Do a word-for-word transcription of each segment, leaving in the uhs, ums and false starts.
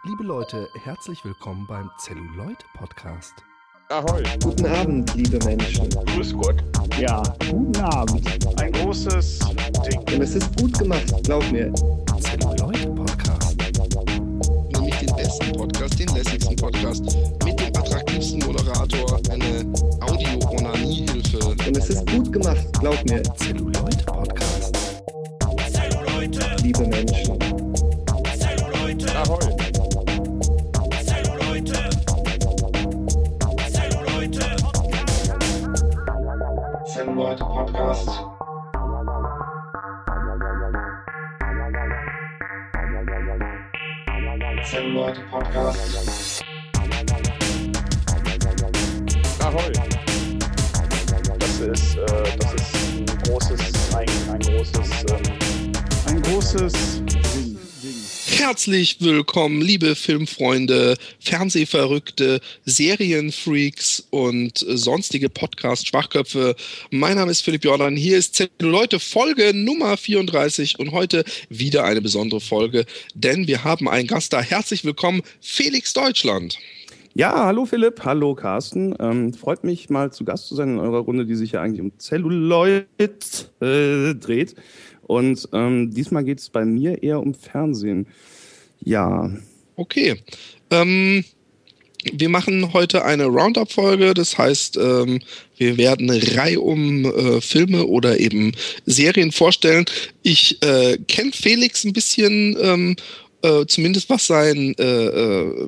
Liebe Leute, herzlich willkommen beim Zelluloid-Podcast. Ahoi. Guten Abend, liebe Menschen. Grüß Gott. Ja, guten Abend. Ein großes Ding. Und es ist gut gemacht, glaub mir. Zelluloid-Podcast. Nämlich den besten Podcast, den lässigsten Podcast, mit dem attraktivsten Moderator, eine Audio-Onanie-Hilfe. Und es ist gut gemacht, glaub mir. Zelluloid-Podcast. Zelluleute. Liebe Menschen. Zelluleute. Ahoi. Zelluleute. Zelluleute. Zelluloid Podcast. Zelluloid Podcast. Ahoi. Das ist, äh, das ist ein großes, ein, ein großes, ähm, ein großes Ding. Herzlich willkommen, liebe Filmfreunde, Fernsehverrückte, Serienfreaks und äh, sonstige Podcast-Schwachköpfe. Mein Name ist Philipp Jordan, hier ist Zelluleute Folge Nummer vierunddreißig und heute wieder eine besondere Folge, denn wir haben einen Gast da. Herzlich willkommen, Felix Deutschland. Ja, hallo Philipp, hallo Carsten. Ähm, freut mich mal zu Gast zu sein in eurer Runde, die sich ja eigentlich um Zelluloid äh, dreht. Und ähm, diesmal geht es bei mir eher um Fernsehen. Ja. Okay. Ähm, wir machen heute eine Roundup-Folge. Das heißt, ähm, wir werden eine Reihe um äh, Filme oder eben Serien vorstellen. Ich äh, kenne Felix ein bisschen, ähm, äh, zumindest was sein äh, äh,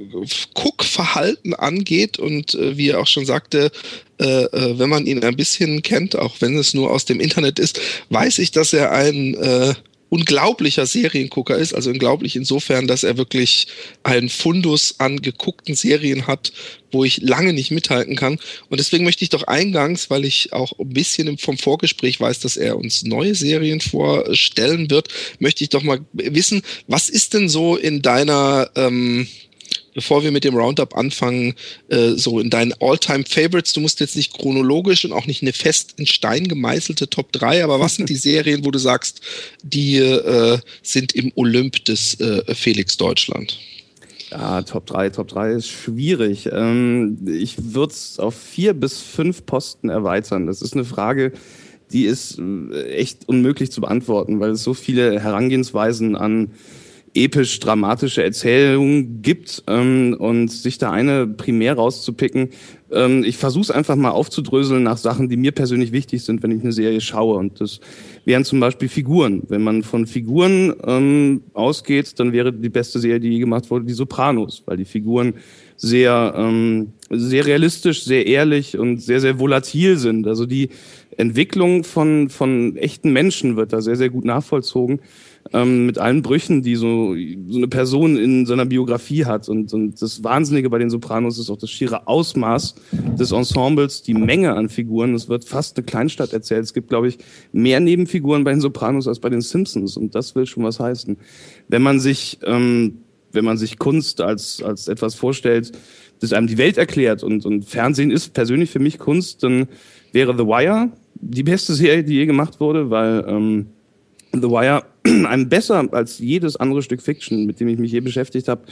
Guckverhalten angeht. Und äh, wie er auch schon sagte, Äh, äh, wenn man ihn ein bisschen kennt, auch wenn es nur aus dem Internet ist, weiß ich, dass er ein äh, unglaublicher Seriengucker ist. Also unglaublich insofern, dass er wirklich einen Fundus an geguckten Serien hat, wo ich lange nicht mithalten kann. Und deswegen möchte ich doch eingangs, weil ich auch ein bisschen vom Vorgespräch weiß, dass er uns neue Serien vorstellen wird, möchte ich doch mal wissen, was ist denn so in deiner ähm, bevor wir mit dem Roundup anfangen, äh, so in deinen All-Time-Favorites, du musst jetzt nicht chronologisch und auch nicht eine fest in Stein gemeißelte Top drei, aber was sind die Serien, wo du sagst, die äh, sind im Olymp des äh, Felix Deutschland? Ja, Top drei, Top drei ist schwierig. Ähm, ich würde es auf vier bis fünf Posten erweitern. Das ist eine Frage, die ist echt unmöglich zu beantworten, weil es so viele Herangehensweisen an episch-dramatische Erzählungen gibt ähm, und sich da eine primär rauszupicken. Ähm, ich versuche es einfach mal aufzudröseln nach Sachen, die mir persönlich wichtig sind, wenn ich eine Serie schaue. Und das wären zum Beispiel Figuren. Wenn man von Figuren ähm, ausgeht, dann wäre die beste Serie, die je gemacht wurde, die Sopranos, weil die Figuren sehr, ähm, sehr realistisch, sehr ehrlich und sehr, sehr volatil sind. Also die Entwicklung von, von echten Menschen wird da sehr, sehr gut nachvollzogen. Ähm, mit allen Brüchen, die so, so eine Person in seiner Biografie hat. Und, und das Wahnsinnige bei den Sopranos ist auch das schiere Ausmaß des Ensembles, die Menge an Figuren. Es wird fast eine Kleinstadt erzählt. Es gibt, glaube ich, mehr Nebenfiguren bei den Sopranos als bei den Simpsons. Und das will schon was heißen. Wenn man sich, ähm, wenn man sich Kunst als, als etwas vorstellt, das einem die Welt erklärt und, und Fernsehen ist persönlich für mich Kunst, dann wäre The Wire die beste Serie, die je gemacht wurde, weil ähm, The Wire einem besser als jedes andere Stück Fiction, mit dem ich mich je beschäftigt habe,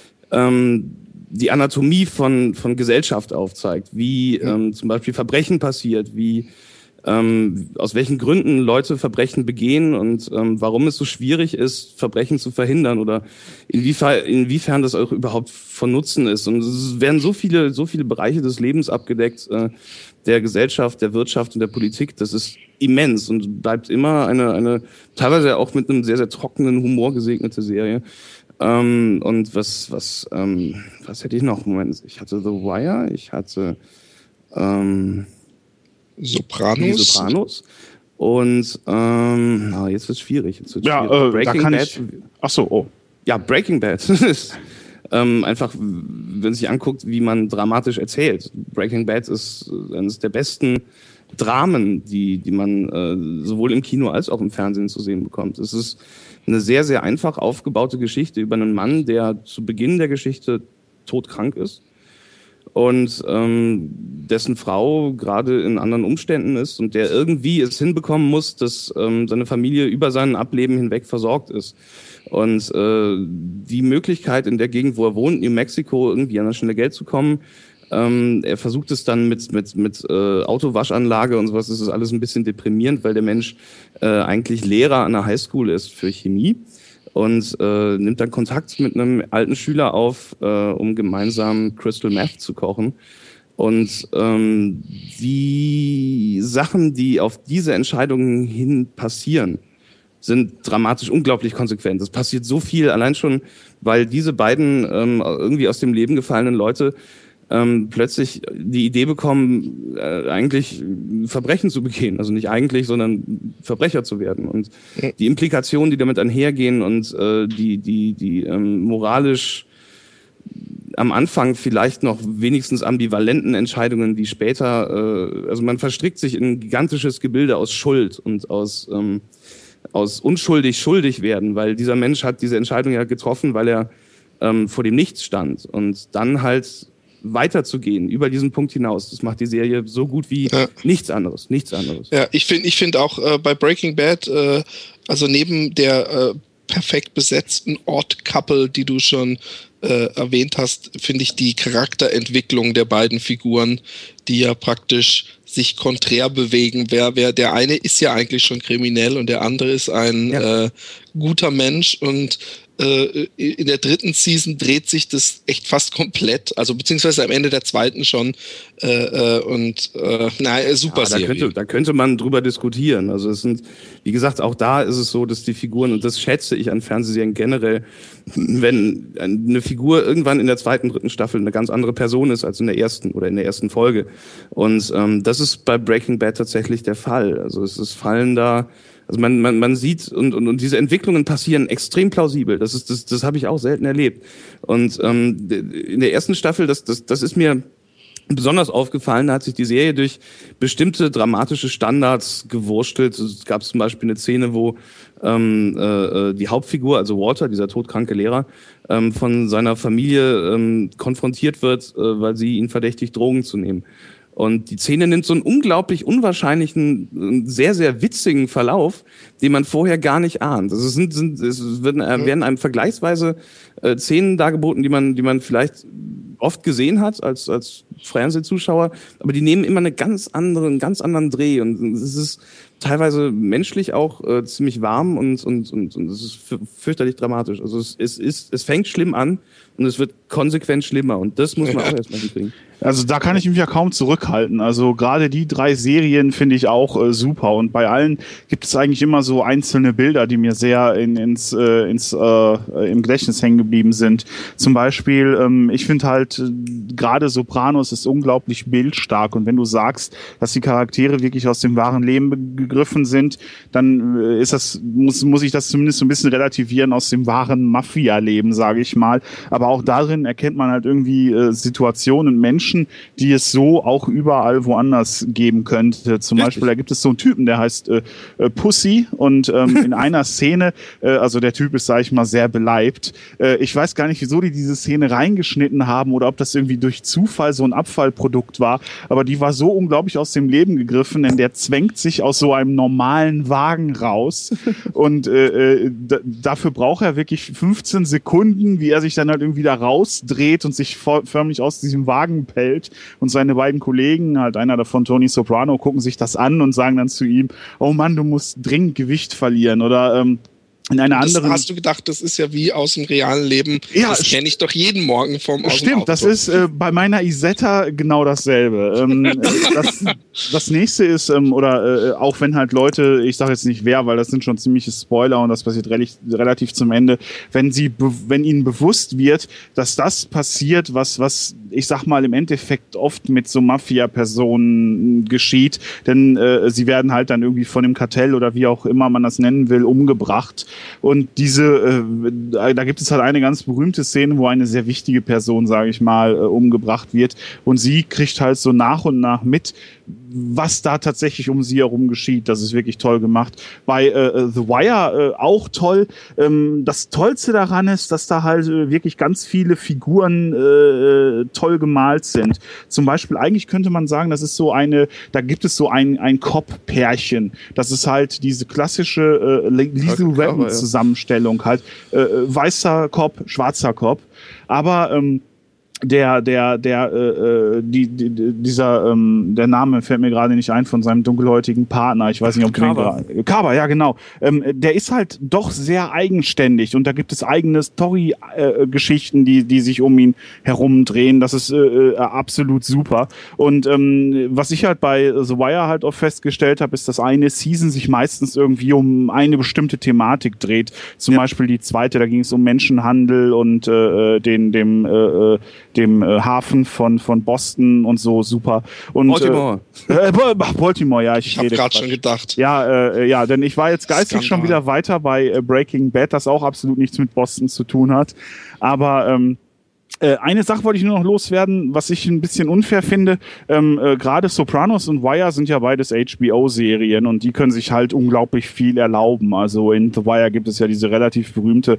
ähm, die Anatomie von, von Gesellschaft aufzeigt, wie ähm, zum Beispiel Verbrechen passiert, wie ähm, aus welchen Gründen Leute Verbrechen begehen und ähm, warum es so schwierig ist, Verbrechen zu verhindern oder inwiefern, inwiefern das auch überhaupt von Nutzen ist. Und es werden so viele, so viele Bereiche des Lebens abgedeckt, äh, der Gesellschaft, der Wirtschaft und der Politik. Das ist immens und bleibt immer eine, eine teilweise auch mit einem sehr, sehr trockenen Humor gesegnete Serie. Ähm, und was, was, ähm, was hätte ich noch? Moment, ich hatte The Wire, ich hatte ähm, Sopranos. Die Sopranos. Und ähm, oh, jetzt wird's schwierig. Jetzt wird's Ja, schwierig. äh, Breaking da kann Bad. ich... Ach so, oh. Ja, Breaking Bad ist ähm, einfach, wenn man sich anguckt, wie man dramatisch erzählt. Breaking Bad ist eines der besten Dramen, die, die man äh, sowohl im Kino als auch im Fernsehen zu sehen bekommt. Es ist eine sehr, sehr einfach aufgebaute Geschichte über einen Mann, der zu Beginn der Geschichte todkrank ist. und ähm, dessen Frau gerade in anderen Umständen ist und der irgendwie es hinbekommen muss, dass ähm, seine Familie über sein Ableben hinweg versorgt ist. Und äh, die Möglichkeit in der Gegend, wo er wohnt, New Mexico, irgendwie an der Stelle Geld zu kommen, ähm, er versucht es dann mit mit mit äh, Autowaschanlage und sowas, das ist alles ein bisschen deprimierend, weil der Mensch äh, eigentlich Lehrer an der Highschool ist für Chemie und äh, nimmt dann Kontakt mit einem alten Schüler auf, äh, um gemeinsam Crystal Meth zu kochen. Und ähm, die Sachen, die auf diese Entscheidungen hin passieren, sind dramatisch unglaublich konsequent. Es passiert so viel, allein schon, weil diese beiden ähm, irgendwie aus dem Leben gefallenen Leute ähm, plötzlich die Idee bekommen, äh, eigentlich Verbrechen zu begehen. Also nicht eigentlich, sondern Verbrecher zu werden. Und die Implikationen, die damit einhergehen und äh, die, die, die ähm, moralisch am Anfang vielleicht noch wenigstens ambivalenten Entscheidungen, die später, äh, also man verstrickt sich in ein gigantisches Gebilde aus Schuld und aus ähm, aus unschuldig schuldig werden, weil dieser Mensch hat diese Entscheidung ja getroffen, weil er ähm, vor dem Nichts stand. Und dann halt weiterzugehen, über diesen Punkt hinaus, das macht die Serie so gut wie ja. nichts anderes, nichts anderes. Ja, ich finde ich finde auch äh, bei Breaking Bad, äh, also neben der äh, perfekt besetzten Odd-Couple, die du schon äh, erwähnt hast, finde ich die Charakterentwicklung der beiden Figuren, die ja praktisch sich konträr bewegen. Wer, wer, der eine ist ja eigentlich schon kriminell und der andere ist ein ja. äh, guter Mensch und äh, in der dritten Season dreht sich das echt fast komplett, also beziehungsweise am Ende der zweiten schon äh, äh, und äh, na, super ja, da Serie. Könnte, da könnte man drüber diskutieren. Also es sind, wie gesagt, auch da ist es so, dass die Figuren, und das schätze ich an Fernsehserien generell, wenn eine Figur irgendwann in der zweiten, dritten Staffel eine ganz andere Person ist als in der ersten oder in der ersten Folge. Und ähm, das ist bei Breaking Bad tatsächlich der Fall. Also es ist fallen da, also man man man sieht und und, und diese Entwicklungen passieren extrem plausibel. Das ist das das habe ich auch selten erlebt. Und ähm, in der ersten Staffel, das das das ist mir besonders aufgefallen, da hat sich die Serie durch bestimmte dramatische Standards gewurstelt. Es gab zum Beispiel eine Szene, wo ähm, äh, die Hauptfigur, also Walter, dieser todkranke Lehrer, ähm, von seiner Familie ähm, konfrontiert wird, äh, weil sie ihn verdächtigt, Drogen zu nehmen. Und die Szene nimmt so einen unglaublich unwahrscheinlichen, sehr, sehr witzigen Verlauf, den man vorher gar nicht ahnt. Also es sind, sind es werden, werden einem vergleichsweise äh, Szenen dargeboten, die man, die man vielleicht oft gesehen hat als als Fernsehzuschauer, aber die nehmen immer eine ganz andere, einen ganz anderen Dreh und es ist teilweise menschlich auch äh, ziemlich warm und und und und es ist fürchterlich dramatisch. Also es, es ist es fängt schlimm an und es wird konsequent schlimmer und das muss man auch erstmal hinkriegen. Also da kann ich mich ja kaum zurückhalten. Also gerade die drei Serien finde ich auch äh, super und bei allen gibt es eigentlich immer so einzelne Bilder, die mir sehr in, ins, äh, ins äh, im Gedächtnis hängen geblieben sind. Zum Beispiel, ähm, ich finde halt äh, gerade Sopranos ist unglaublich bildstark und wenn du sagst, dass die Charaktere wirklich aus dem wahren Leben gegriffen sind, dann äh, ist das muss muss ich das zumindest so ein bisschen relativieren aus dem wahren Mafia-Leben, sage ich mal. Aber auch darin erkennt man halt irgendwie äh, Situationen, Menschen, die es so auch überall woanders geben könnte. Zum Richtig. Beispiel, da gibt es so einen Typen, der heißt äh, äh, Pussy und ähm, in einer Szene, äh, also der Typ ist, sage ich mal, sehr beleibt. Äh, ich weiß gar nicht, wieso die diese Szene reingeschnitten haben oder ob das irgendwie durch Zufall so ein Abfallprodukt war, aber die war so unglaublich aus dem Leben gegriffen, denn der zwängt sich aus so einem normalen Wagen raus und äh, d- dafür braucht er wirklich fünfzehn Sekunden, wie er sich dann halt irgendwie da rausdreht und sich vor- förmlich aus diesem Wagen pellt. Und seine beiden Kollegen, halt einer davon, Tony Soprano, gucken sich das an und sagen dann zu ihm, oh Mann, du musst dringend Gewicht verlieren. Oder ähm, in einer das anderen. Hast du gedacht, das ist ja wie aus dem realen Leben. Ja, das kenne ich doch jeden Morgen vom aus Stimmt, das ist äh, bei meiner Isetta genau dasselbe. ähm, das, das nächste ist, ähm, oder äh, auch wenn halt Leute, ich sage jetzt nicht wer, weil das sind schon ziemliche Spoiler und das passiert relativ, relativ zum Ende, wenn sie, be- wenn ihnen bewusst wird, dass das passiert, was, was ich sag mal im Endeffekt oft mit so Mafia-Personen geschieht, denn äh, sie werden halt dann irgendwie von dem Kartell oder wie auch immer man das nennen will, umgebracht. Und diese, äh, da gibt es halt eine ganz berühmte Szene, wo eine sehr wichtige Person, sage ich mal, äh, umgebracht wird. Und sie kriegt halt so nach und nach mit, was da tatsächlich um sie herum geschieht. Das ist wirklich toll gemacht. Bei äh, The Wire äh, auch toll. Ähm, das Tollste daran ist, dass da halt äh, wirklich ganz viele Figuren äh, toll gemalt sind. Zum Beispiel, eigentlich könnte man sagen, das ist so eine, da gibt es so ein, ein Cop-Pärchen. Das ist halt diese klassische äh, Lethal Weapon Zusammenstellung halt. Äh, weißer Cop, schwarzer Cop. Aber ähm, der, der, der, äh, die, die, dieser, ähm, der Name fällt mir gerade nicht ein von seinem dunkelhäutigen Partner. Ich weiß nicht, ob Carver. Carver, ja genau. Ähm, der ist halt doch sehr eigenständig und da gibt es eigene Story-Geschichten, äh, die, die sich um ihn herumdrehen. Das ist äh, absolut super. Und ähm, was ich halt bei The Wire halt auch festgestellt habe, ist, dass eine Season sich meistens irgendwie um eine bestimmte Thematik dreht. Zum ja. Beispiel die zweite, da ging es um Menschenhandel und äh, den, dem, äh, dem äh, Hafen von, von Boston und so, super. Und, Baltimore. Äh, äh, Baltimore, ja. Ich, ich habe gerade schon gedacht. Ja, äh, ja, denn ich war jetzt geistig Skandal. schon wieder weiter bei äh, Breaking Bad, das auch absolut nichts mit Boston zu tun hat. Aber ähm, äh, eine Sache wollte ich nur noch loswerden, was ich ein bisschen unfair finde. Ähm, äh, Gerade Sopranos und Wire sind ja beides H B O-Serien und die können sich halt unglaublich viel erlauben. Also in The Wire gibt es ja diese relativ berühmte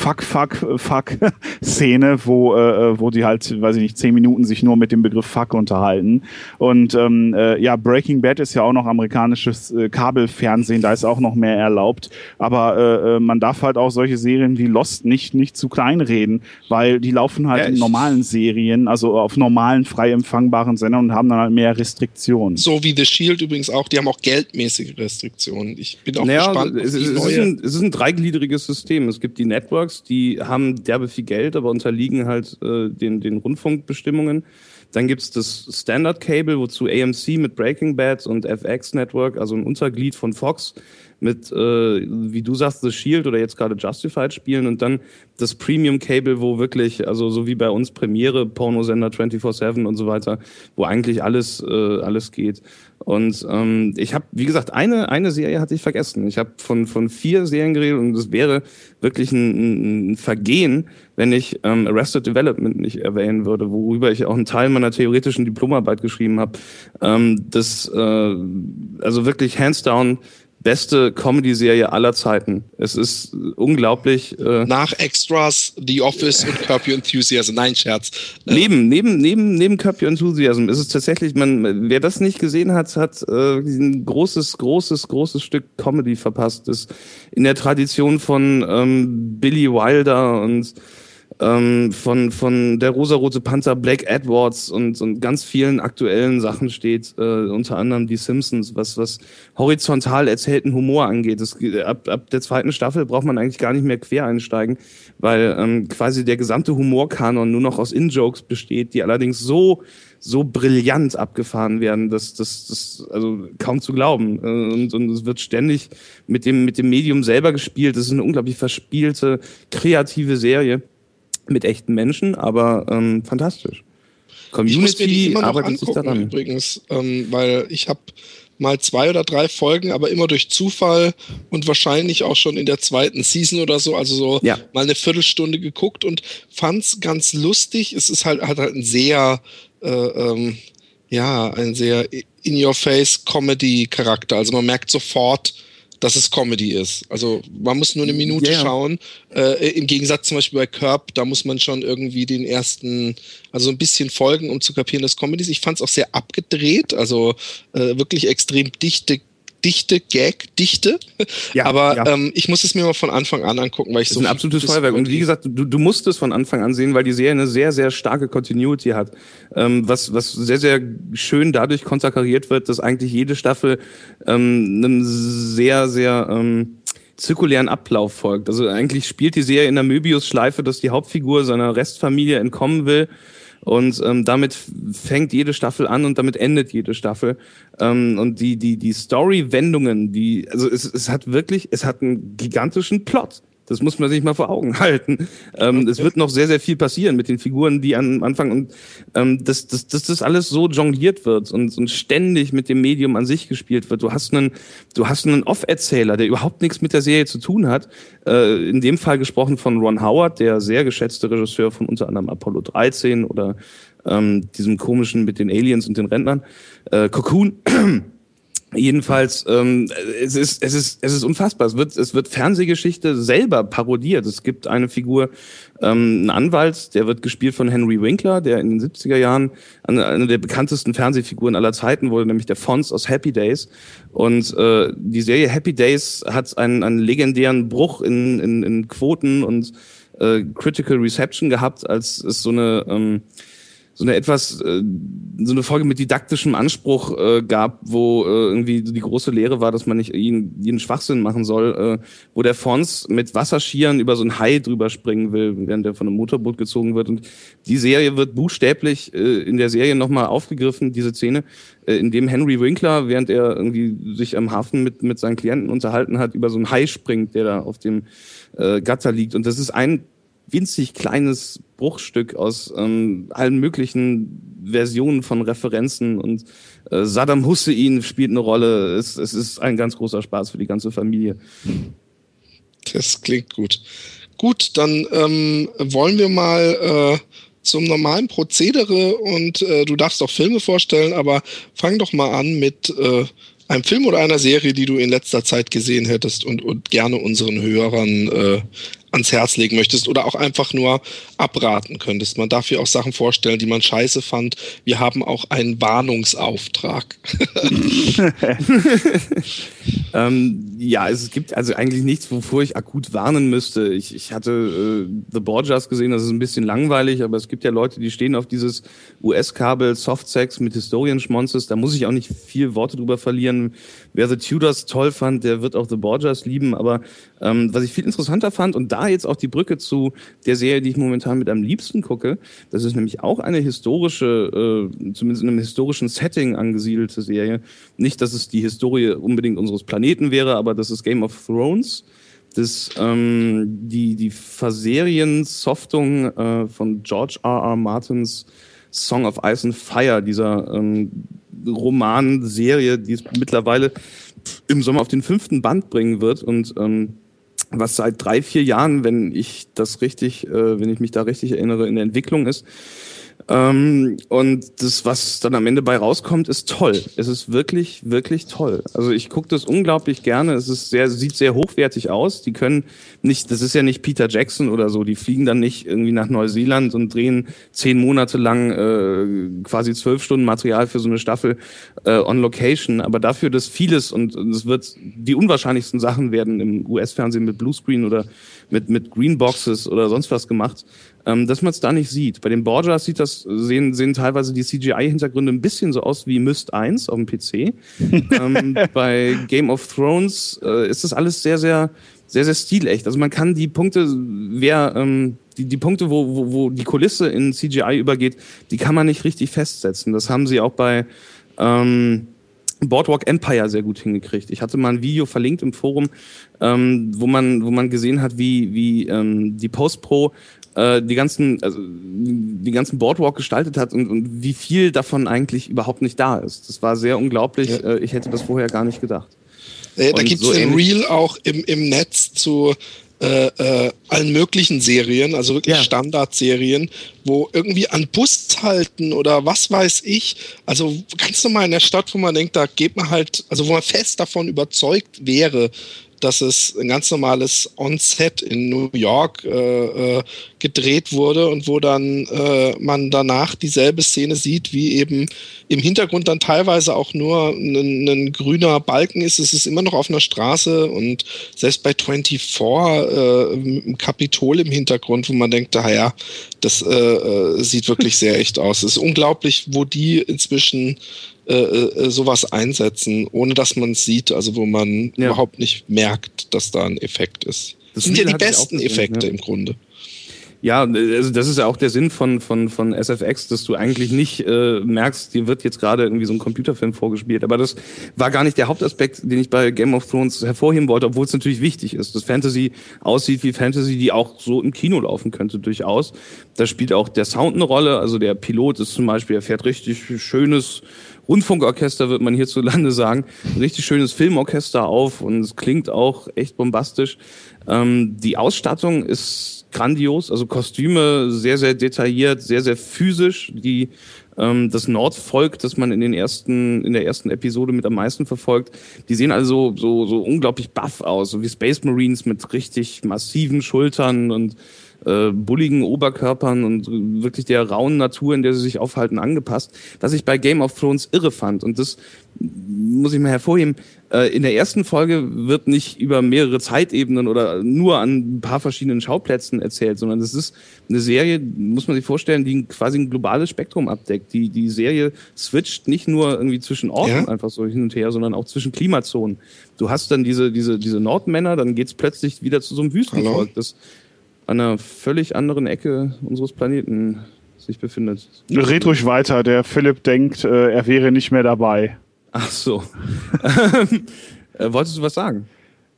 Fuck-Fuck-Fuck-Szene, wo, äh, wo die halt, weiß ich nicht, zehn Minuten sich nur mit dem Begriff Fuck unterhalten. Und ähm, äh, ja, Breaking Bad ist ja auch noch amerikanisches äh, Kabelfernsehen, da ist auch noch mehr erlaubt. Aber äh, man darf halt auch solche Serien wie Lost nicht, nicht zu klein reden, weil die laufen halt Ja, in normalen Serien, also auf normalen, frei empfangbaren Sendern und haben dann halt mehr Restriktionen. So wie The Shield übrigens auch, die haben auch geldmäßige Restriktionen. Ich bin auch naja, gespannt. Es, auf die es, neue. ist ein, es ist ein dreigliedriges System. Es gibt die Networks, die haben derbe viel Geld, aber unterliegen halt äh, den, den Rundfunkbestimmungen. Dann gibt's das Standard Cable, wozu A M C mit Breaking Bad und F X Network, also ein Unterglied von Fox, mit, äh, wie du sagst, The Shield oder jetzt gerade Justified spielen und dann das Premium Cable, wo wirklich, also so wie bei uns Premiere, Pornosender vierundzwanzig sieben und so weiter, wo eigentlich alles äh, alles geht. Und ähm, ich habe, wie gesagt, eine eine Serie hatte ich vergessen. Ich habe von von vier Serien geredet und es wäre wirklich ein, ein Vergehen, wenn ich ähm, Arrested Development nicht erwähnen würde, worüber ich auch einen Teil meiner theoretischen Diplomarbeit geschrieben habe. Ähm, das, äh, also wirklich hands down beste Comedy-Serie aller Zeiten. Es ist unglaublich. Äh, Nach Extras, The Office und Curb Your Enthusiasm. Nein, Scherz. Äh, neben, neben, neben, neben Curb Your Enthusiasm ist es tatsächlich, man, wer das nicht gesehen hat, hat äh, ein großes, großes, großes Stück Comedy verpasst. Das in der Tradition von ähm, Billy Wilder und ähm, von von der rosarote Panther, Black Edwards und und ganz vielen aktuellen Sachen steht, äh, unter anderem die Simpsons, was was horizontal erzählten Humor angeht. Das, ab ab der zweiten Staffel braucht man eigentlich gar nicht mehr quer einsteigen, weil ähm, quasi der gesamte Humorkanon nur noch aus In-Jokes besteht, die allerdings so so brillant abgefahren werden, dass das das also kaum zu glauben. Und, und es wird ständig mit dem mit dem Medium selber gespielt. Das ist eine unglaublich verspielte, kreative Serie mit echten Menschen, aber ähm, fantastisch. Ich muss mir die Community immer noch arbeitet sich angucken daran. übrigens, ähm, weil ich habe mal zwei oder drei Folgen, aber immer durch Zufall und wahrscheinlich auch schon in der zweiten Season oder so, also so Ja. mal eine Viertelstunde geguckt und fand's ganz lustig. Es ist halt, hat halt ein sehr, äh, ähm, ja, ein sehr in-your-face-Comedy-Charakter. Also man merkt sofort, dass es Comedy ist. Also man muss nur eine Minute Ja, ja. schauen. Äh, im Gegensatz zum Beispiel bei Curb, da muss man schon irgendwie den ersten, also ein bisschen folgen, um zu kapieren, dass Comedy ist. Ich fand es auch sehr abgedreht, also äh, wirklich extrem dichte, dichte Gag-Dichte. Ja, Aber ja. Ähm, ich muss es mir mal von Anfang an angucken, weil ich Das so ist ein viel absolutes Gutes Feuerwerk. über Und wie die- gesagt, du, du musst es von Anfang an sehen, weil die Serie eine sehr, sehr starke Continuity hat. Ähm, was, was sehr, sehr schön dadurch konterkariert wird, dass eigentlich jede Staffel ähm, einem sehr, sehr ähm, zirkulären Ablauf folgt. Also eigentlich spielt die Serie in der Möbius-Schleife, dass die Hauptfigur seiner Restfamilie entkommen will. Und ähm, damit fängt jede Staffel an und damit endet jede Staffel. Ähm, und die die die Story-Wendungen, die also es, es hat wirklich, es hat einen gigantischen Plot. Das muss man sich mal vor Augen halten. Ähm, es wird noch sehr, sehr viel passieren mit den Figuren, die am Anfang und ähm, dass, dass, dass das alles so jongliert wird und, und ständig mit dem Medium an sich gespielt wird. Du hast einen, du hast einen Off-Erzähler, der überhaupt nichts mit der Serie zu tun hat. Äh, in dem Fall gesprochen von Ron Howard, der sehr geschätzte Regisseur von unter anderem Apollo dreizehn oder ähm, diesem komischen mit den Aliens und den Rentnern. Äh, Cocoon. Jedenfalls, ähm, es ist, es ist, es ist unfassbar. Es wird, es wird Fernsehgeschichte selber parodiert. Es gibt eine Figur, ähm, ein Anwalt, der wird gespielt von Henry Winkler, der in den siebziger Jahren eine, eine der bekanntesten Fernsehfiguren aller Zeiten wurde, nämlich der Fonz aus Happy Days. Und äh, die Serie Happy Days hat einen, einen legendären Bruch in, in, in Quoten und äh, Critical Reception gehabt, als es so eine ähm, so eine etwas, äh, so eine Folge mit didaktischem Anspruch äh, gab, wo äh, irgendwie die große Lehre war, dass man nicht jeden, jeden Schwachsinn machen soll, äh, wo der Fonz mit Wasserschieren über so ein Hai drüber springen will, während der von einem Motorboot gezogen wird. Und die Serie wird buchstäblich äh, in der Serie nochmal aufgegriffen, diese Szene, äh, in dem Henry Winkler, während er irgendwie sich am Hafen mit mit seinen Klienten unterhalten hat, über so ein Hai springt, der da auf dem äh, Gatter liegt. Und das ist ein winzig kleines Bruchstück aus ähm, allen möglichen Versionen von Referenzen und äh, Saddam Hussein spielt eine Rolle. Es, es ist ein ganz großer Spaß für die ganze Familie. Das klingt gut. Gut, dann ähm, wollen wir mal äh, zum normalen Prozedere und äh, du darfst auch Filme vorstellen, aber fang doch mal an mit äh, einem Film oder einer Serie, die du in letzter Zeit gesehen hättest und, und gerne unseren Hörern äh, ans Herz legen möchtest oder auch einfach nur abraten könntest. Man darf hier auch Sachen vorstellen, die man scheiße fand. Wir haben auch einen Warnungsauftrag. ähm, ja, es gibt also eigentlich nichts, wovor ich akut warnen müsste. Ich, ich hatte äh, The Borgias gesehen, das ist ein bisschen langweilig, aber es gibt ja Leute, die stehen auf dieses U S-Kabel Softsex mit Historienschmonzes. Da muss ich auch nicht viel Worte drüber verlieren. Wer The Tudors toll fand, der wird auch The Borgias lieben. Aber ähm, was ich viel interessanter fand, und da jetzt auch die Brücke zu der Serie, die ich momentan mit am liebsten gucke, das ist nämlich auch eine historische, äh, zumindest in einem historischen Setting angesiedelte Serie. Nicht, dass es die Historie unbedingt unseres Planeten wäre, aber das ist Game of Thrones. Das, ähm, die, die Verserien-Softung äh, von George R R. Martins Song of Ice and Fire, dieser ähm, Romanserie, die es mittlerweile im Sommer auf den fünften Band bringen wird und ähm, was seit drei, vier Jahren, wenn ich das richtig, äh, wenn ich mich da richtig erinnere, in der Entwicklung ist. Ähm, und das, was dann am Ende bei rauskommt, ist toll. Es ist wirklich, wirklich toll. Also ich gucke das unglaublich gerne. Es ist sehr, sieht sehr hochwertig aus. Die können nicht, das ist ja nicht Peter Jackson oder so. Die fliegen dann nicht irgendwie nach Neuseeland und drehen zehn Monate lang äh, quasi zwölf Stunden Material für so eine Staffel äh, on Location. Aber dafür, dass vieles und es wird, die unwahrscheinlichsten Sachen werden im U S-Fernsehen mit Bluescreen oder mit mit Greenboxes oder sonst was gemacht, ähm, dass man es da nicht sieht. Bei den Borgias sieht das sehen sehen teilweise die C G I-Hintergründe ein bisschen so aus wie Myst eins auf dem P C. ähm, bei Game of Thrones äh, ist das alles sehr sehr sehr sehr stilecht. Also man kann die Punkte, wer ähm, die die Punkte, wo wo wo die Kulisse in C G I übergeht, die kann man nicht richtig festsetzen. Das haben sie auch bei ähm, Boardwalk Empire sehr gut hingekriegt. Ich hatte mal ein Video verlinkt im Forum, ähm, wo man wo man gesehen hat, wie wie ähm, die Post-Pro äh, die ganzen also die ganzen Boardwalk gestaltet hat und, und wie viel davon eigentlich überhaupt nicht da ist. Das war sehr unglaublich. Ja. Äh, ich hätte das vorher gar nicht gedacht. Äh, da gibt es so ein Reel auch im im Netz zu Äh, äh, allen möglichen Serien, also wirklich ja. Standardserien, wo irgendwie an Bushalten oder was weiß ich, also ganz normal in der Stadt, wo man denkt, da geht man halt, also wo man fest davon überzeugt wäre, dass es ein ganz normales On-Set in New York äh, äh, gedreht wurde und wo dann äh, man danach dieselbe Szene sieht, wie eben im Hintergrund dann teilweise auch nur ein, ein grüner Balken ist. Es ist immer noch auf einer Straße und selbst bei vierundzwanzig äh, im Kapitol im Hintergrund, wo man denkt, naja, das äh, äh, sieht wirklich sehr echt aus. Es ist unglaublich, wo die inzwischen Äh, sowas einsetzen, ohne dass man es sieht, also wo man ja. überhaupt nicht merkt, dass da ein Effekt ist. Das sind ja die besten Effekte ja. im Grunde. Ja, also das ist ja auch der Sinn von, von, von S F X, dass du eigentlich nicht äh, merkst, dir wird jetzt gerade irgendwie so ein Computerfilm vorgespielt. Aber das war gar nicht der Hauptaspekt, den ich bei Game of Thrones hervorheben wollte, obwohl es natürlich wichtig ist, dass Fantasy aussieht wie Fantasy, die auch so im Kino laufen könnte, durchaus. Da spielt auch der Sound eine Rolle. Also der Pilot ist zum Beispiel, er fährt richtig schönes Rundfunkorchester, wird man hierzulande sagen. Ein richtig schönes Filmorchester auf und es klingt auch echt bombastisch. Ähm, die Ausstattung ist grandios, also Kostüme sehr, sehr detailliert, sehr, sehr physisch. Die, ähm, das Nordvolk, das man in den ersten, in der ersten Episode mit am meisten verfolgt, die sehen also so, so unglaublich buff aus, so wie Space Marines mit richtig massiven Schultern und äh, bulligen Oberkörpern und wirklich der rauen Natur, in der sie sich aufhalten, angepasst. Was ich bei Game of Thrones irre fand, und das muss ich mal hervorheben, äh, in der ersten Folge wird nicht über mehrere Zeitebenen oder nur an ein paar verschiedenen Schauplätzen erzählt, sondern das ist eine Serie, muss man sich vorstellen, die quasi ein globales Spektrum abdeckt. Die, die Serie switcht nicht nur irgendwie zwischen Orten ja? einfach so hin und her, sondern auch zwischen Klimazonen. Du hast dann diese, diese, diese Nordmänner, dann geht's plötzlich wieder zu so einem Wüstenvolk, das an einer völlig anderen Ecke unseres Planeten sich befindet. Red ruhig weiter, der Philipp denkt, äh, er wäre nicht mehr dabei. Ach so. äh, wolltest du was sagen?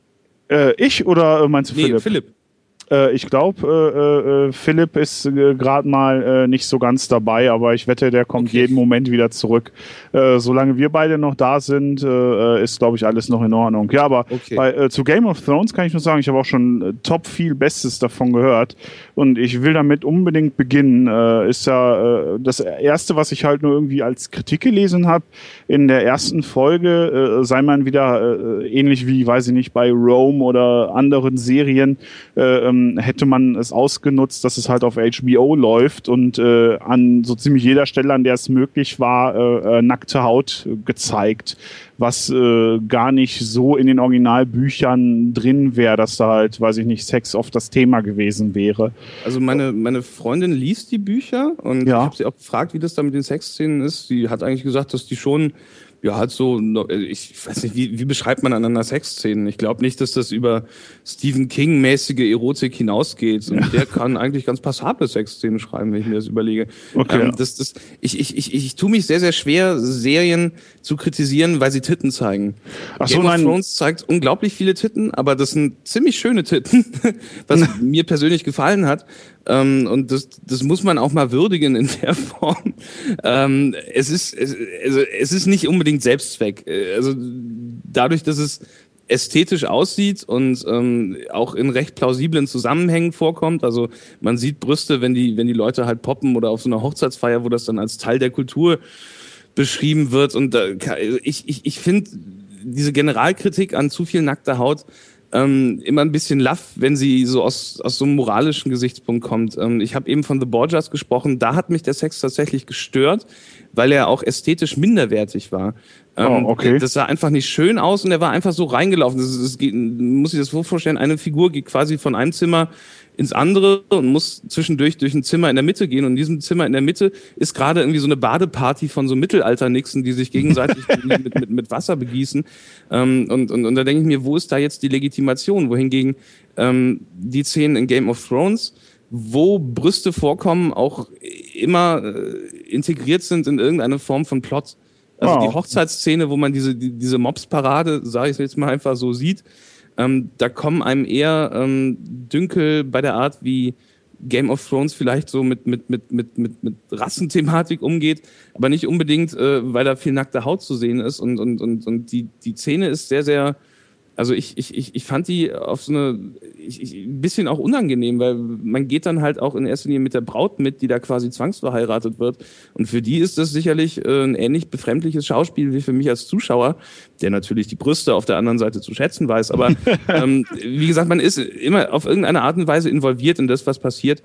Äh, ich oder äh, meinst du nee, Philipp? Philipp. Äh, ich glaube, äh, äh, Philipp ist äh, gerade mal äh, nicht so ganz dabei, aber ich wette, der kommt okay. jeden Moment wieder zurück. Äh, solange wir beide noch da sind, äh, ist, glaube ich, alles noch in Ordnung. Ja, aber okay. bei, äh, zu Game of Thrones kann ich nur sagen, ich habe auch schon äh, top viel Bestes davon gehört und ich will damit unbedingt beginnen. Äh, ist ja äh, das Erste, was ich halt nur irgendwie als Kritik gelesen habe, in der ersten Folge äh, sei man wieder äh, ähnlich wie, weiß ich nicht, bei Rome oder anderen Serien, äh, hätte man es ausgenutzt, dass es halt auf H B O läuft und äh, an so ziemlich jeder Stelle, an der es möglich war, äh, äh, nackte Haut gezeigt, was äh, gar nicht so in den Originalbüchern drin wäre, dass da halt, weiß ich nicht, Sex oft das Thema gewesen wäre. Also meine, meine Freundin liest die Bücher und ja. ich habe sie auch gefragt, wie das da mit den Sexszenen ist. Sie hat eigentlich gesagt, dass die schon ja, halt so, ich weiß nicht, wie, wie beschreibt man einander Sexszenen? Ich glaube nicht, dass das über Stephen King-mäßige Erotik hinausgeht. Und der kann eigentlich ganz passable Sexszenen schreiben, wenn ich mir das überlege. Okay. Ähm, das, das, ich, ich, ich, ich tue mich sehr, sehr schwer, Serien zu kritisieren, weil sie Titten zeigen. Ach so, Game of nein. Thrones zeigt unglaublich viele Titten, aber das sind ziemlich schöne Titten, was mir persönlich gefallen hat. Ähm, und das, das muss man auch mal würdigen in der Form. Ähm, es ist, es, also es ist nicht unbedingt Selbstzweck. Also dadurch, dass es ästhetisch aussieht und ähm, auch in recht plausiblen Zusammenhängen vorkommt. Also man sieht Brüste, wenn die, wenn die Leute halt poppen oder auf so einer Hochzeitsfeier, wo das dann als Teil der Kultur beschrieben wird. Und da, ich, ich, ich finde diese Generalkritik an zu viel nackter Haut Ähm, immer ein bisschen laff, wenn sie so aus, aus so einem moralischen Gesichtspunkt kommt. Ähm, ich habe eben von The Borgias gesprochen, da hat mich der Sex tatsächlich gestört, weil er auch ästhetisch minderwertig war. Ähm, oh, okay. Das sah einfach nicht schön aus und er war einfach so reingelaufen. Das, ist, das geht, muss ich das so vorstellen, eine Figur geht quasi von einem Zimmer ins andere und muss zwischendurch durch ein Zimmer in der Mitte gehen. Und in diesem Zimmer in der Mitte ist gerade irgendwie so eine Badeparty von so Mittelalter-Nixen, die sich gegenseitig mit, mit, mit Wasser begießen. Ähm, und, und, und da denke ich mir, wo ist da jetzt die Legitimation? Wohingegen ähm, die Szenen in Game of Thrones, wo Brüste vorkommen, auch immer äh, integriert sind in irgendeine Form von Plot. Also wow. Die Hochzeitsszene, wo man diese, die, diese Mobs-Parade, sage ich jetzt mal einfach so, sieht, Ähm, da kommen einem eher ähm, Dünkel bei der Art, wie Game of Thrones vielleicht so mit mit mit mit mit mit Rassenthematik umgeht, aber nicht unbedingt, äh, weil da viel nackte Haut zu sehen ist und und und und die die Szene ist sehr sehr, also ich ich ich ich fand die auf so eine ich, ich, ein bisschen auch unangenehm, weil man geht dann halt auch in erster Linie mit der Braut mit, die da quasi zwangsverheiratet wird, und für die ist das sicherlich äh, ein ähnlich befremdliches Schauspiel wie für mich als Zuschauer, der natürlich die Brüste auf der anderen Seite zu schätzen weiß, aber ähm, wie gesagt, man ist immer auf irgendeine Art und Weise involviert in das, was passiert,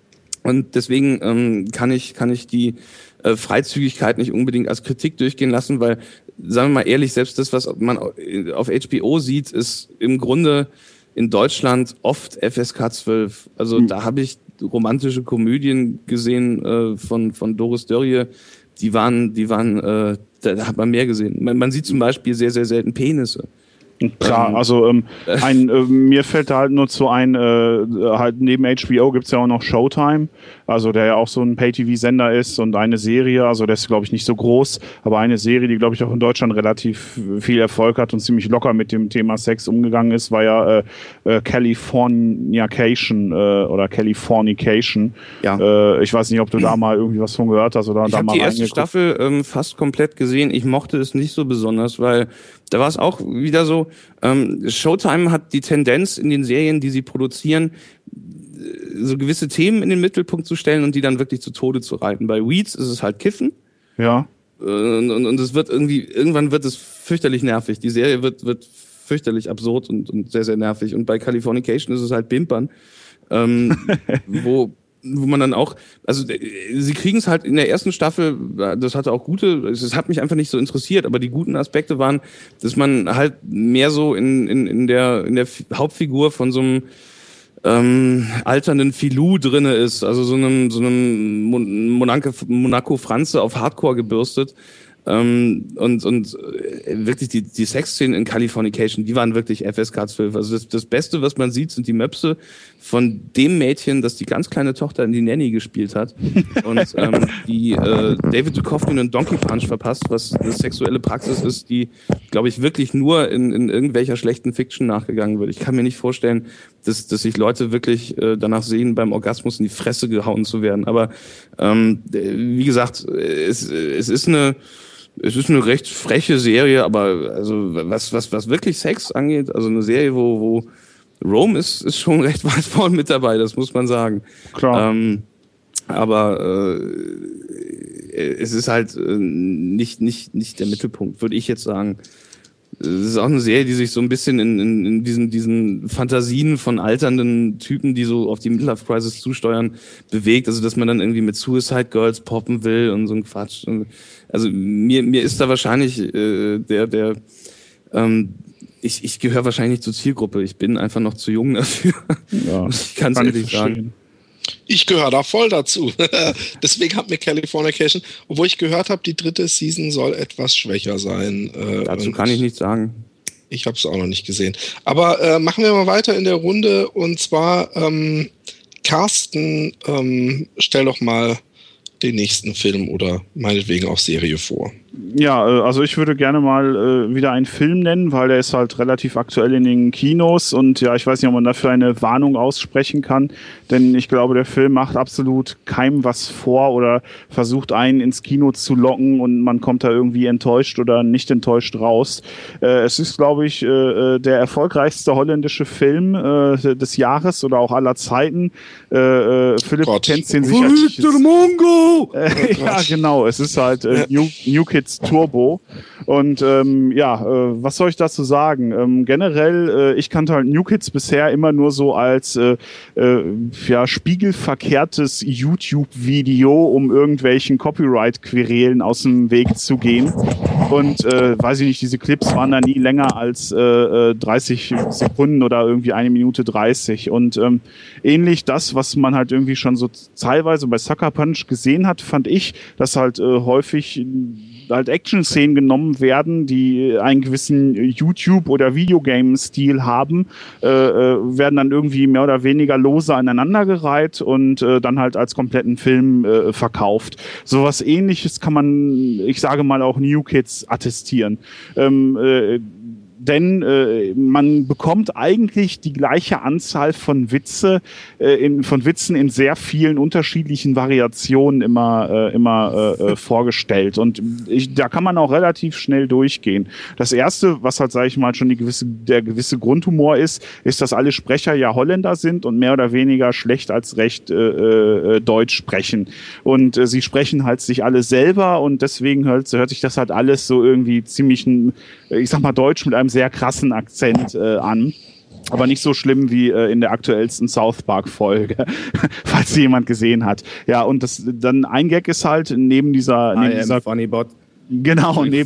und deswegen ähm, kann ich kann ich die äh, Freizügigkeit nicht unbedingt als Kritik durchgehen lassen, weil, sagen wir mal ehrlich, selbst das, was man auf H B O sieht, ist im Grunde in Deutschland oft F S K zwölf. Also mhm. da habe ich romantische Komödien gesehen äh, von von Doris Dörrie, die waren, die waren, äh, da, da hat man mehr gesehen. Man, man sieht zum Beispiel sehr, sehr selten Penisse. Klar, also ähm, ein, äh, mir fällt da halt nur zu ein, äh, halt neben H B O gibt's ja auch noch Showtime, also der ja auch so ein Pay-T V-Sender ist und eine Serie, also der ist glaube ich nicht so groß, aber eine Serie, die glaube ich auch in Deutschland relativ viel Erfolg hat und ziemlich locker mit dem Thema Sex umgegangen ist, war ja äh, äh, Californication äh, oder Californication. Ja. Äh, ich weiß nicht, ob du da mal irgendwie was von gehört hast oder Ich da habe mal die erste reingeguckt. Staffel ähm, fast komplett gesehen. Ich mochte es nicht so besonders, weil da war es auch wieder so, ähm, Showtime hat die Tendenz in den Serien, die sie produzieren, so gewisse Themen in den Mittelpunkt zu stellen und die dann wirklich zu Tode zu reiten. Bei Weeds ist es halt Kiffen. Ja. Und, und, und es wird irgendwie, irgendwann wird es fürchterlich nervig. Die Serie wird, wird fürchterlich absurd und, und sehr, sehr nervig. Und bei Californication ist es halt Bimpern, ähm, wo, wo man dann auch, also sie kriegen es halt in der ersten Staffel, das hatte auch gute, es hat mich einfach nicht so interessiert, aber die guten Aspekte waren, dass man halt mehr so in, in, in der, in der Hauptfigur von so einem ähm, alternden Filou drinne ist, also so einem, so einem Monaco, Monaco Franze auf Hardcore gebürstet. Ähm, und und äh, wirklich die die Sexszenen in Californication, die waren wirklich F S K zwölf. Also das, das Beste, was man sieht, sind die Möpse von dem Mädchen, das die ganz kleine Tochter in die Nanny gespielt hat und ähm, die äh, David Duchovny einen Donkey Punch verpasst, was eine sexuelle Praxis ist, die, glaube ich, wirklich nur in, in irgendwelcher schlechten Fiction nachgegangen wird. Ich kann mir nicht vorstellen, dass, dass sich Leute wirklich äh, danach sehen, beim Orgasmus in die Fresse gehauen zu werden. Aber ähm, wie gesagt, es, es ist eine Es ist eine recht freche Serie, aber also was was was wirklich Sex angeht, also eine Serie, wo wo Rome ist ist schon recht weit vorne mit dabei, das muss man sagen. Klar. Ähm, aber äh, es ist halt äh, nicht nicht nicht der Mittelpunkt, würde ich jetzt sagen. Es ist auch eine Serie, die sich so ein bisschen in, in, in diesen, diesen Fantasien von alternden Typen, die so auf die Midlife Crisis zusteuern, bewegt. Also, dass man dann irgendwie mit Suicide Girls poppen will und so ein Quatsch. Also, mir, mir ist da wahrscheinlich äh, der, der, ähm, ich, ich gehöre wahrscheinlich nicht zur Zielgruppe. Ich bin einfach noch zu jung dafür. Ja, ich kann es kann ehrlich ich sagen. verstehen. Ich gehöre da voll dazu. Deswegen hat mir Californication, obwohl ich gehört habe, die dritte Season soll etwas schwächer sein. Äh, Dazu kann ich nichts sagen. Ich habe es auch noch nicht gesehen. Aber äh, machen wir mal weiter in der Runde. Und zwar, ähm, Carsten, ähm, stell doch mal den nächsten Film oder meinetwegen auch Serie vor. Ja, äh, also ich würde gerne mal äh, wieder einen Film nennen, weil der ist halt relativ aktuell in den Kinos und ja, ich weiß nicht, ob man dafür eine Warnung aussprechen kann, denn ich glaube, der Film macht absolut keinem was vor oder versucht einen ins Kino zu locken und man kommt da irgendwie enttäuscht oder nicht enttäuscht raus. Äh, es ist, glaube ich, äh, der erfolgreichste holländische Film äh, des Jahres oder auch aller Zeiten. Äh, äh, Philipp Gott. kennt den sicherlich. Mongo! Äh, ja, genau. Es ist halt äh, New, New Kids Turbo. Und ähm, ja, äh, was soll ich dazu sagen? Ähm, generell, äh, ich kannte halt New Kids bisher immer nur so als äh, äh, ja, spiegelverkehrtes YouTube-Video, um irgendwelchen Copyright-Querelen aus dem Weg zu gehen. Und äh, weiß ich nicht, diese Clips waren da nie länger als äh, dreißig Sekunden oder irgendwie eine Minute dreißig. Und ähm, ähnlich das, was man halt irgendwie schon so teilweise bei Sucker Punch gesehen hat, fand ich, dass halt äh, häufig halt Action-Szenen genommen werden, die einen gewissen YouTube- oder Videogame-Stil haben, äh, werden dann irgendwie mehr oder weniger lose aneinandergereiht und äh, dann halt als kompletten Film äh, verkauft. Sowas Ähnliches kann man, ich sage mal, auch New Kids attestieren. Ähm, äh, Denn äh, man bekommt eigentlich die gleiche Anzahl von Witze, äh, in, von Witzen in sehr vielen unterschiedlichen Variationen immer, äh, immer äh, vorgestellt. Und ich, da kann man auch relativ schnell durchgehen. Das erste, was halt, sage ich mal, schon die gewisse, der gewisse Grundhumor ist, ist, dass alle Sprecher ja Holländer sind und mehr oder weniger schlecht als recht äh, äh, Deutsch sprechen. Und äh, sie sprechen halt sich alle selber und deswegen hört, hört sich das halt alles so irgendwie ziemlich, ich sag mal, Deutsch mit einem sehr krassen Akzent äh, an. Aber nicht so schlimm wie äh, in der aktuellsten South Park-Folge, falls sie jemand gesehen hat. Ja, und das dann ein Gag ist halt neben dieser, neben I am dieser funny bot. genau, neben,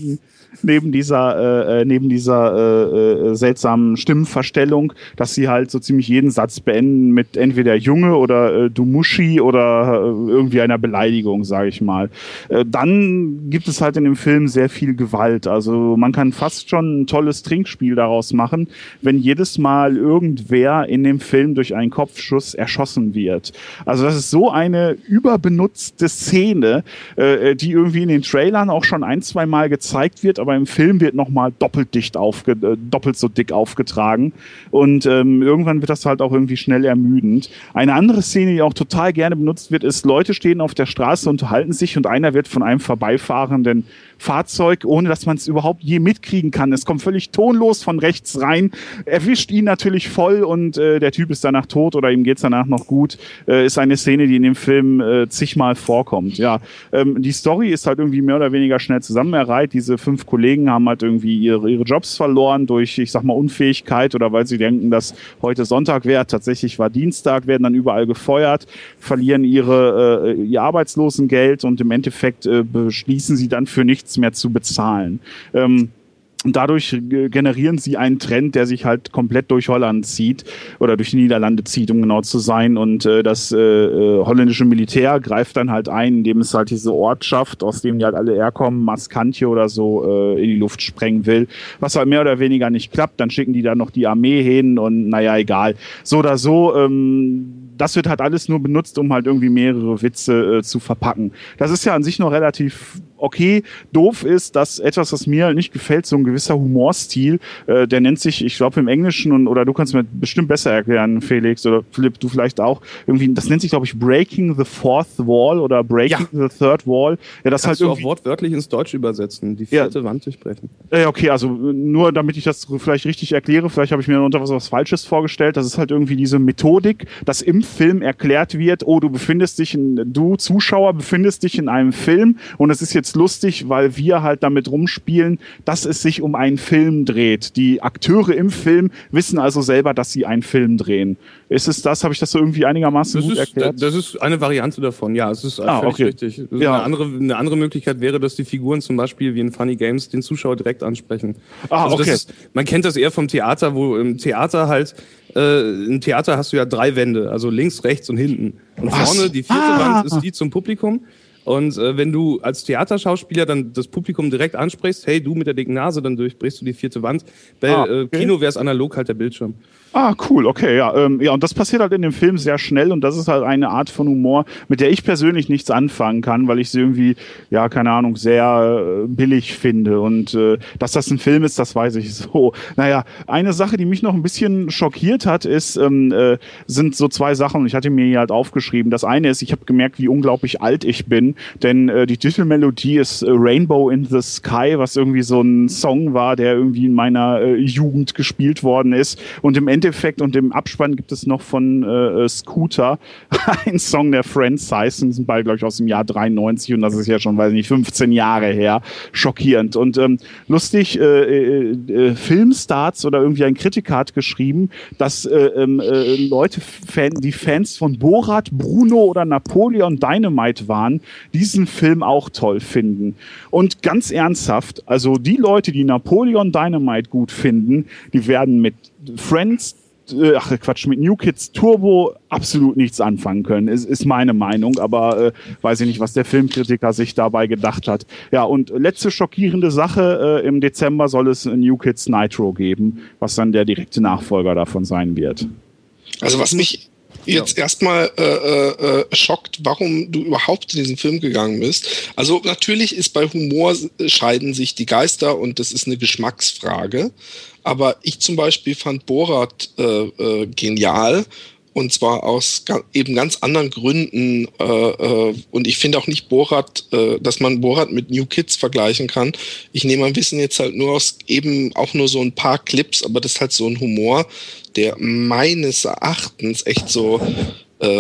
neben dieser, äh, neben dieser äh, äh, seltsamen Stimmenverstellung, dass sie halt so ziemlich jeden Satz beenden mit entweder Junge oder äh, du Muschi oder äh, irgendwie einer Beleidigung, sage ich mal. Äh, dann gibt es halt in dem Film sehr viel Gewalt. Also man kann fast schon ein tolles Trinkspiel daraus machen, wenn jedes Mal irgendwer in dem Film durch einen Kopfschuss erschossen wird. Also das ist so eine überbenutzte Szene, äh, die irgendwie in den Trailern auch schon ein, zwei Mal gezeigt wird, aber im Film wird nochmal doppelt dicht aufge äh, doppelt so dick aufgetragen und ähm, irgendwann wird das halt auch irgendwie schnell ermüdend. Eine andere Szene, die auch total gerne benutzt wird, ist, Leute stehen auf der Straße, unterhalten sich und einer wird von einem vorbeifahrenden Fahrzeug, ohne dass man es überhaupt je mitkriegen kann. Es kommt völlig tonlos von rechts rein, erwischt ihn natürlich voll und äh, der Typ ist danach tot oder ihm geht's danach noch gut. Äh, ist eine Szene, die in dem Film äh, zigmal vorkommt. Ja, ähm, die Story ist halt irgendwie mehr oder weniger schnell zusammengereiht. Diese fünf Kollegen haben halt irgendwie ihre, ihre Jobs verloren durch, ich sag mal, Unfähigkeit oder weil sie denken, dass heute Sonntag wäre. Tatsächlich war Dienstag, werden dann überall gefeuert, verlieren ihre, äh, ihr Arbeitslosengeld und im Endeffekt äh, beschließen sie dann für nichts mehr zu bezahlen. Ähm, Und dadurch generieren sie einen Trend, der sich halt komplett durch Holland zieht oder durch die Niederlande zieht, um genau zu sein. Und äh, das äh, äh, holländische Militär greift dann halt ein, indem es halt diese Ortschaft, aus dem die halt alle herkommen, Maskantje oder so, äh, in die Luft sprengen will. Was halt mehr oder weniger nicht klappt. Dann schicken die dann noch die Armee hin und naja, egal. So oder so, ähm, das wird halt alles nur benutzt, um halt irgendwie mehrere Witze äh, zu verpacken. Das ist ja an sich noch relativ okay. Doof ist, dass etwas, was mir nicht gefällt, so ein gewisser Humorstil, äh, der nennt sich, ich glaube im Englischen, und oder du kannst mir bestimmt besser erklären, Felix, oder Philipp, du vielleicht auch, irgendwie, das nennt sich, glaube ich, Breaking the Fourth Wall oder Breaking ja. the Third Wall. Ja, das kannst halt du auch wortwörtlich ins Deutsche übersetzen, die vierte ja. Wand durchbrechen. Ja, okay, also nur damit ich das vielleicht richtig erkläre, vielleicht habe ich mir unter was, was Falsches vorgestellt, das ist halt irgendwie diese Methodik, dass im Film erklärt wird, oh, du befindest dich, in, du Zuschauer befindest dich in einem Film und es ist jetzt lustig, weil wir halt damit rumspielen, dass es sich um einen Film dreht. Die Akteure im Film wissen also selber, dass sie einen Film drehen. Ist es das? Habe ich das so irgendwie einigermaßen das gut ist, erklärt? Das ist eine Variante davon, ja. Es ist ah, völlig okay. richtig. Ja. Eine, andere, eine andere Möglichkeit wäre, dass die Figuren zum Beispiel wie in Funny Games den Zuschauer direkt ansprechen. Ah, also okay. das ist, man kennt das eher vom Theater, wo im Theater halt Äh, im Theater hast du ja drei Wände, also links, rechts und hinten. Und Was? vorne, die vierte ah. Wand ist die zum Publikum. Und äh, wenn du als Theaterschauspieler dann das Publikum direkt ansprichst, hey, du mit der dicken Nase, dann durchbrichst du die vierte Wand. Bei ah, okay. äh, Kino wäre es analog halt der Bildschirm. Ah, cool, okay, ja. Ähm, ja, und das passiert halt in dem Film sehr schnell und das ist halt eine Art von Humor, mit der ich persönlich nichts anfangen kann, weil ich sie irgendwie, ja, keine Ahnung, sehr äh, billig finde. Und äh, dass das ein Film ist, das weiß ich so. Naja, eine Sache, die mich noch ein bisschen schockiert hat, ist, ähm, äh, sind so zwei Sachen und ich hatte mir hier halt aufgeschrieben. Das eine ist, ich habe gemerkt, wie unglaublich alt ich bin, denn äh, die Titelmelodie ist äh, Rainbow in the Sky, was irgendwie so ein Song war, der irgendwie in meiner äh, Jugend gespielt worden ist. Und im Endeffekt und im Abspann gibt es noch von äh, Scooter einen Song, der Friends heißt. Die sind beide, glaube ich, aus dem Jahr dreiundneunzig und das ist ja schon, weiß ich nicht, fünfzehn Jahre her. Schockierend. Und ähm, lustig, äh, äh, Filmstarts oder irgendwie ein Kritiker hat geschrieben, dass äh, äh, Leute, Fan, die Fans von Borat, Bruno oder Napoleon Dynamite waren, diesen Film auch toll finden. Und ganz ernsthaft, also die Leute, die Napoleon Dynamite gut finden, die werden mit Friends, äh, ach Quatsch, mit New Kids Turbo absolut nichts anfangen können, ist, ist meine Meinung, aber äh, weiß ich nicht, was der Filmkritiker sich dabei gedacht hat. Ja, und letzte schockierende Sache, äh, im Dezember soll es New Kids Nitro geben, was dann der direkte Nachfolger davon sein wird. Also was mich jetzt ja. erstmal äh, äh, schockt, warum du überhaupt in diesen Film gegangen bist. Also natürlich ist bei Humor scheiden sich die Geister und das ist eine Geschmacksfrage. Aber ich zum Beispiel fand Borat äh, äh, genial. Und zwar aus ga- eben ganz anderen Gründen. Äh, äh, und ich finde auch nicht Borat, äh, dass man Borat mit New Kids vergleichen kann. Ich nehme mein Wissen jetzt halt nur aus eben auch nur so ein paar Clips, aber das ist halt so ein Humor, der meines Erachtens echt so äh,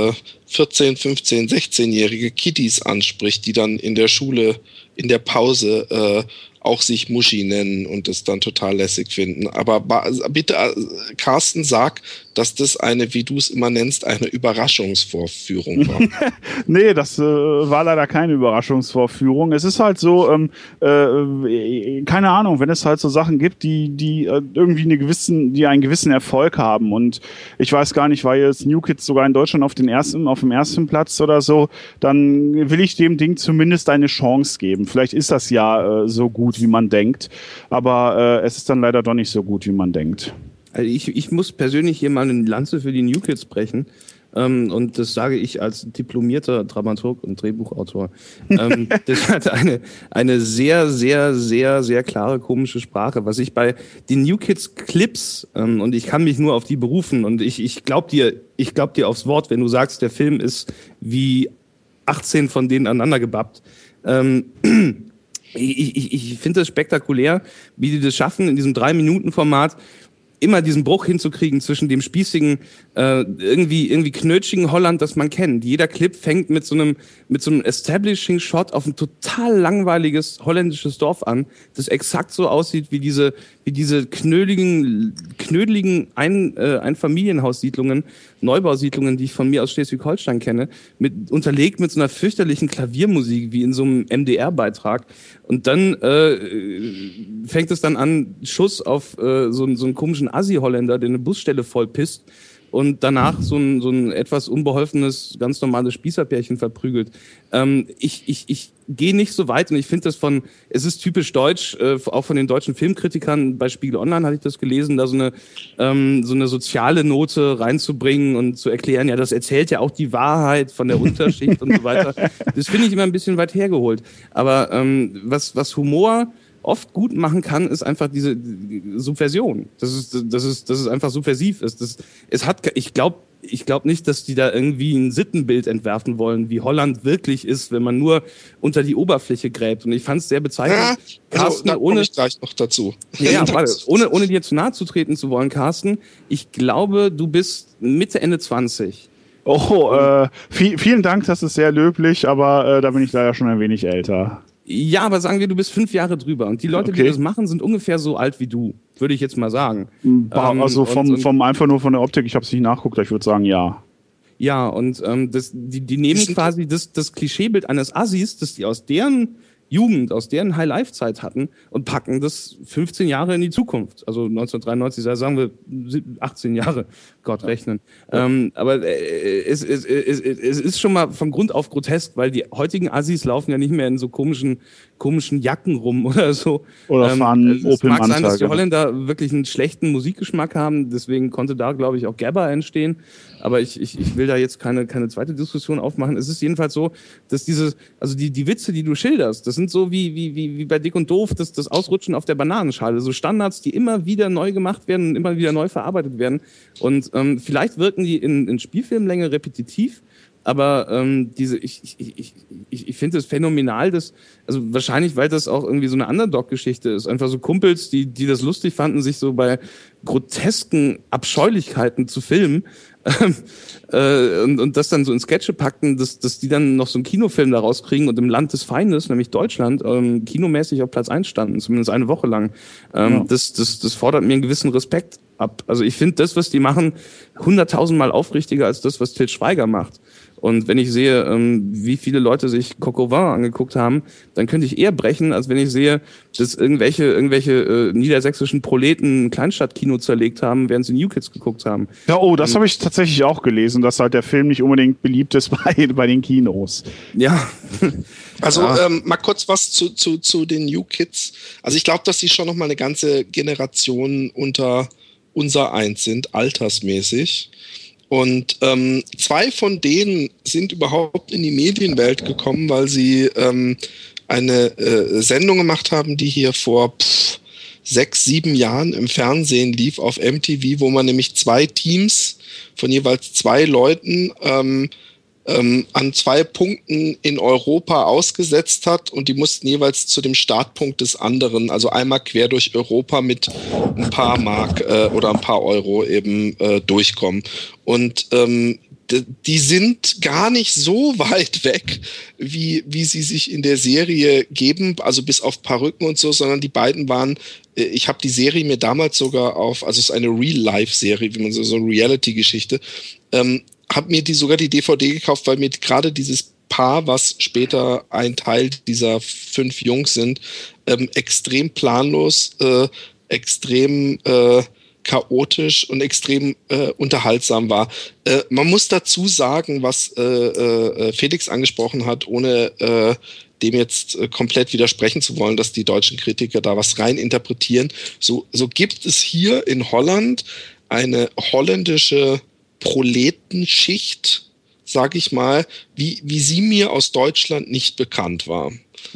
vierzehn, fünfzehn, sechzehnjährige Kiddies anspricht, die dann in der Schule, in der Pause äh, auch sich Muschi nennen und das dann total lässig finden. Aber bitte, Carsten, sag, dass das eine, wie du es immer nennst, eine Überraschungsvorführung war. Nee, das äh, war leider keine Überraschungsvorführung. Es ist halt so, ähm, äh, keine Ahnung, wenn es halt so Sachen gibt, die, die äh, irgendwie eine gewissen, die einen gewissen Erfolg haben. Und ich weiß gar nicht, war jetzt New Kids sogar in Deutschland auf den ersten, auf dem ersten Platz oder so, dann will ich dem Ding zumindest eine Chance geben. Vielleicht ist das ja äh, so gut, wie man denkt. Aber äh, es ist dann leider doch nicht so gut, wie man denkt. Also ich, ich muss persönlich hier mal eine Lanze für die New Kids brechen. Ähm, und das sage ich als diplomierter Dramaturg und Drehbuchautor. Ähm, das hat eine, eine sehr, sehr, sehr, sehr klare komische Sprache. Was ich bei den New Kids Clips, ähm, und ich kann mich nur auf die berufen, und ich, ich glaub dir, ich glaub dir aufs Wort, wenn du sagst, der Film ist wie achtzehn von denen aneinander gebappt. Ähm, ich ich, ich finde es spektakulär, wie die das schaffen, in diesem drei-Minuten-Format immer diesen Bruch hinzukriegen zwischen dem spießigen, äh, irgendwie irgendwie knötschigen Holland, das man kennt. Jeder Clip fängt mit so einem mit so einem Establishing-Shot auf ein total langweiliges holländisches Dorf an, das exakt so aussieht wie diese wie diese knödeligen knödeligen ein äh, Einfamilienhaussiedlungen, Neubausiedlungen, die ich von mir aus Schleswig-Holstein kenne, mit unterlegt mit so einer fürchterlichen Klaviermusik wie in so einem M D R-Beitrag. Und dann äh, fängt es dann an, Schuss auf äh, so, so einen komischen Assi-Holländer, der eine Busstelle voll pisst und danach so ein, so ein etwas unbeholfenes, ganz normales Spießerpärchen verprügelt. Ähm, ich ich, ich gehe nicht so weit und ich finde das von, es ist typisch deutsch, äh, auch von den deutschen Filmkritikern, bei Spiegel Online hatte ich das gelesen, da so eine, ähm, so eine soziale Note reinzubringen und zu erklären, ja, das erzählt ja auch die Wahrheit von der Unterschicht und so weiter. Das finde ich immer ein bisschen weit hergeholt. Aber ähm, was, was Humor oft gut machen kann, ist einfach diese Subversion. Das ist, das ist, das ist einfach subversiv. Es, das, es hat, ich glaube, ich glaube nicht, dass die da irgendwie ein Sittenbild entwerfen wollen, wie Holland wirklich ist, wenn man nur unter die Oberfläche gräbt. Und ich fand es sehr bezeichnend. Ja, also, Carsten, da ohne, ich gleich noch dazu. Ja, ja, warte, ohne, ohne dir zu nahe zu treten zu wollen, Carsten, ich glaube, du bist Mitte, Ende zwanzig. Oh, äh, viel, vielen Dank, das ist sehr löblich, aber äh, da bin ich leider schon ein wenig älter. Ja, aber sagen wir, du bist fünf Jahre drüber. Und die Leute, Okay. die das machen, sind ungefähr so alt wie du, würde ich jetzt mal sagen. Bah, Ähm, also vom, und, und, vom einfach nur von der Optik, ich habe es nicht nachguckt, ich würde sagen, ja. Ja, und ähm, das, die, die nehmen sind- quasi das, das Klischeebild eines Assis, das die aus deren Jugend, aus deren High-Life-Zeit hatten und packen das fünfzehn Jahre in die Zukunft. Also neunzehnhundertdreiundneunzig, sagen wir achtzehn Jahre, Gott rechnen. Ja. Ähm, aber äh, es, es, es, es ist schon mal von Grund auf grotesk, weil die heutigen Assis laufen ja nicht mehr in so komischen komischen Jacken rum oder so. Oder fahren ähm, es mag sein, dass die Opel-Anzeige. Holländer wirklich einen schlechten Musikgeschmack haben, deswegen konnte da, glaube ich, auch Gabba entstehen. Aber ich, ich, ich will da jetzt keine, keine zweite Diskussion aufmachen. Es ist jedenfalls so, dass diese, also die, die Witze, die du schilderst, das sind so wie, wie, wie, wie bei Dick und Doof, das, das Ausrutschen auf der Bananenschale. So Standards, die immer wieder neu gemacht werden und immer wieder neu verarbeitet werden. Und ähm, vielleicht wirken die in, in Spielfilmlänge repetitiv, aber ähm, diese, ich, ich, ich, ich, ich finde es phänomenal, dass, also wahrscheinlich, weil das auch irgendwie so eine Underdog-Geschichte ist. Einfach so Kumpels, die, die das lustig fanden, sich so bei grotesken Abscheulichkeiten zu filmen ähm, äh, und, und das dann so in Sketche packten, dass, dass die dann noch so einen Kinofilm daraus kriegen und im Land des Feindes, nämlich Deutschland, ähm, kinomäßig auf Platz eins standen, zumindest eine Woche lang. Ähm, Ja. das, das, das fordert mir einen gewissen Respekt ab. Also ich finde das, was die machen, hunderttausendmal aufrichtiger als das, was Til Schweiger macht. Und wenn ich sehe, ähm, wie viele Leute sich Coq au Vin angeguckt haben, dann könnte ich eher brechen, als wenn ich sehe, dass irgendwelche irgendwelche äh, niedersächsischen Proleten ein Kleinstadtkino zerlegt haben, während sie New Kids geguckt haben. Ja, oh, das habe ich tatsächlich auch gelesen, dass halt der Film nicht unbedingt beliebt ist bei, bei den Kinos. Ja. Also Ja. ähm, mal kurz was zu, zu, zu den New Kids. Also ich glaube, dass sie schon noch mal eine ganze Generation unter unser Eins sind, altersmäßig. Und ähm, zwei von denen sind überhaupt in die Medienwelt gekommen, weil sie ähm, eine äh, Sendung gemacht haben, die hier vor pff, sechs, sieben Jahren im Fernsehen lief auf M T V, wo man nämlich zwei Teams von jeweils zwei Leuten ähm, ähm, an zwei Punkten in Europa ausgesetzt hat und die mussten jeweils zu dem Startpunkt des anderen, also einmal quer durch Europa mit ein paar Mark äh, oder ein paar Euro eben äh, durchkommen. Und ähm, die sind gar nicht so weit weg, wie, wie sie sich in der Serie geben, also bis auf Perücken und so, sondern die beiden waren, ich habe die Serie mir damals sogar auf, also es ist eine Real-Life-Serie, wie man so, so eine Reality-Geschichte, ähm, habe mir die sogar die D V D gekauft, weil mir gerade dieses Paar, was später ein Teil dieser fünf Jungs sind, ähm, extrem planlos, äh, extrem äh, chaotisch und extrem äh, unterhaltsam war. Äh, man muss dazu sagen, was äh, äh, Felix angesprochen hat, ohne äh, dem jetzt äh, komplett widersprechen zu wollen, dass die deutschen Kritiker da was rein interpretieren. So, so gibt es hier in Holland eine holländische Proletenschicht, sag ich mal, wie, wie sie mir aus Deutschland nicht bekannt war.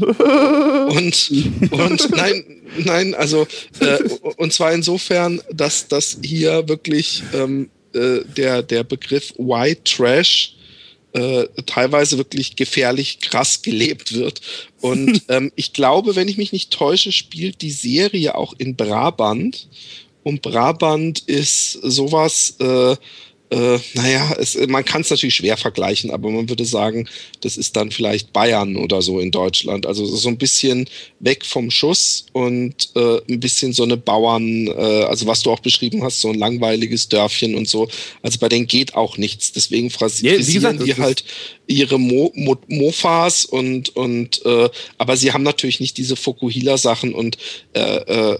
Und, und nein, nein, also äh, und zwar insofern, dass dass hier wirklich ähm, äh, der, der Begriff White Trash äh, teilweise wirklich gefährlich krass gelebt wird. Und ähm, ich glaube, wenn ich mich nicht täusche, spielt die Serie auch in Brabant. Und Brabant ist sowas, äh, Äh, naja, es, man kann es natürlich schwer vergleichen, aber man würde sagen, das ist dann vielleicht Bayern oder so in Deutschland. Also so ein bisschen weg vom Schuss und äh, ein bisschen so eine Bauern, äh, also was du auch beschrieben hast, so ein langweiliges Dörfchen und so. Also bei denen geht auch nichts. Deswegen frisieren ja, die halt ihre Mo Mo Mofas und, und äh, aber sie haben natürlich nicht diese Fukuhila-Sachen und äh, äh,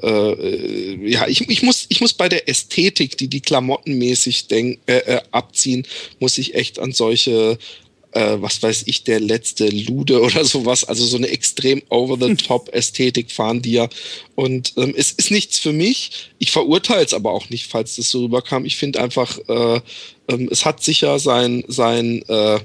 äh, ja, ich, ich, muss, ich muss bei der Ästhetik, die die Klamotten mäßig denk, äh, äh, abziehen, muss ich echt an solche äh, was weiß ich, der letzte Lude oder sowas, also so eine extrem over-the-top-Ästhetik fahren die ja. Und ähm, es ist nichts für mich. Ich verurteile es aber auch nicht, falls das so rüberkam. Ich finde einfach, äh, ähm, es hat sicher sein, sein äh,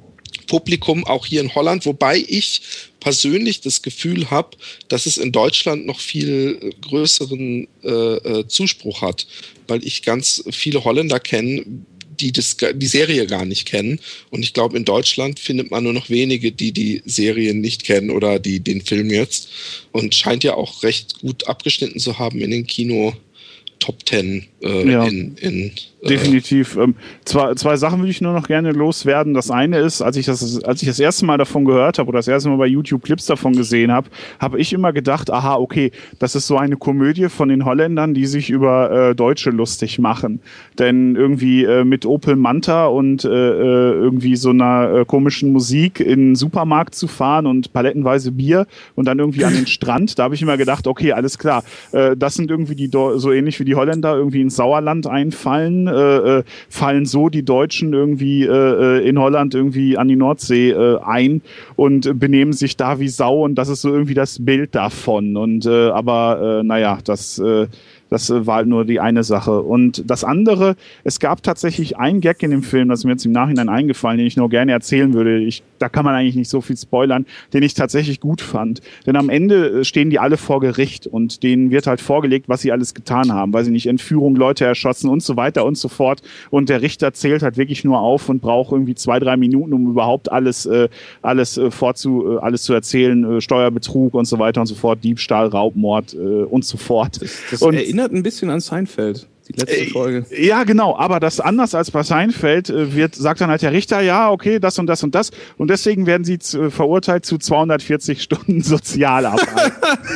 Publikum auch hier in Holland, wobei ich persönlich das Gefühl habe, dass es in Deutschland noch viel größeren äh, äh, Zuspruch hat, weil ich ganz viele Holländer kenne, die das, die Serie gar nicht kennen. Und ich glaube, in Deutschland findet man nur noch wenige, die die Serie nicht kennen oder die den Film jetzt. Und scheint ja auch recht gut abgeschnitten zu haben in den Kino Top Ten äh, ja. in, in Definitiv. Ähm, zwei, zwei Sachen würde ich nur noch gerne loswerden. Das eine ist, als ich das, als ich das erste Mal davon gehört habe oder das erste Mal bei YouTube Clips davon gesehen habe, habe ich immer gedacht, aha, okay, das ist so eine Komödie von den Holländern, die sich über äh, Deutsche lustig machen. Denn irgendwie äh, mit Opel Manta und äh, irgendwie so einer äh, komischen Musik in den Supermarkt zu fahren und palettenweise Bier und dann irgendwie an den Strand, da habe ich immer gedacht, okay, alles klar, äh, das sind irgendwie die, Do- so ähnlich wie die Holländer irgendwie ins Sauerland einfallen, Äh, äh, fallen so die Deutschen irgendwie äh, in Holland irgendwie an die Nordsee äh, ein und benehmen sich da wie Sau und das ist so irgendwie das Bild davon. Und äh, aber äh, naja, das äh, Das war halt nur die eine Sache. Und das andere, es gab tatsächlich einen Gag in dem Film, das ist mir jetzt im Nachhinein eingefallen, den ich nur gerne erzählen würde. Ich, da kann man eigentlich nicht so viel spoilern, den ich tatsächlich gut fand. Denn am Ende stehen die alle vor Gericht und denen wird halt vorgelegt, was sie alles getan haben. Weiß ich nicht, Entführung, Leute erschossen und so weiter und so fort. Und der Richter zählt halt wirklich nur auf und braucht irgendwie zwei, drei Minuten, um überhaupt alles, äh, alles, äh, vorzu, äh, alles zu erzählen. Äh, Steuerbetrug und so weiter und so fort, Diebstahl, Raubmord äh, und so fort. Das, das und erinnert ein bisschen an Seinfeld, die letzte Folge. Äh, ja, genau, aber das anders als bei Seinfeld äh, wird, sagt dann halt der Richter, ja, okay, das und das und das und deswegen werden sie zu, verurteilt zu zweihundertvierzig Stunden Sozialarbeit.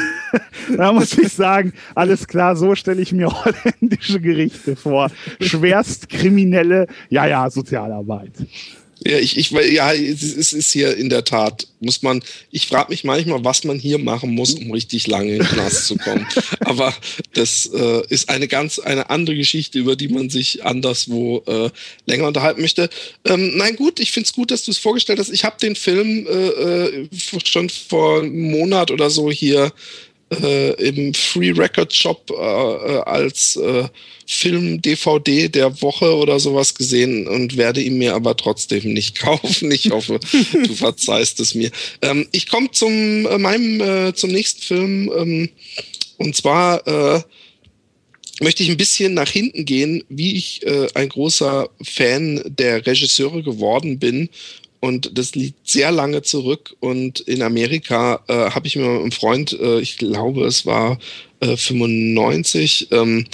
Da muss ich sagen, alles klar, so stelle ich mir holländische Gerichte vor. Schwerstkriminelle, ja, ja, Sozialarbeit. Ja, ich, ich, ja, es ist hier in der Tat, muss man, ich frage mich manchmal, was man hier machen muss, um richtig lange in den Knast zu kommen. Aber das äh, ist eine ganz, eine andere Geschichte, über die man sich anderswo äh, länger unterhalten möchte. Ähm, nein, gut, ich finde es gut, dass du es vorgestellt hast. Ich habe den Film äh, schon vor einem Monat oder so hier äh, im Free Record Shop äh, als äh, Film-D V D der Woche oder sowas gesehen und werde ihn mir aber trotzdem nicht kaufen. Ich hoffe, du verzeihst es mir. Ähm, ich komme zum äh, meinem äh, zum nächsten Film ähm, und zwar äh, möchte ich ein bisschen nach hinten gehen, wie ich äh, ein großer Fan der Regisseure geworden bin. Und das liegt sehr lange zurück. Und in Amerika äh, habe ich mir mit einem Freund, äh, ich glaube, es war äh, fünfundneunzig, ähm,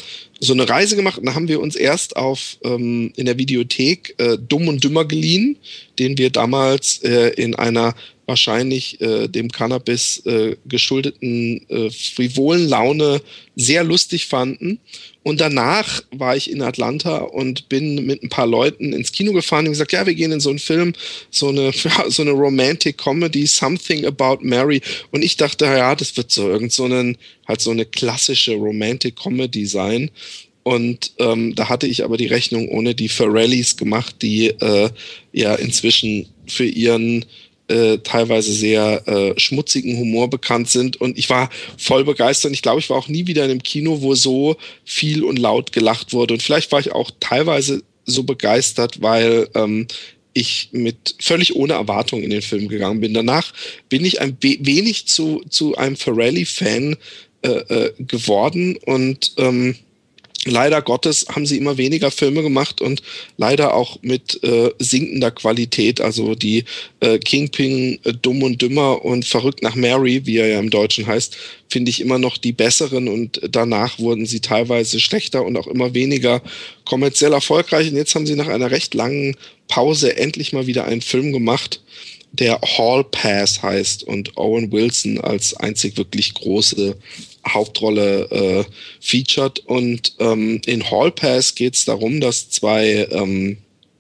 so eine Reise gemacht und da haben wir uns erst auf ähm, in der Videothek äh, Dumm und Dümmer geliehen, den wir damals äh, in einer wahrscheinlich äh, dem Cannabis äh, geschuldeten äh, frivolen Laune sehr lustig fanden. Und danach war ich in Atlanta und bin mit ein paar Leuten ins Kino gefahren und gesagt, ja, wir gehen in so einen Film, so eine, ja, so eine Romantic Comedy, Something About Mary. Und ich dachte, ja, das wird so irgend so einen, halt so eine klassische Romantic Comedy sein. Und ähm, da hatte ich aber die Rechnung ohne die Farrellies gemacht, die äh, ja inzwischen für ihren Äh, teilweise sehr äh, schmutzigen Humor bekannt sind und ich war voll begeistert. Ich glaube, ich war auch nie wieder in einem Kino, wo so viel und laut gelacht wurde und vielleicht war ich auch teilweise so begeistert, weil ähm, ich mit völlig ohne Erwartung in den Film gegangen bin. Danach bin ich ein wenig zu, zu einem Farrelly-Fan äh, äh, geworden und ähm, leider Gottes haben sie immer weniger Filme gemacht und leider auch mit äh, sinkender Qualität. Also die äh, Kingpin, äh, Dumm und Dümmer und Verrückt nach Mary, wie er ja im Deutschen heißt, finde ich immer noch die besseren und danach wurden sie teilweise schlechter und auch immer weniger kommerziell erfolgreich. Und jetzt haben sie nach einer recht langen Pause endlich mal wieder einen Film gemacht, der Hall Pass heißt und Owen Wilson als einzig wirklich große Hauptrolle äh, featured. Und ähm, in Hall Pass geht es darum, dass zwei ähm,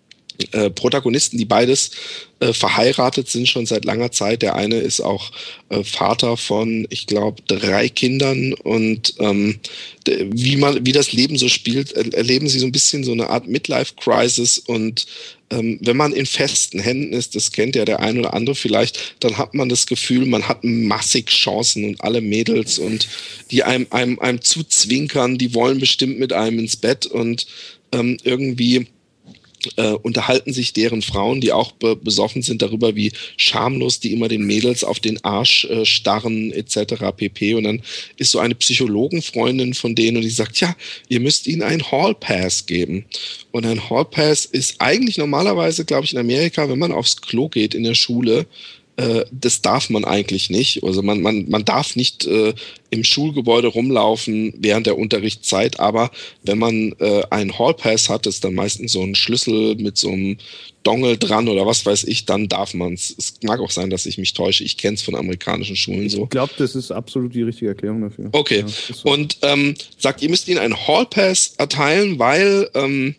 äh, Protagonisten, die beides äh, verheiratet sind schon seit langer Zeit. Der eine ist auch äh, Vater von, ich glaube, drei Kindern und ähm, de, wie man, wie das Leben so spielt, erleben sie so ein bisschen so eine Art Midlife-Crisis und ähm, wenn man in festen Händen ist, das kennt ja der ein oder andere vielleicht, dann hat man das Gefühl, man hat massig Chancen und alle Mädels und die einem, einem, einem zuzwinkern, die wollen bestimmt mit einem ins Bett und ähm, irgendwie Äh, unterhalten sich deren Frauen, die auch be- besoffen sind darüber, wie schamlos die immer den Mädels auf den Arsch äh, starren et cetera pp. Und dann ist so eine Psychologenfreundin von denen und die sagt, ja, ihr müsst ihnen einen Hall Pass geben. Und ein Hall Pass ist eigentlich normalerweise, glaube ich, in Amerika, wenn man aufs Klo geht in der Schule, äh, das darf man eigentlich nicht. Also man, man, man darf nicht äh, im Schulgebäude rumlaufen während der Unterrichtszeit, aber wenn man äh, einen Hall Pass hat, ist dann meistens so ein Schlüssel mit so einem Dongle dran oder was weiß ich, dann darf man es. Es mag auch sein, dass ich mich täusche. Ich kenne es von amerikanischen Schulen so. Ich glaube, das ist absolut die richtige Erklärung dafür. Okay. Ja, so. Und ähm, sagt, ihr müsst ihnen einen Hall Pass erteilen, weil ähm,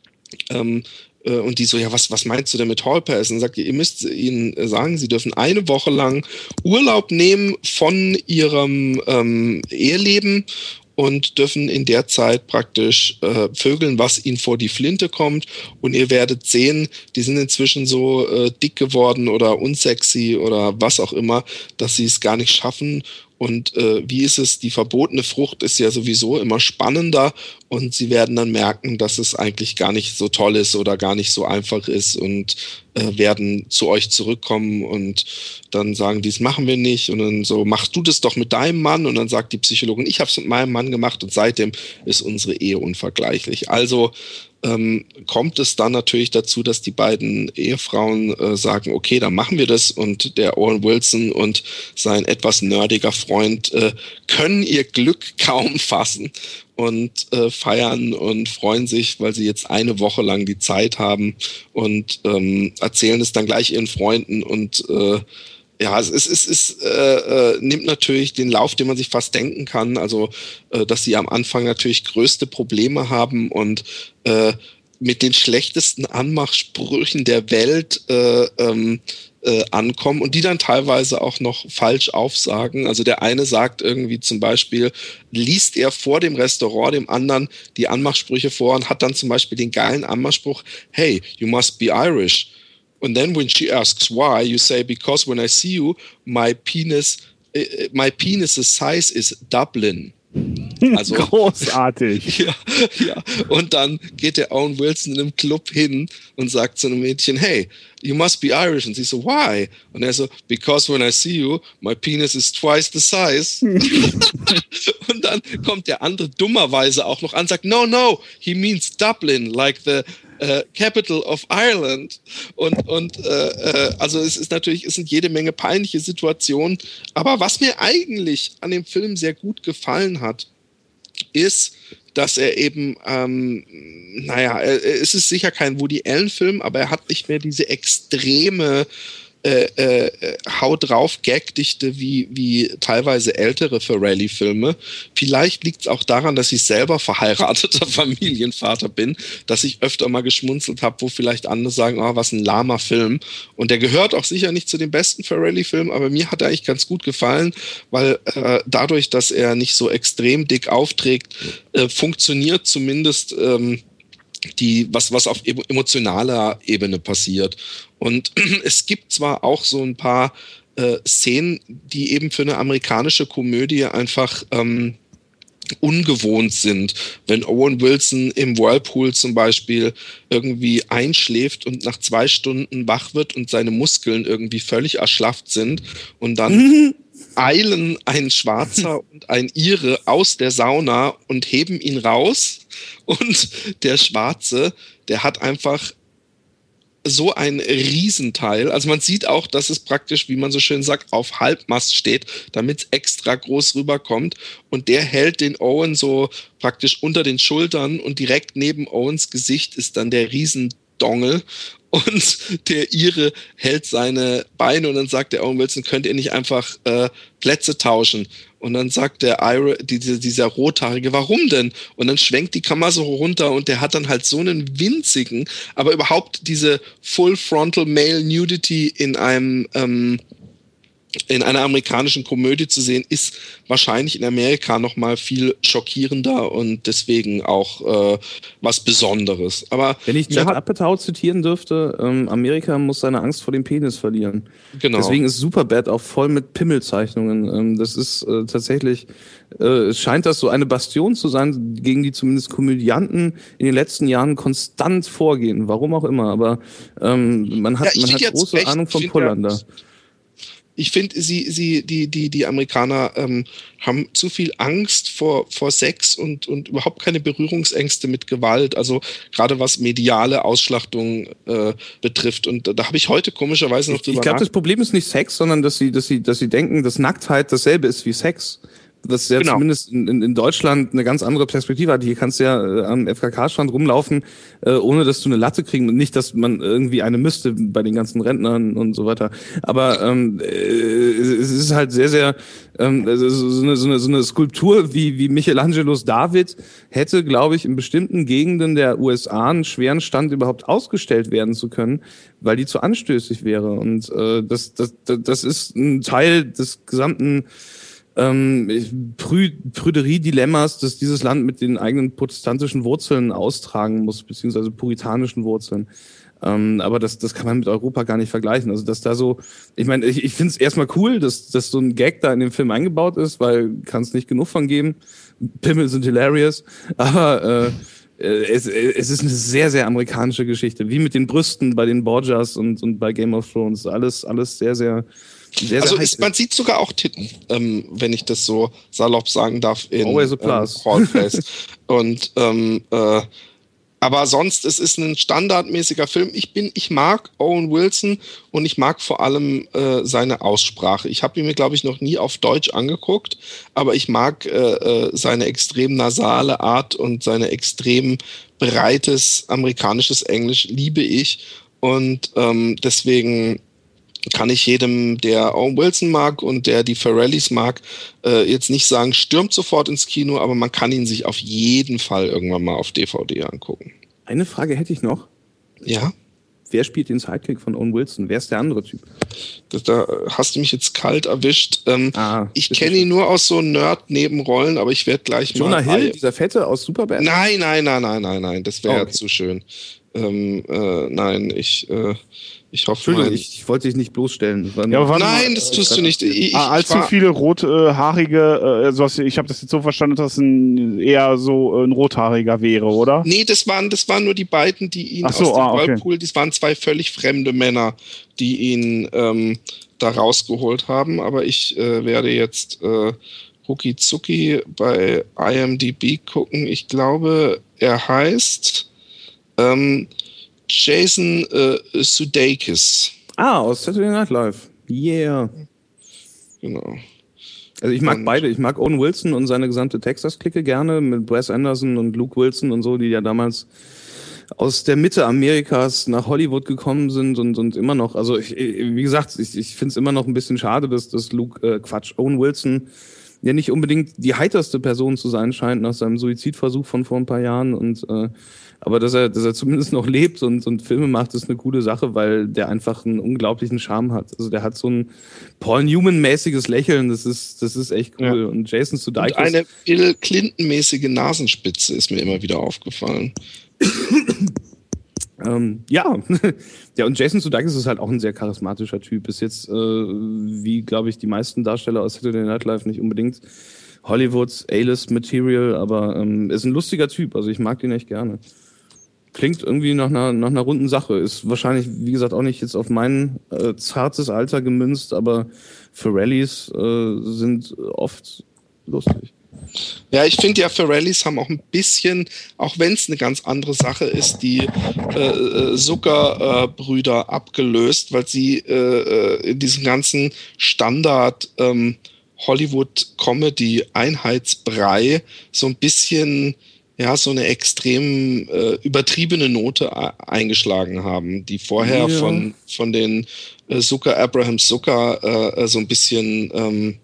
ähm, und die so, ja, was, was meinst du denn mit Hall Pass? Und sagt, ihr müsst ihnen sagen, sie dürfen eine Woche lang Urlaub nehmen von ihrem ähm, Eheleben und dürfen in der Zeit praktisch äh, vögeln, was ihnen vor die Flinte kommt. Und ihr werdet sehen, die sind inzwischen so äh, dick geworden oder unsexy oder was auch immer, dass sie es gar nicht schaffen. Und äh, wie ist es? Die verbotene Frucht ist ja sowieso immer spannender und sie werden dann merken, dass es eigentlich gar nicht so toll ist oder gar nicht so einfach ist und äh, werden zu euch zurückkommen und dann sagen die, das machen wir nicht und dann so, machst du das doch mit deinem Mann? Und dann sagt die Psychologin, ich habe es mit meinem Mann gemacht und seitdem ist unsere Ehe unvergleichlich. Also ähm, kommt es dann natürlich dazu, dass die beiden Ehefrauen äh, sagen, okay, dann machen wir das und der Owen Wilson und sein etwas nerdiger Freund äh, können ihr Glück kaum fassen und äh, feiern und freuen sich, weil sie jetzt eine Woche lang die Zeit haben und ähm, erzählen es dann gleich ihren Freunden und äh, ja, es, ist, es, ist, äh, äh, nimmt natürlich den Lauf, den man sich fast denken kann. Also, äh, dass sie am Anfang natürlich größte Probleme haben und äh, mit den schlechtesten Anmachsprüchen der Welt äh, ähm, äh, ankommen und die dann teilweise auch noch falsch aufsagen. Also der eine sagt irgendwie zum Beispiel, liest er vor dem Restaurant dem anderen die Anmachsprüche vor und hat dann zum Beispiel den geilen Anmachspruch, hey, you must be Irish. And then when she asks why, you say, because when I see you, my penis, uh, my penis's size is Dublin. Also, großartig. Ja, ja. Und dann geht der Owen Wilson in einem Club hin und sagt zu einem Mädchen, hey, you must be Irish. Und sie so, why? Und er so, because when I see you, my penis is twice the size. Und dann kommt der andere dummerweise auch noch an und sagt, no, no, he means Dublin, like the Uh, capital of Ireland und, und uh, uh, also es ist natürlich, es sind jede Menge peinliche Situationen, aber was mir eigentlich an dem Film sehr gut gefallen hat, ist, dass er eben, ähm, naja, es ist sicher kein Woody Allen-Film, aber er hat nicht mehr diese extreme Äh, äh, Haut drauf Gagdichte wie, wie teilweise ältere Ferrelli-Filme. Vielleicht liegt es auch daran, dass ich selber verheirateter Familienvater bin, dass ich öfter mal geschmunzelt habe, wo vielleicht andere sagen, oh, was ein lahmer Film. Und der gehört auch sicher nicht zu den besten Ferrelli-Filmen, aber mir hat er eigentlich ganz gut gefallen, weil äh, dadurch, dass er nicht so extrem dick aufträgt, äh, funktioniert zumindest ähm, die, was, was auf emotionaler Ebene passiert. Und es gibt zwar auch so ein paar äh, Szenen, die eben für eine amerikanische Komödie einfach ähm, ungewohnt sind. Wenn Owen Wilson im Whirlpool zum Beispiel irgendwie einschläft und nach zwei Stunden wach wird und seine Muskeln irgendwie völlig erschlafft sind und dann eilen ein Schwarzer und ein Ire aus der Sauna und heben ihn raus. Und der Schwarze, der hat einfach so ein Riesenteil. Also man sieht auch, dass es praktisch, wie man so schön sagt, auf Halbmast steht, damit es extra groß rüberkommt. Und der hält den Owen so praktisch unter den Schultern und direkt neben Owens Gesicht ist dann der Riesendongel. Und der Ire hält seine Beine und dann sagt der Owen Wilson, könnt ihr nicht einfach äh, Plätze tauschen? Und dann sagt der Ire, die, dieser Rothaarige, warum denn? Und dann schwenkt die Kamera so runter und der hat dann halt so einen winzigen, aber überhaupt diese Full Frontal Male Nudity in einem ähm, in einer amerikanischen Komödie zu sehen, ist wahrscheinlich in Amerika noch mal viel schockierender und deswegen auch äh, was Besonderes. Aber wenn ich Judd Apatow zitieren dürfte, ähm, Amerika muss seine Angst vor dem Penis verlieren. Genau. Deswegen ist Superbad auch voll mit Pimmelzeichnungen. Ähm, das ist äh, tatsächlich, äh, scheint das so eine Bastion zu sein, gegen die zumindest Komödianten in den letzten Jahren konstant vorgehen. Warum auch immer, aber ähm, man hat, ja, man hat große recht, Ahnung von Pullern da. Ich finde, sie, sie, die, die, die Amerikaner ähm, haben zu viel Angst vor, vor Sex und, und überhaupt keine Berührungsängste mit Gewalt. Also gerade was mediale Ausschlachtung äh, betrifft. Und da habe ich heute komischerweise noch drüber Ich glaube, das Problem ist nicht Sex, sondern dass sie, dass sie, dass sie denken, dass Nacktheit dasselbe ist wie Sex. Das ja genau. Zumindest in, in Deutschland eine ganz andere Perspektive hat. Hier kannst du ja äh, am F K K-Strand rumlaufen, äh, ohne dass du eine Latte kriegen. Nicht, dass man irgendwie eine müsste bei den ganzen Rentnern und so weiter. Aber ähm, äh, es ist halt sehr, sehr ähm, so, eine, so, eine, so eine Skulptur wie, wie Michelangelos David hätte, glaube ich, in bestimmten Gegenden der U S A einen schweren Stand überhaupt ausgestellt werden zu können, weil die zu anstößig wäre. Und äh, das, das, das ist ein Teil des gesamten Ähm, Prü- Prüderie-Dilemmas, dass dieses Land mit den eigenen protestantischen Wurzeln austragen muss, beziehungsweise puritanischen Wurzeln. Ähm, aber das, das kann man mit Europa gar nicht vergleichen. Also, dass da so, ich meine, ich, ich finde es erstmal cool, dass, dass so ein Gag da in dem Film eingebaut ist, weil kann es nicht genug von geben. Pimmel sind hilarious, aber äh, es, es ist eine sehr, sehr amerikanische Geschichte. Wie mit den Brüsten bei den Borgias und, und bei Game of Thrones. Alles, alles sehr, sehr Sehr, also sehr ist, man sieht sogar auch Titten, ähm, wenn ich das so salopp sagen darf, in Always a plus. ähm, Hall Place. Und ähm, äh, aber sonst, es ist ein standardmäßiger Film. Ich bin, ich mag Owen Wilson und ich mag vor allem äh, seine Aussprache. Ich habe ihn mir, glaube ich, noch nie auf Deutsch angeguckt, aber ich mag äh, seine extrem nasale Art und seine extrem breites amerikanisches Englisch liebe ich und ähm, deswegen kann ich jedem, der Owen Wilson mag und der die Ferrellis mag, äh, jetzt nicht sagen, stürmt sofort ins Kino, aber man kann ihn sich auf jeden Fall irgendwann mal auf D V D angucken. Eine Frage hätte ich noch. Ja? Wer spielt den Sidekick von Owen Wilson? Wer ist der andere Typ? Das, da hast du mich jetzt kalt erwischt. Ähm, ah, ich kenne ihn nur aus so Nerd-Nebenrollen, aber ich werde gleich Jonah mal... Hill, dieser Fette aus Superbad? Nein, nein, nein, nein, nein, nein, das wäre oh, ja okay. zu schön. Ähm, äh, nein, ich... Äh, Ich hoffe, Entschuldigung, ich, ich wollte dich nicht bloßstellen. Ja, aber Nein, mal, das tust äh, du nicht. Ich, ich allzu war, viele rothaarige, äh, so was, ich habe das jetzt so verstanden, dass es ein, eher so ein rothaariger wäre, oder? Nee, das waren, das waren nur die beiden, die ihn Ach so, aus dem ah, okay. Whirlpool, das waren zwei völlig fremde Männer, die ihn ähm, da rausgeholt haben. Aber ich äh, werde jetzt äh, rucki zucki bei I M D B gucken. Ich glaube, er heißt ähm, Jason äh, Sudeikis. Ah, aus Saturday Night Live. Yeah. Genau. Also ich mag Und- beide. Ich mag Owen Wilson und seine gesamte Texas-Clique gerne mit Wes Anderson und Luke Wilson und so, die ja damals aus der Mitte Amerikas nach Hollywood gekommen sind und, und immer noch, also ich, wie gesagt, ich, ich finde es immer noch ein bisschen schade, dass, dass Luke, äh, Quatsch, Owen Wilson ja nicht unbedingt die heiterste Person zu sein scheint nach seinem Suizidversuch von vor ein paar Jahren und äh, aber dass er, dass er zumindest noch lebt und, und Filme macht, ist eine coole Sache, weil der einfach einen unglaublichen Charme hat. Also der hat so ein Paul Newman-mäßiges Lächeln, das ist, das ist echt cool. Ja. Und Jason Und Sudeikis. eine Bill Clinton-mäßige Nasenspitze ist mir immer wieder aufgefallen. Ähm, ja, ja, und Jason Sudeikis ist halt auch ein sehr charismatischer Typ. Ist jetzt, äh, wie glaube ich, die meisten Darsteller aus Saturday Night Live nicht unbedingt Hollywoods A-List-Material, aber ähm, ist ein lustiger Typ. Also ich mag den echt gerne. Klingt irgendwie nach einer, nach einer runden Sache. Ist wahrscheinlich, wie gesagt, auch nicht jetzt auf mein äh, zartes Alter gemünzt, aber Ferrellis äh, sind oft lustig. Ja, ich finde ja, Ferrellis haben auch ein bisschen, auch wenn es eine ganz andere Sache ist, die äh, Zucker-Brüder äh, abgelöst, weil sie äh, in diesem ganzen Standard ähm, Hollywood-Comedy-Einheitsbrei so ein bisschen, ja, so eine extrem äh, übertriebene Note e- eingeschlagen haben, die vorher Ja. von, von den äh, Zucker, Abraham Zucker, äh, so ein bisschen ähm,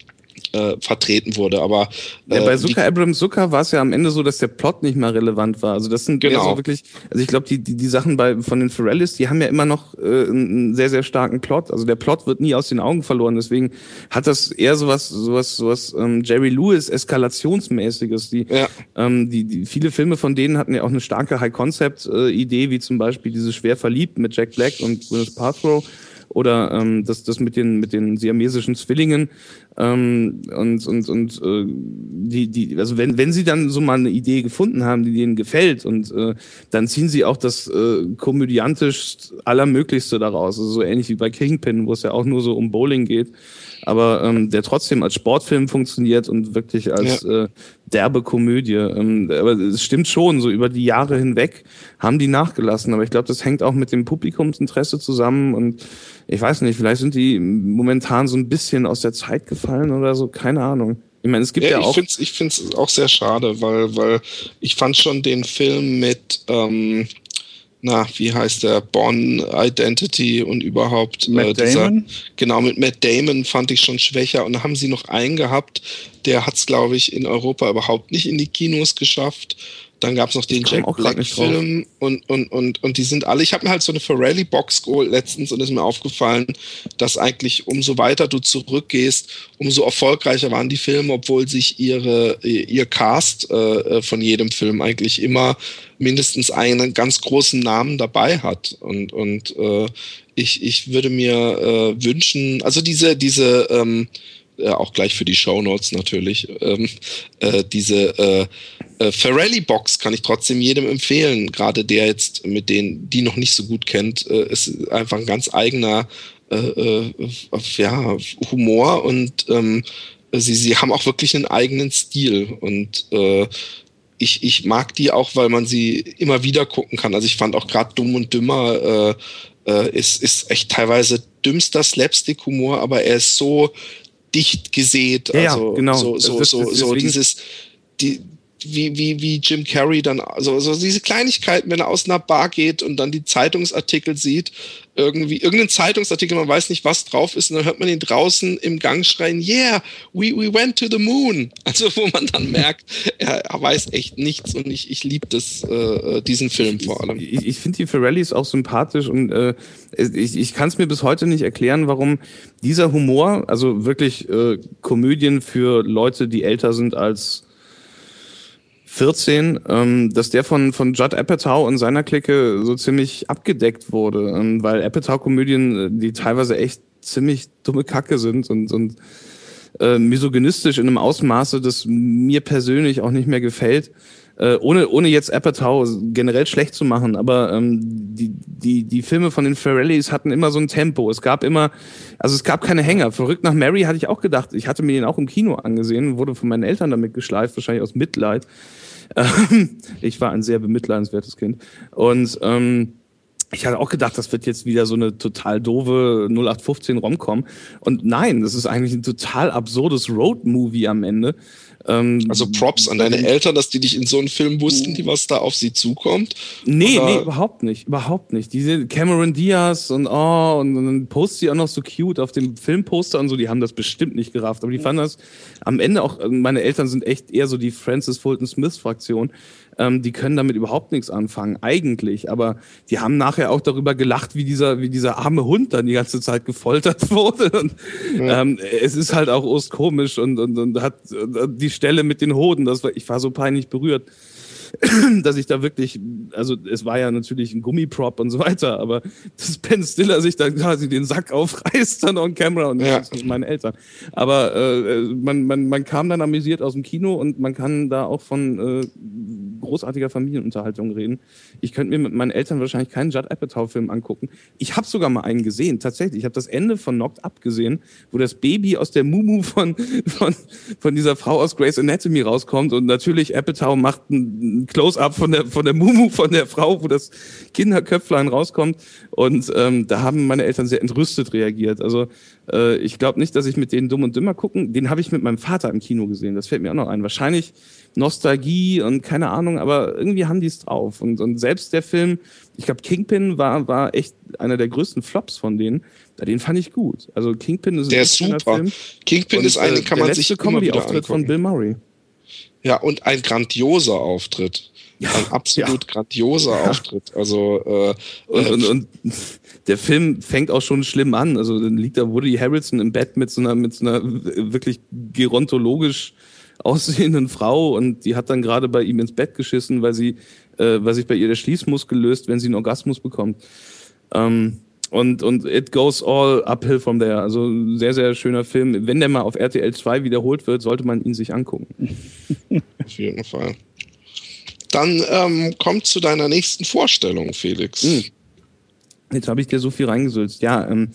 äh, vertreten wurde. Aber Ja, bei äh, Zucker, Abraham Zucker war es ja am Ende so, dass der Plot nicht mehr relevant war. Also das sind eher Genau. so wirklich, also ich glaube, die, die, die Sachen bei, von den Ferrellis, die haben ja immer noch äh, einen sehr, sehr starken Plot. Also der Plot wird nie aus den Augen verloren. Deswegen hat das eher sowas, sowas, sowas ähm, Jerry Lewis Eskalationsmäßiges. Die, Ja. ähm, die, die, viele Filme von denen hatten ja auch eine starke High-Concept-Idee, wie zum Beispiel diese Schwer verliebt mit Jack Black und Gwyneth Paltrow. Oder ähm, das, das mit den mit den siamesischen Zwillingen ähm, und und und äh, die die also wenn wenn sie dann so mal eine Idee gefunden haben, die denen gefällt und äh, dann ziehen sie auch das äh, komödiantisch allermöglichste daraus, also so ähnlich wie bei Kingpin, wo es ja auch nur so um Bowling geht, aber ähm, der trotzdem als Sportfilm funktioniert und wirklich als Ja. äh, derbe Komödie. Ähm, aber es stimmt schon, so über die Jahre hinweg haben die nachgelassen. Aber ich glaube, das hängt auch mit dem Publikumsinteresse zusammen. Und ich weiß nicht, vielleicht sind die momentan so ein bisschen aus der Zeit gefallen oder so. Keine Ahnung. Ich meine, es gibt ja, Ja, ich auch... finde es ich find's auch sehr schade, weil, weil ich fand schon den Film mit, ähm, na, wie heißt der, Born Identity und überhaupt Matt äh, dieser, Damon? genau, mit Matt Damon fand ich schon schwächer. Und da haben sie noch einen gehabt, der hat es, glaube ich, in Europa überhaupt nicht in die Kinos geschafft. Dann gab es noch den Ich komm Jack auch grad nicht drauf. Black-Film und, und, und, und die sind alle, ich habe mir halt so eine Ferrelli-Box geholt letztens und ist mir aufgefallen, dass eigentlich umso weiter du zurückgehst, umso erfolgreicher waren die Filme, obwohl sich ihre, ihr Cast äh, von jedem Film eigentlich immer mindestens einen ganz großen Namen dabei hat. Und, und äh, ich, ich würde mir äh, wünschen, also diese, diese ähm, äh, auch gleich für die Shownotes natürlich, ähm, äh, diese äh, äh, Ferrelli-Box kann ich trotzdem jedem empfehlen, gerade der jetzt mit denen, die noch nicht so gut kennt, äh, ist einfach ein ganz eigener äh, äh, ja, Humor und ähm, sie, sie haben auch wirklich einen eigenen Stil und äh, ich, ich mag die auch, weil man sie immer wieder gucken kann. Also ich fand auch gerade Dumm und Dümmer äh, äh, ist, ist echt teilweise dümmster Slapstick-Humor, aber er ist so dicht gesät. Ja, ja, also genau. so, so, Das- so, das- so deswegen- dieses, die, wie, wie, wie Jim Carrey dann, also so diese Kleinigkeiten, wenn er aus einer Bar geht und dann die Zeitungsartikel sieht, irgendwie, irgendein Zeitungsartikel, man weiß nicht, was drauf ist, und dann hört man ihn draußen im Gang schreien, yeah, we, we went to the moon. Also wo man dann merkt, er, er weiß echt nichts und ich, ich liebe das, äh, diesen Film vor allem. Ich, ich finde die Ferrellis auch sympathisch und äh, ich, ich kann es mir bis heute nicht erklären, warum dieser Humor, also wirklich äh, Komödien für Leute, die älter sind als vierzehn, ähm, dass der von von Judd Apatow und seiner Clique so ziemlich abgedeckt wurde, ähm, weil Apatow-Komödien, äh, die teilweise echt ziemlich dumme Kacke sind und und äh, misogynistisch in einem Ausmaße, das mir persönlich auch nicht mehr gefällt. Äh, ohne ohne jetzt Apatow generell schlecht zu machen, aber ähm, die die die Filme von den Ferrellis hatten immer so ein Tempo. Es gab immer, also es gab keine Hänger. Verrückt nach Mary hatte ich auch gedacht. Ich hatte mir den auch im Kino angesehen, wurde von meinen Eltern damit geschleift, wahrscheinlich aus Mitleid. Ähm, ich war ein sehr bemitleidenswertes Kind und ähm, Ich hatte auch gedacht, das wird jetzt wieder so eine total doofe null acht fünfzehn Rom-Com. Und nein, das ist eigentlich ein total absurdes Road-Movie am Ende. Ähm, Also Props an deine Eltern, dass die dich in so einen Film wussten, die was da auf sie zukommt. Nee, Oder? nee, überhaupt nicht, überhaupt nicht. Diese Cameron Diaz und oh, und dann postet sie auch noch so cute auf dem Filmposter und so, die haben das bestimmt nicht gerafft. Aber die fanden das am Ende auch, meine Eltern sind echt eher so die Francis Fulton Smith-Fraktion. Ähm, die können damit überhaupt nichts anfangen, eigentlich. Aber die haben nachher auch darüber gelacht, wie dieser, wie dieser arme Hund dann die ganze Zeit gefoltert wurde. Und, ja. ähm, es ist halt auch urskomisch und, und, und hat und die Stelle mit den Hoden, das war, ich war so peinlich berührt, dass ich da wirklich, also es war ja natürlich ein Gummiprop und so weiter, aber dass Ben Stiller sich dann quasi den Sack aufreißt dann on camera und ja. das sind meine Eltern. Aber äh, man, man, man kam dann amüsiert aus dem Kino und man kann da auch von äh, großartiger Familienunterhaltung reden. Ich könnte mir mit meinen Eltern wahrscheinlich keinen Judd Apatow-Film angucken. Ich habe sogar mal einen gesehen, tatsächlich. Ich habe das Ende von Knocked Up gesehen, wo das Baby aus der Mumu von, von, von dieser Frau aus Grey's Anatomy rauskommt und natürlich Apatow macht ein Close-Up von der, von der Mumu, von der Frau, wo das Kinderköpflein rauskommt. Und ähm, da haben meine Eltern sehr entrüstet reagiert. Also äh, ich glaube nicht, dass ich mit denen Dumm und Dümmer gucken. Den habe ich mit meinem Vater im Kino gesehen. Das fällt mir auch noch ein. Wahrscheinlich Nostalgie und keine Ahnung, aber irgendwie haben die es drauf. Und, und selbst der Film, ich glaube Kingpin war, war echt einer der größten Flops von denen. Den fand ich gut. Also Kingpin ist ein der ist super. Film. Kingpin und, ist eine, kann man sich immer wieder angucken. Auftritt von Bill Murray. Ja, und ein grandioser Auftritt. Ja, ein absolut ja. grandioser ja. Auftritt. Also äh, und, und, und der Film fängt auch schon schlimm an. Also dann liegt da Woody Harrelson im Bett mit so einer mit so einer wirklich gerontologisch aussehenden Frau und die hat dann gerade bei ihm ins Bett geschissen, weil sie äh, weil sich bei ihr der Schließmuskel löst, wenn sie einen Orgasmus bekommt. Ähm, Und, und it goes all uphill from there. Also sehr, sehr schöner Film. Wenn der mal auf R T L zwei wiederholt wird, sollte man ihn sich angucken. Auf jeden Fall. Dann ähm, kommt zu deiner nächsten Vorstellung, Felix. Hm. Jetzt habe ich dir so viel reingesülzt. Ja, ähm,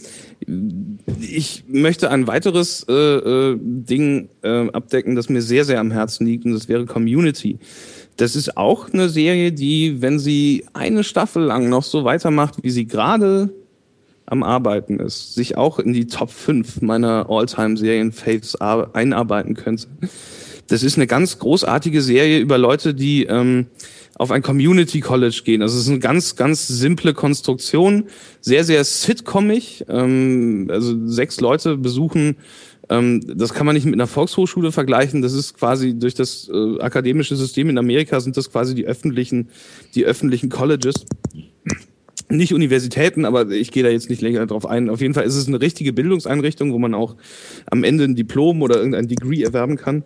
ich möchte ein weiteres äh, äh, Ding äh, abdecken, das mir sehr, sehr am Herzen liegt, und das wäre Community. Das ist auch eine Serie, die, wenn sie eine Staffel lang noch so weitermacht, wie sie gerade am Arbeiten ist, sich auch in die Top fünf meiner All-Time-Serien-Faves einarbeiten könnte. Das ist eine ganz großartige Serie über Leute, die ähm, auf ein Community College gehen. Also es ist eine ganz, ganz simple Konstruktion, sehr, sehr sitcomig. Ähm, also sechs Leute besuchen, ähm, das kann man nicht mit einer Volkshochschule vergleichen. Das ist quasi durch das äh, akademische System in Amerika sind das quasi die öffentlichen, die öffentlichen Colleges. Nicht Universitäten, aber ich gehe da jetzt nicht länger drauf ein. Auf jeden Fall ist es eine richtige Bildungseinrichtung, wo man auch am Ende ein Diplom oder irgendein Degree erwerben kann.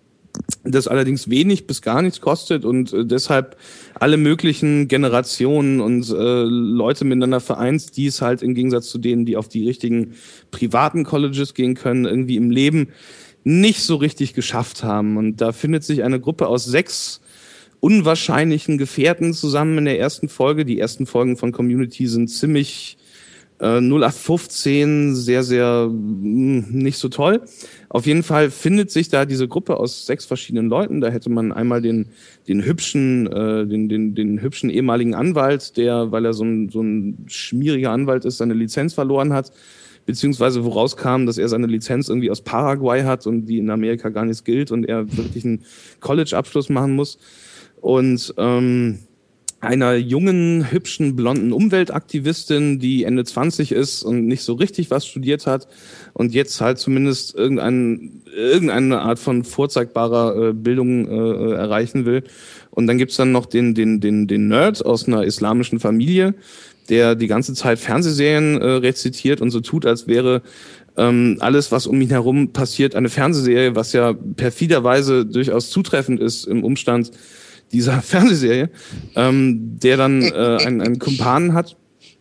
Das allerdings wenig bis gar nichts kostet und äh, deshalb alle möglichen Generationen und äh, Leute miteinander vereint, die es halt im Gegensatz zu denen, die auf die richtigen privaten Colleges gehen können, irgendwie im Leben nicht so richtig geschafft haben. Und da findet sich eine Gruppe aus sechs unwahrscheinlichen Gefährten zusammen in der ersten Folge. Die ersten Folgen von Community sind ziemlich äh, null acht fünfzehn, sehr, sehr mh, nicht so toll. Auf jeden Fall findet sich da diese Gruppe aus sechs verschiedenen Leuten. Da hätte man einmal den den hübschen äh, den den den hübschen ehemaligen Anwalt, der, weil er so ein so ein schmieriger Anwalt ist, seine Lizenz verloren hat, beziehungsweise woraus kam, dass er seine Lizenz irgendwie aus Paraguay hat und die in Amerika gar nichts gilt und er wirklich einen College-Abschluss machen muss. Und ähm, einer jungen, hübschen, blonden Umweltaktivistin, die Ende zwanzig ist und nicht so richtig was studiert hat und jetzt halt zumindest irgendein, irgendeine Art von vorzeigbarer äh, Bildung äh, erreichen will. Und dann gibt's dann noch den, den, den, den Nerd aus einer islamischen Familie, der die ganze Zeit Fernsehserien äh, rezitiert und so tut, als wäre ähm, alles, was um ihn herum passiert, eine Fernsehserie, was ja perfiderweise durchaus zutreffend ist im Umstand dieser Fernsehserie, ähm, der dann äh, einen, einen Kumpanen hat,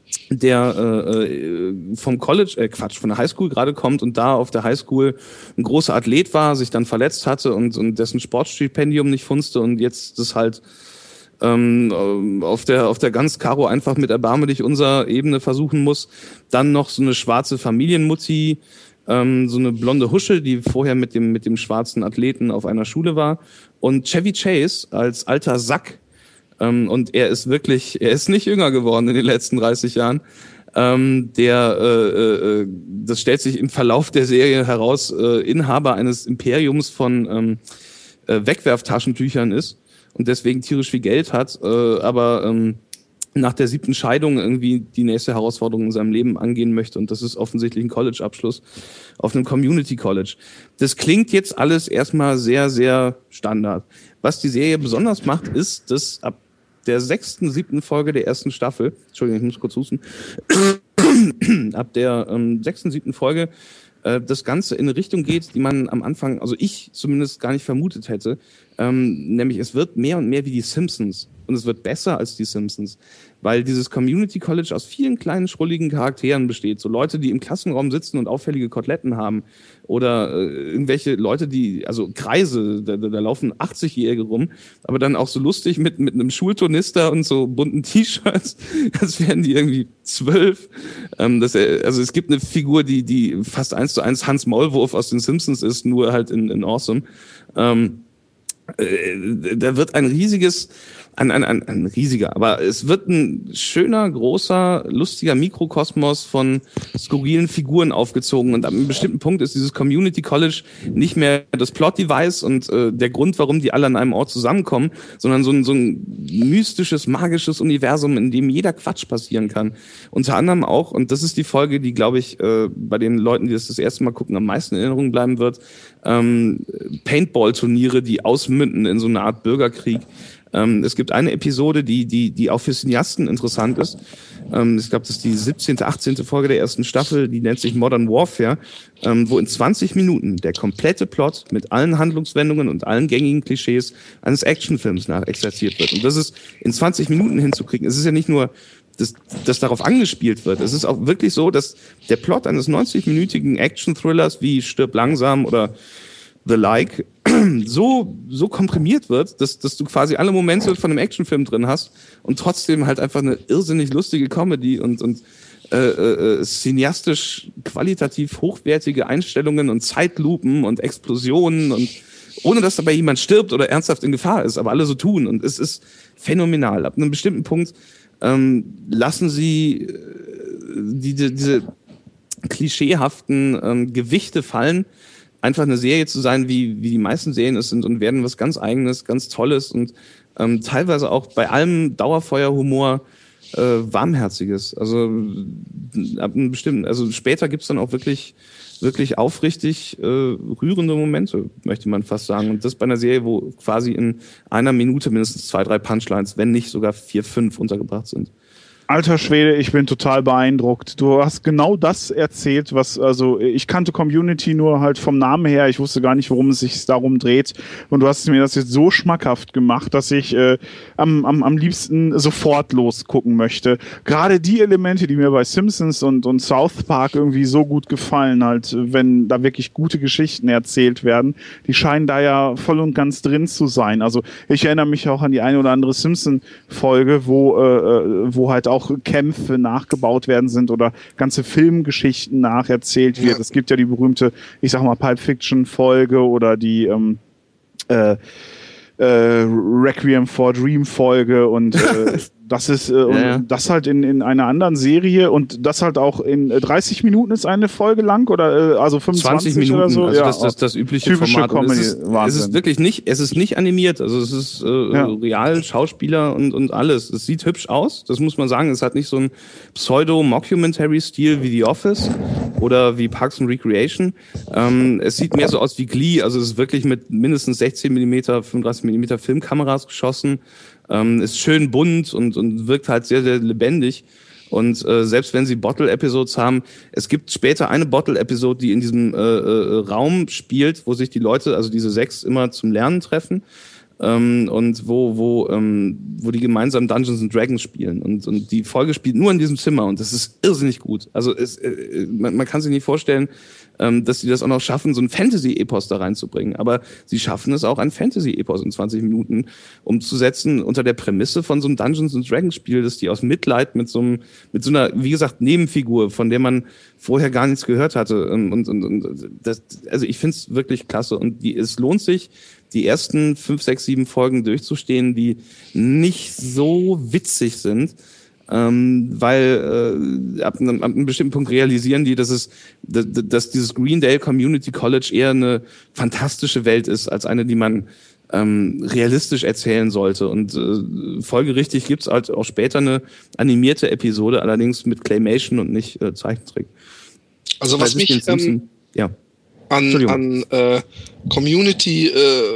der äh, vom College, äh, Quatsch, von der Highschool gerade kommt und da auf der Highschool ein großer Athlet war, sich dann verletzt hatte und, und dessen Sportstipendium nicht funzte und jetzt das halt ähm, auf der auf der ganz Karo einfach mit Erbarme dich unser Ebene versuchen muss. Dann noch so eine schwarze Familienmutti, ähm, so eine blonde Husche, die vorher mit dem mit dem schwarzen Athleten auf einer Schule war. Und Chevy Chase als alter Sack, Ähm, und er ist wirklich, er ist nicht jünger geworden in den letzten dreißig Jahren. Ähm, der, äh, äh, das stellt sich im Verlauf der Serie heraus, äh, Inhaber eines Imperiums von ähm, äh, Wegwerftaschentüchern ist und deswegen tierisch viel Geld hat, äh, aber ähm, nach der siebten Scheidung irgendwie die nächste Herausforderung in seinem Leben angehen möchte, und das ist offensichtlich ein College-Abschluss auf einem Community College. Das klingt jetzt alles erstmal sehr, sehr Standard. Was die Serie besonders macht, ist, dass ab der sechsten, siebten Folge der ersten Staffel, Entschuldigung, ich muss kurz husten, ab der ähm, sechsten, siebten Folge äh, das Ganze in eine Richtung geht, die man am Anfang, also ich zumindest gar nicht vermutet hätte, ähm, nämlich es wird mehr und mehr wie die Simpsons und es wird besser als die Simpsons, weil dieses Community College aus vielen kleinen, schrulligen Charakteren besteht. So Leute, die im Klassenraum sitzen und auffällige Koteletten haben oder äh, irgendwelche Leute, die, also Kreise, da, da, da laufen achtzigjährige rum, aber dann auch so lustig mit, mit einem Schulturnister und so bunten T-Shirts, als wären die irgendwie zwölf. Ähm, das, also es gibt eine Figur, die, die fast eins zu eins Hans Maulwurf aus den Simpsons ist, nur halt in, in Awesome. Ähm, äh, da wird ein riesiges Ein, ein, ein, ein riesiger, aber es wird ein schöner, großer, lustiger Mikrokosmos von skurrilen Figuren aufgezogen, und ab einem bestimmten Punkt ist dieses Community College nicht mehr das Plot-Device und äh, der Grund, warum die alle an einem Ort zusammenkommen, sondern so ein, so ein mystisches, magisches Universum, in dem jeder Quatsch passieren kann. Unter anderem auch, und das ist die Folge, die, glaube ich, äh, bei den Leuten, die das das erste Mal gucken, am meisten in Erinnerung bleiben wird, ähm, Paintball-Turniere, die ausmünden in so eine Art Bürgerkrieg. Ähm, es gibt eine Episode, die die die auch für Cineasten interessant ist. Ähm, ich glaube, das ist die siebzehnte, achtzehnte Folge der ersten Staffel, die nennt sich Modern Warfare, ähm, wo in zwanzig Minuten der komplette Plot mit allen Handlungswendungen und allen gängigen Klischees eines Actionfilms nachexerziert wird. Und das ist in zwanzig Minuten hinzukriegen. Es ist ja nicht nur, dass, dass darauf angespielt wird. Es ist auch wirklich so, dass der Plot eines neunzig-minütigen Action-Thrillers wie Stirb langsam oder The Like so so komprimiert wird, dass dass du quasi alle Momente von einem Actionfilm drin hast und trotzdem halt einfach eine irrsinnig lustige Comedy und und äh, äh, cineastisch qualitativ hochwertige Einstellungen und Zeitlupen und Explosionen, und ohne dass dabei jemand stirbt oder ernsthaft in Gefahr ist, aber alle so tun, und es ist phänomenal. Ab einem bestimmten Punkt ähm, lassen sie äh, die, die, diese klischeehaften ähm, Gewichte fallen, einfach eine Serie zu sein, wie wie die meisten Serien es sind, und werden was ganz Eigenes, ganz Tolles und ähm, teilweise auch bei allem Dauerfeuerhumor äh, Warmherziges. Also ab einem bestimmten, also später gibt's dann auch wirklich wirklich aufrichtig äh, rührende Momente, möchte man fast sagen. Und das bei einer Serie, wo quasi in einer Minute mindestens zwei, drei Punchlines, wenn nicht sogar vier, fünf untergebracht sind. Alter Schwede, ich bin total beeindruckt. Du hast genau das erzählt, was, also ich kannte Community nur halt vom Namen her, ich wusste gar nicht, worum es sich darum dreht, und du hast mir das jetzt so schmackhaft gemacht, dass ich äh, am, am, am liebsten sofort losgucken möchte. Gerade die Elemente, die mir bei Simpsons und, und South Park irgendwie so gut gefallen, halt, wenn da wirklich gute Geschichten erzählt werden, die scheinen da ja voll und ganz drin zu sein. Also ich erinnere mich auch an die eine oder andere Simpson-Folge, wo, äh, wo halt auch auch Kämpfe nachgebaut werden sind oder ganze Filmgeschichten nacherzählt wird. Ja. Es gibt ja die berühmte, ich sag mal, Pulp Fiction Folge oder die ähm, äh, äh, Requiem for a Dream Folge, und äh, das ist äh, und ja. das halt in, in einer anderen Serie, und das halt auch in äh, dreißig Minuten ist eine Folge lang, oder äh, also fünfundzwanzig zwanzig Minuten oder so. Also ja, das, das, das übliche typische Format. Comedy. Es ist, es ist wirklich nicht, es ist nicht animiert, also es ist äh, ja. real, Schauspieler und, und alles. Es sieht hübsch aus, das muss man sagen. Es hat nicht so einen Pseudo-Mockumentary-Stil wie The Office oder wie Parks and Recreation. Ähm, es sieht mehr so aus wie Glee, also es ist wirklich mit mindestens sechzehn Millimeter, fünfunddreißig Millimeter Filmkameras geschossen. Ähm, ist schön bunt und, und wirkt halt sehr, sehr lebendig. Und äh, selbst wenn sie Bottle-Episodes haben, es gibt später eine Bottle-Episode, die in diesem äh, äh, Raum spielt, wo sich die Leute, also diese sechs, immer zum Lernen treffen. Ähm, und wo wo ähm, wo die gemeinsam Dungeons and Dragons spielen. Und, und die Folge spielt nur in diesem Zimmer, und das ist irrsinnig gut. Also es, äh, man, man kann sich nicht vorstellen, ähm, dass sie das auch noch schaffen, so ein Fantasy-Epos da reinzubringen. Aber sie schaffen es auch, ein Fantasy-Epos in zwanzig Minuten umzusetzen, unter der Prämisse von so einem Dungeons and Dragons Spiel, dass die aus Mitleid mit so einem, mit so einer, wie gesagt, Nebenfigur, von der man vorher gar nichts gehört hatte. Und, und, und das, also ich finde es wirklich klasse. Und die, es lohnt sich, die ersten fünf, sechs, sieben Folgen durchzustehen, die nicht so witzig sind, ähm, weil äh, ab, einem, ab einem bestimmten Punkt realisieren die, dass es, dass, dass dieses Greendale Community College eher eine fantastische Welt ist, als eine, die man ähm, realistisch erzählen sollte. Und äh, folgerichtig gibt's halt auch später eine animierte Episode, allerdings mit Claymation und nicht äh, Zeichentrick. Also was mich ähm, ja. an, an äh, Community,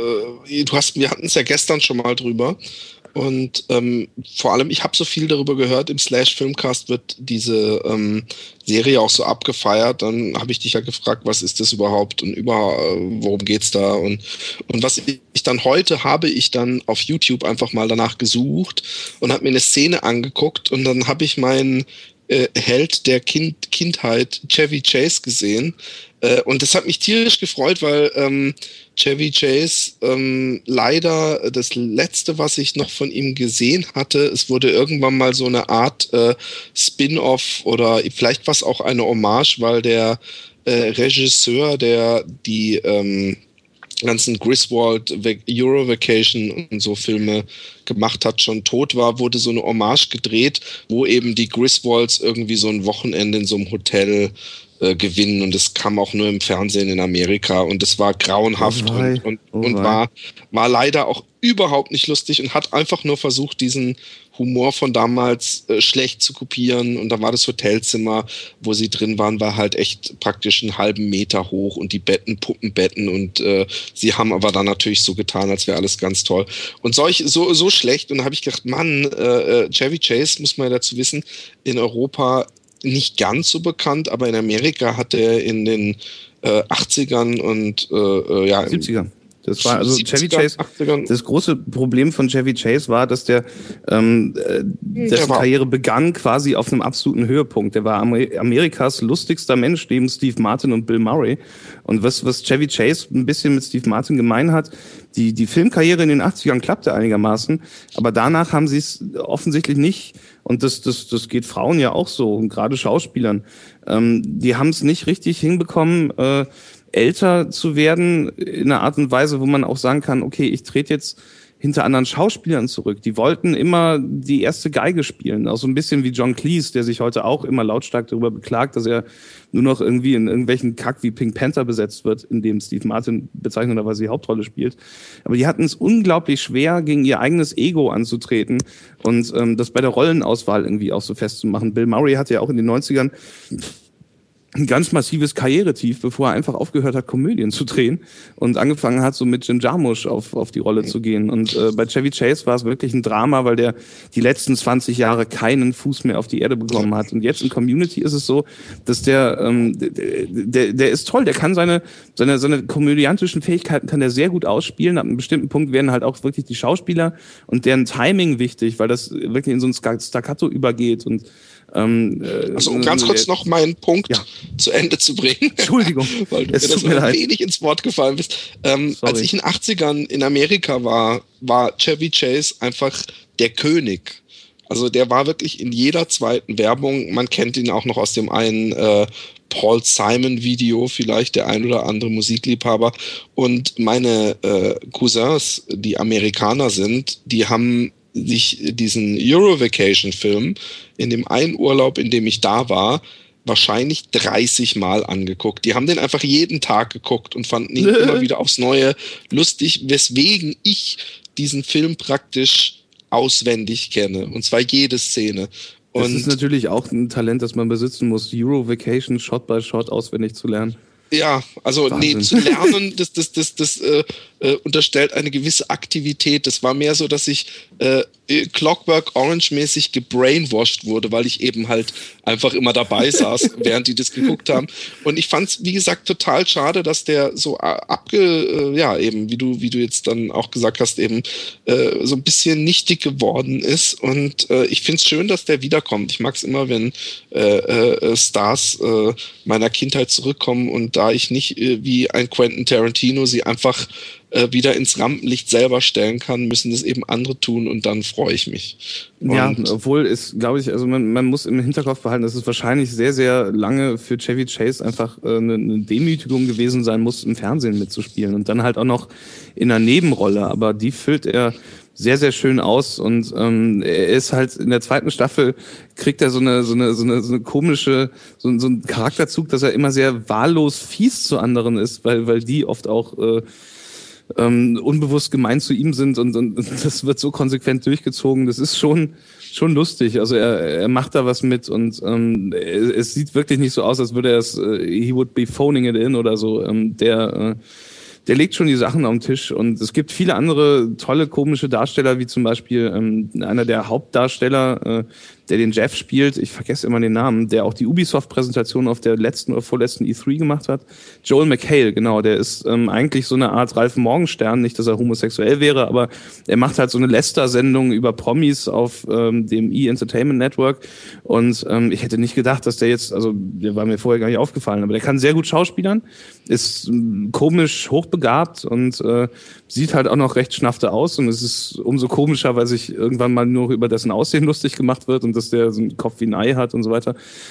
äh, du hast, wir hatten es ja gestern schon mal drüber und ähm, vor allem, ich habe so viel darüber gehört, im Slash Filmcast wird diese ähm, Serie auch so abgefeiert, dann habe ich dich ja gefragt, was ist das überhaupt und über, worum geht's da und, und was ich dann heute habe ich dann auf YouTube einfach mal danach gesucht und habe mir eine Szene angeguckt und dann habe ich meinen äh, Held der kind, Kindheit, Chevy Chase, gesehen. Äh, und das hat mich tierisch gefreut, weil ähm, Chevy Chase ähm, leider das letzte, was ich noch von ihm gesehen hatte, es wurde irgendwann mal so eine Art äh, Spin-off oder vielleicht was auch eine Hommage, weil der äh, Regisseur, der die ähm, ganzen Griswold Euro Vacation und so Filme gemacht hat, schon tot war, wurde so eine Hommage gedreht, wo eben die Griswolds irgendwie so ein Wochenende in so einem Hotel äh, gewinnen und das kam auch nur im Fernsehen in Amerika und das war grauenhaft oh und, und, oh und war, war leider auch überhaupt nicht lustig und hat einfach nur versucht, diesen Humor von damals äh, schlecht zu kopieren und da war das Hotelzimmer, wo sie drin waren, war halt echt praktisch einen halben Meter hoch und die Betten, Puppenbetten und äh, sie haben aber dann natürlich so getan, als wäre alles ganz toll und solch, so, so schlecht und da habe ich gedacht, Mann, äh, Chevy Chase, muss man ja dazu wissen, in Europa nicht ganz so bekannt, aber in Amerika hat er in den äh, achtzigern und äh, ja, siebzigern. Das war also siebziger, Chevy Chase. achtzigern. Das große Problem von Chevy Chase war, dass der ähm, äh, dessen war- Karriere begann quasi auf einem absoluten Höhepunkt. Der war Amer- Amerikas lustigster Mensch neben Steve Martin und Bill Murray. Und was was Chevy Chase ein bisschen mit Steve Martin gemein hat, die die Filmkarriere in den achtzigern klappte einigermaßen, aber danach haben sie es offensichtlich nicht. Und das das das geht Frauen ja auch so und gerade Schauspielern. Ähm, die haben es nicht richtig hinbekommen. Äh, älter zu werden in einer Art und Weise, wo man auch sagen kann, okay, ich trete jetzt hinter anderen Schauspielern zurück. Die wollten immer die erste Geige spielen. Auch so ein bisschen wie John Cleese, der sich heute auch immer lautstark darüber beklagt, dass er nur noch irgendwie in irgendwelchen Kack wie Pink Panther besetzt wird, in dem Steve Martin bezeichnenderweise die Hauptrolle spielt. Aber die hatten es unglaublich schwer, gegen ihr eigenes Ego anzutreten und ähm, das bei der Rollenauswahl irgendwie auch so festzumachen. Bill Murray hatte ja auch in den neunzigern ein ganz massives Karrieretief, bevor er einfach aufgehört hat, Komödien zu drehen und angefangen hat, so mit Jim Jarmusch auf, auf die Rolle zu gehen. Und äh, bei Chevy Chase war es wirklich ein Drama, weil der die letzten zwanzig Jahre keinen Fuß mehr auf die Erde bekommen hat. Und jetzt in Community ist es so, dass der, ähm, der, der, der ist toll, der kann seine, seine, seine komödiantischen Fähigkeiten kann der sehr gut ausspielen. Ab einem bestimmten Punkt werden halt auch wirklich die Schauspieler und deren Timing wichtig, weil das wirklich in so ein Staccato übergeht und Ähm, also um ganz kurz noch meinen Punkt ja. zu Ende zu bringen. Entschuldigung, weil du mir es das tut mir ein leid. wenig ins Wort gefallen bist. Ähm, als ich in den achtzigern in Amerika war, war Chevy Chase einfach der König. Also der war wirklich in jeder zweiten Werbung, man kennt ihn auch noch aus dem einen äh, Paul Simon Video, vielleicht der ein oder andere Musikliebhaber. Und meine äh, Cousins, die Amerikaner sind, die haben sich diesen Euro-Vacation-Film in dem einen Urlaub, in dem ich da war, wahrscheinlich dreißig Mal angeguckt. Die haben den einfach jeden Tag geguckt und fanden ihn immer wieder aufs Neue lustig, weswegen ich diesen Film praktisch auswendig kenne. Und zwar jede Szene. Und das ist natürlich auch ein Talent, das man besitzen muss, Euro Vacation Shot by Shot auswendig zu lernen. Ja, also Wahnsinn. nee, zu lernen, das, das, das, das äh, äh, unterstellt eine gewisse Aktivität. Das war mehr so, dass ich äh, Clockwork Orange-mäßig gebrainwashed wurde, weil ich eben halt einfach immer dabei saß, während die das geguckt haben. Und ich fand es, wie gesagt, total schade, dass der so abge, äh, ja, eben, wie du, wie du jetzt dann auch gesagt hast, eben äh, so ein bisschen nichtig geworden ist. Und äh, ich finde es schön, dass der wiederkommt. Ich mag es immer, wenn äh, äh, Stars äh, meiner Kindheit zurückkommen und da ich nicht äh, wie ein Quentin Tarantino sie einfach äh, wieder ins Rampenlicht selber stellen kann, müssen das eben andere tun und dann freue ich mich. Und ja, obwohl ist, glaube ich, also man, man muss im Hinterkopf behalten, dass es wahrscheinlich sehr, sehr lange für Chevy Chase einfach äh, eine, eine Demütigung gewesen sein muss, im Fernsehen mitzuspielen und dann halt auch noch in einer Nebenrolle, aber die füllt er sehr, sehr schön aus und ähm, er ist halt in der zweiten Staffel, kriegt er so eine so eine so eine, so eine komische, so, so einen Charakterzug, dass er immer sehr wahllos fies zu anderen ist, weil weil die oft auch äh, ähm, unbewusst gemein zu ihm sind und, und das wird so konsequent durchgezogen. Das ist schon schon lustig. Also er er macht da was mit und ähm, es sieht wirklich nicht so aus, als würde er es äh, he would be phoning it in oder so. Ähm, der äh, Der legt schon die Sachen auf den Tisch und es gibt viele andere tolle komische Darsteller, wie zum Beispiel ähm, einer der Hauptdarsteller, äh, der den Jeff spielt, ich vergesse immer den Namen, der auch die Ubisoft-Präsentation auf der letzten oder vorletzten E drei gemacht hat. Joel McHale, genau, der ist ähm, eigentlich so eine Art Ralf Morgenstern, nicht, dass er homosexuell wäre, aber er macht halt so eine Lester-Sendung über Promis auf ähm, dem E-Entertainment Network und ähm, ich hätte nicht gedacht, dass der jetzt, also der war mir vorher gar nicht aufgefallen, aber der kann sehr gut schauspielern, ist ähm, komisch hochbegabt und äh, sieht halt auch noch recht schnafte aus und es ist umso komischer, weil sich irgendwann mal nur über dessen Aussehen lustig gemacht wird und dass der so einen Kopf wie ein Ei hat und so weiter.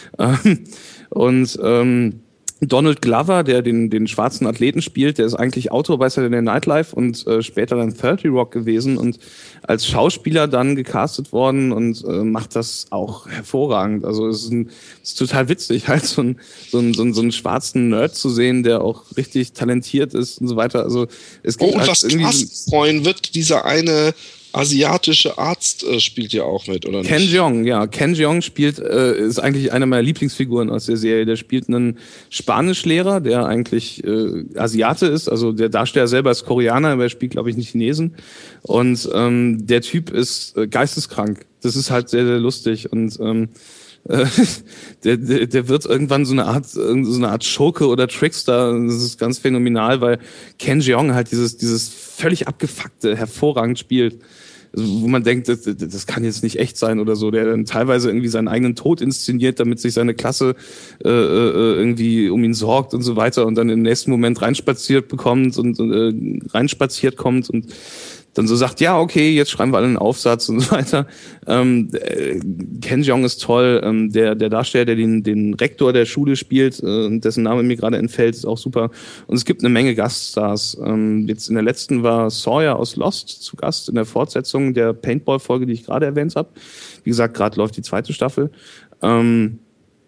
Und ähm, Donald Glover, der den den schwarzen Athleten spielt, der ist eigentlich Autor bei Saturday Night Live und äh, später dann thirty Rock gewesen und als Schauspieler dann gecastet worden und äh, macht das auch hervorragend. Also es ist, ein, es ist total witzig, halt so einen so einen, so einen so einen schwarzen Nerd zu sehen, der auch richtig talentiert ist und so weiter. Also es gibt oh, und halt was irgendwie krass freuen wird, dieser eine asiatische Arzt äh, spielt ja auch mit, oder nicht? Ken Jeong, ja. Ken Jeong spielt, äh, ist eigentlich eine meiner Lieblingsfiguren aus der Serie. Der spielt einen Spanischlehrer, der eigentlich äh, Asiate ist. Also der Darsteller selber ist Koreaner, aber er spielt, glaube ich, nicht Chinesen. Und ähm, der Typ ist äh, geisteskrank. Das ist halt sehr, sehr lustig. Und ähm, äh, der, der, der wird irgendwann so eine Art, so eine Art Schurke oder Trickster. Das ist ganz phänomenal, weil Ken Jeong halt dieses, dieses völlig abgefuckte hervorragend spielt. Wo man denkt, das, das kann jetzt nicht echt sein oder so, der dann teilweise irgendwie seinen eigenen Tod inszeniert, damit sich seine Klasse äh, irgendwie um ihn sorgt und so weiter und dann im nächsten Moment reinspaziert bekommt und äh, reinspaziert kommt und dann so sagt, ja, okay, jetzt schreiben wir alle einen Aufsatz und so weiter. Ähm, äh, Ken Jeong ist toll, ähm, der der Darsteller, der den den Rektor der Schule spielt, äh, dessen Name mir gerade entfällt, ist auch super. Und es gibt eine Menge Gaststars. Ähm, jetzt in der letzten war Sawyer aus Lost zu Gast in der Fortsetzung der Paintball-Folge, die ich gerade erwähnt habe. Wie gesagt, gerade läuft die zweite Staffel. Ähm,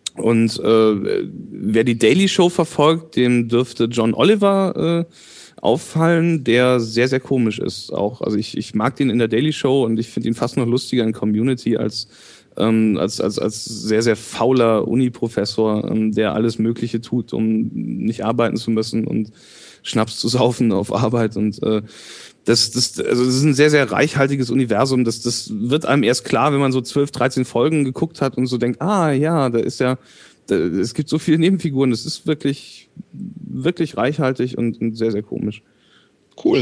und äh, wer die Daily Show verfolgt, dem dürfte John Oliver äh, auffallen, der sehr, sehr komisch ist auch. Also ich, ich mag den in der Daily Show und ich finde ihn fast noch lustiger in Community als, ähm, als, als, als sehr, sehr fauler Uni-Professor, ähm, der alles Mögliche tut, um nicht arbeiten zu müssen und Schnaps zu saufen auf Arbeit und äh, das, das, also das ist ein sehr, sehr reichhaltiges Universum. Das, das wird einem erst klar, wenn man so zwölf, dreizehn Folgen geguckt hat und so denkt, ah ja, da ist ja, da, es gibt so viele Nebenfiguren, das ist wirklich, wirklich reichhaltig und, und sehr, sehr komisch. Cool.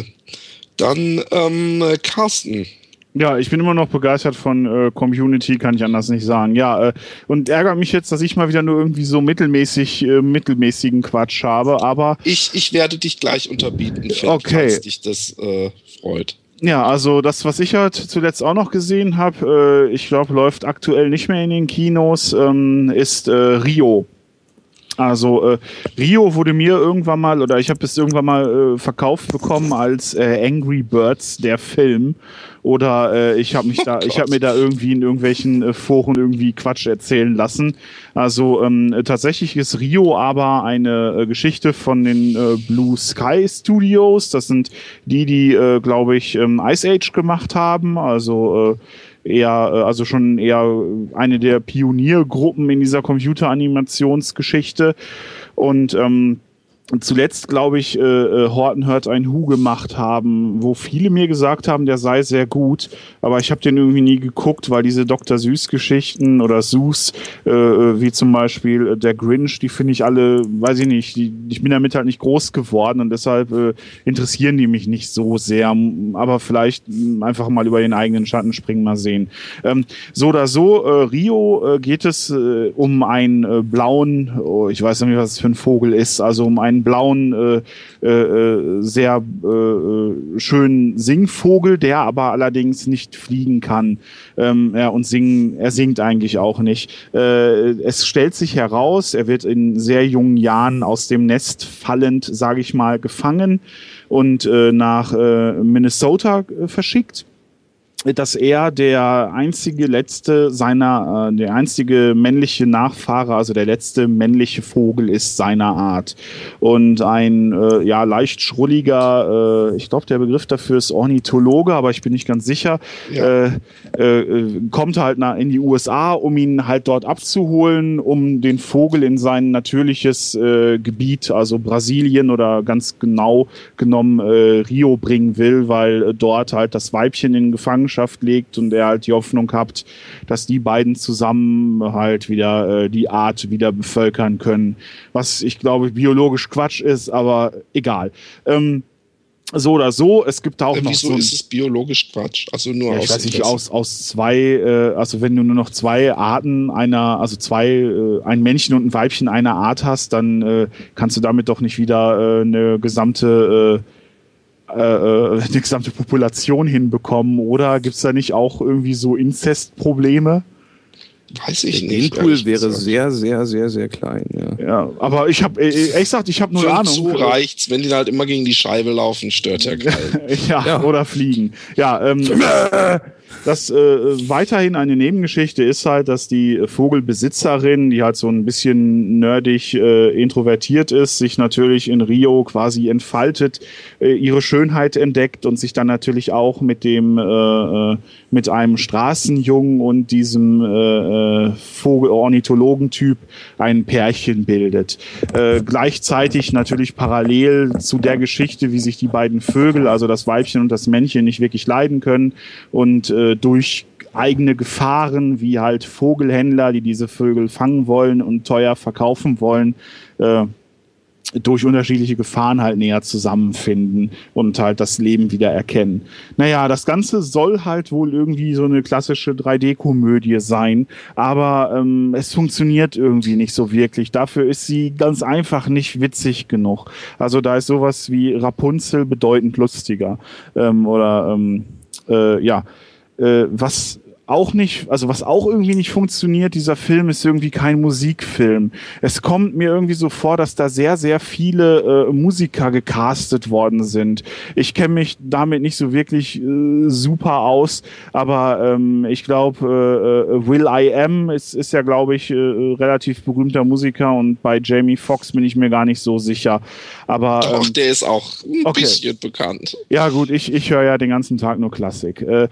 Dann ähm, Carsten. Ja, ich bin immer noch begeistert von äh, Community, kann ich anders nicht sagen. Ja, äh, und ärgert mich jetzt, dass ich mal wieder nur irgendwie so mittelmäßig, äh, mittelmäßigen Quatsch habe, aber... Ich, ich werde dich gleich unterbieten, Philipp, okay. falls dich das äh, freut. Ja, also das, was ich halt zuletzt auch noch gesehen habe, äh, ich glaube, läuft aktuell nicht mehr in den Kinos, ähm, ist äh, Rio. Also äh, Rio wurde mir irgendwann mal, oder ich habe es irgendwann mal äh, verkauft bekommen als äh, Angry Birds, der Film. Oder äh, ich habe mich da, Oh ich habe mir da irgendwie in irgendwelchen äh, Foren irgendwie Quatsch erzählen lassen. Also ähm, tatsächlich ist Rio aber eine äh, Geschichte von den äh, Blue Sky Studios. Das sind die, die, äh, glaube ich, ähm, Ice Age gemacht haben. Also äh, eher, also schon eher eine der Pioniergruppen in dieser Computeranimationsgeschichte. Und ähm, zuletzt, glaube ich, äh, Horton hört ein Hu gemacht haben, wo viele mir gesagt haben, der sei sehr gut, aber ich habe den irgendwie nie geguckt, weil diese Doktor Süß-Geschichten oder Süß, äh, wie zum Beispiel äh, der Grinch, die finde ich alle, weiß ich nicht, die, ich bin damit halt nicht groß geworden und deshalb äh, interessieren die mich nicht so sehr, aber vielleicht mh, einfach mal über den eigenen Schatten springen, mal sehen. Ähm, so oder so, äh, Rio äh, geht es äh, um einen äh, blauen, oh, ich weiß nicht, was es für ein Vogel ist, also um einen blauen, äh, äh, sehr äh, schönen Singvogel, der aber allerdings nicht fliegen kann. Ähm, ja, und singen, er singt eigentlich auch nicht. Äh, es stellt sich heraus, er wird in sehr jungen Jahren aus dem Nest fallend, sage ich mal, gefangen und äh, nach äh, Minnesota äh, verschickt, dass er der einzige letzte seiner, äh, der einzige männliche Nachfahre, also der letzte männliche Vogel ist seiner Art. Und ein äh, ja leicht schrulliger, äh, ich glaube der Begriff dafür ist Ornithologe, aber ich bin nicht ganz sicher, Ja. äh, äh, kommt halt nach, in die U S A, um ihn halt dort abzuholen, um den Vogel in sein natürliches äh, Gebiet, also Brasilien oder ganz genau genommen äh, Rio bringen will, weil äh, dort halt das Weibchen in Gefangenschaft legt und er halt die Hoffnung hat, dass die beiden zusammen halt wieder äh, die Art wieder bevölkern können. Was ich glaube biologisch Quatsch ist, aber egal. Ähm, so oder so, es gibt auch Äh, noch wieso so ein, ist es biologisch Quatsch? Also nur ja, aus ich weiß nicht, Interesse. aus, aus zwei, äh, also wenn du nur noch zwei Arten einer, also zwei, äh, ein Männchen und ein Weibchen einer Art hast, dann äh, kannst du damit doch nicht wieder äh, eine gesamte äh, äh, eine gesamte Population hinbekommen, oder gibt es da nicht auch irgendwie so Inzestprobleme? Weiß ich Der nicht. Genpool ehrlich wäre gesagt. sehr, sehr, sehr, sehr klein. Ja. Ja, aber ich habe, ehrlich gesagt, ich habe null Für einen Ahnung. Zoo reicht's, wenn die halt immer gegen die Scheibe laufen, stört ja keinen. ja, Ja. oder fliegen. Ja, ähm, das äh, weiterhin eine Nebengeschichte ist halt, dass die Vogelbesitzerin, die halt so ein bisschen nerdig äh, introvertiert ist, sich natürlich in Rio quasi entfaltet, äh, ihre Schönheit entdeckt und sich dann natürlich auch mit dem äh, äh, mit einem Straßenjungen und diesem äh, äh, Vogel-Ornithologentyp ein Pärchen bildet. Äh, gleichzeitig natürlich parallel zu der Geschichte, wie sich die beiden Vögel, also das Weibchen und das Männchen, nicht wirklich leiden können und äh, durch eigene Gefahren, wie halt Vogelhändler, die diese Vögel fangen wollen und teuer verkaufen wollen, äh, durch unterschiedliche Gefahren halt näher zusammenfinden und halt das Leben wieder erkennen. Naja, das Ganze soll halt wohl irgendwie so eine klassische drei D-Komödie sein, aber ähm, es funktioniert irgendwie nicht so wirklich. Dafür ist sie ganz einfach nicht witzig genug. Also da ist sowas wie Rapunzel bedeutend lustiger. Ähm, oder ähm, äh, ja, äh, was auch nicht, also was auch irgendwie nicht funktioniert, dieser Film ist irgendwie kein Musikfilm. Es kommt mir irgendwie so vor, dass da sehr, sehr viele äh, Musiker gecastet worden sind. Ich kenne mich damit nicht so wirklich äh, super aus, aber ähm, ich glaube, äh, äh, Will I Am ist, ist ja, glaube ich, äh, relativ berühmter Musiker und bei Jamie Foxx bin ich mir gar nicht so sicher. Aber Doch, ähm, der ist auch ein okay. bisschen bekannt. ja gut, ich, ich höre ja den ganzen Tag nur Klassik. Äh,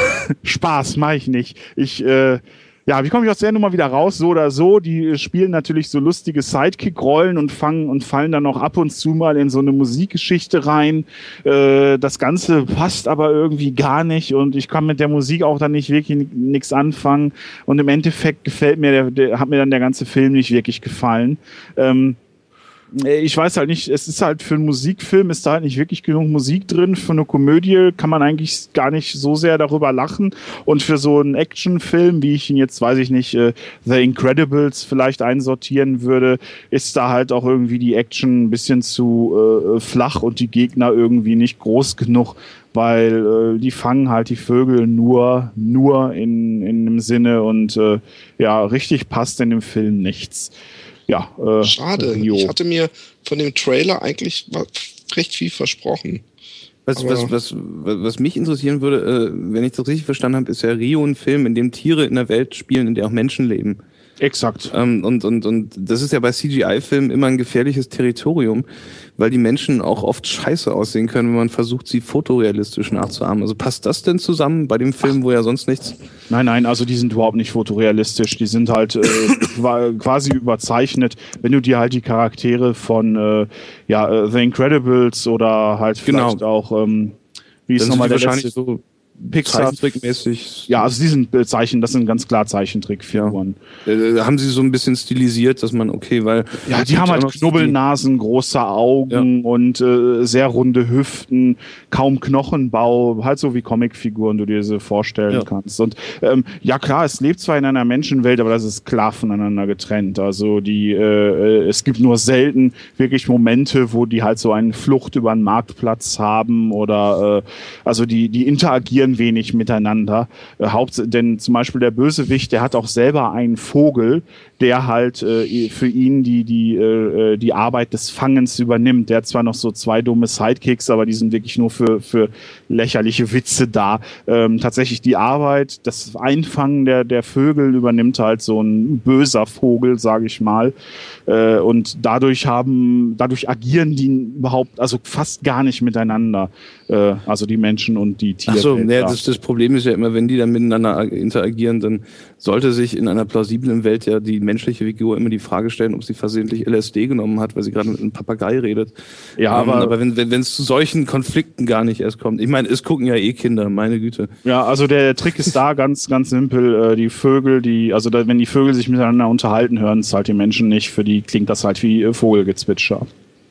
Spaß mache ich nicht. Ich, äh, ja, wie komme ich aus der Nummer wieder raus? So oder so, die spielen natürlich so lustige Sidekick-Rollen und fangen und fallen dann auch ab und zu mal in so eine Musikgeschichte rein. Äh, das Ganze passt aber irgendwie gar nicht und ich kann mit der Musik auch dann nicht wirklich nichts anfangen und im Endeffekt gefällt mir der, der hat mir dann der ganze Film nicht wirklich gefallen. Ähm, Ich weiß halt nicht, es ist halt für einen Musikfilm, ist da halt nicht wirklich genug Musik drin. Für eine Komödie kann man eigentlich gar nicht so sehr darüber lachen. Und für so einen Actionfilm, wie ich ihn jetzt, weiß ich nicht, äh, The Incredibles vielleicht einsortieren würde, ist da halt auch irgendwie die Action ein bisschen zu äh, flach und die Gegner irgendwie nicht groß genug, weil äh, die fangen halt die Vögel nur, nur in, in dem Sinne und äh, ja, richtig passt in dem Film nichts. Ja, äh, Schade. Rio. Ich hatte mir von dem Trailer eigentlich recht viel versprochen. Was, Aber- was, was, was mich interessieren würde, äh, wenn ich das richtig verstanden habe, ist ja Rio ein Film, in dem Tiere in einer Welt spielen, in der auch Menschen leben. Exakt. Ähm, und, und, und das ist ja bei C G I-Filmen immer ein gefährliches Territorium, weil die Menschen auch oft scheiße aussehen können, wenn man versucht, sie fotorealistisch nachzuahmen. Also passt das denn zusammen bei dem Film, wo ja sonst nichts... Nein, nein, also die sind überhaupt nicht fotorealistisch. Die sind halt äh, quasi überzeichnet. Wenn du dir halt die Charaktere von äh, ja, äh, The Incredibles oder halt vielleicht Genau. auch, ähm, wie ist Dann nochmal sind die der wahrscheinlich letzte so Pixar? Zeichentrickmäßig. Ja, also die sind äh, Zeichen, das sind ganz klar Zeichentrickfiguren. Äh, haben sie so ein bisschen stilisiert, dass man, okay, weil... Ja, die haben halt auch noch Knubbelnasen, große Augen und äh, sehr runde Hüften, kaum Knochenbau, halt so wie Comicfiguren du dir sie vorstellen Ja. kannst. Und ähm, ja klar, es lebt zwar in einer Menschenwelt, aber das ist klar voneinander getrennt. Also die, äh, es gibt nur selten wirklich Momente, wo die halt so eine Flucht über einen Marktplatz haben oder äh, also die, die interagieren wenig miteinander. Äh, Haupt, denn zum Beispiel der Bösewicht, der hat auch selber einen Vogel, der halt äh, für ihn die, die, äh, die Arbeit des Fangens übernimmt. Der hat zwar noch so zwei dumme Sidekicks, aber die sind wirklich nur für, für lächerliche Witze da. Ähm, tatsächlich die Arbeit, das Einfangen der, der Vögel übernimmt halt so ein böser Vogel, sage ich mal. Äh, und dadurch haben, dadurch agieren die überhaupt, also fast gar nicht miteinander. Äh, also die Menschen und die Tiere. Ach so, nee, das, das Problem ist ja immer, wenn die dann miteinander interagieren, dann sollte sich in einer plausiblen Welt ja die menschliche Figur immer die Frage stellen, ob sie versehentlich L S D genommen hat, weil sie gerade mit einem Papagei redet. Ja, aber, ähm, aber wenn wenn wenn es zu solchen Konflikten gar nicht erst kommt. Ich meine, es gucken ja eh Kinder, meine Güte. Ja, also der Trick ist da ganz, ganz simpel. Äh, die Vögel, die, also da, wenn die Vögel sich miteinander unterhalten, hören es halt die Menschen nicht. Für die klingt das halt wie äh, Vogelgezwitscher.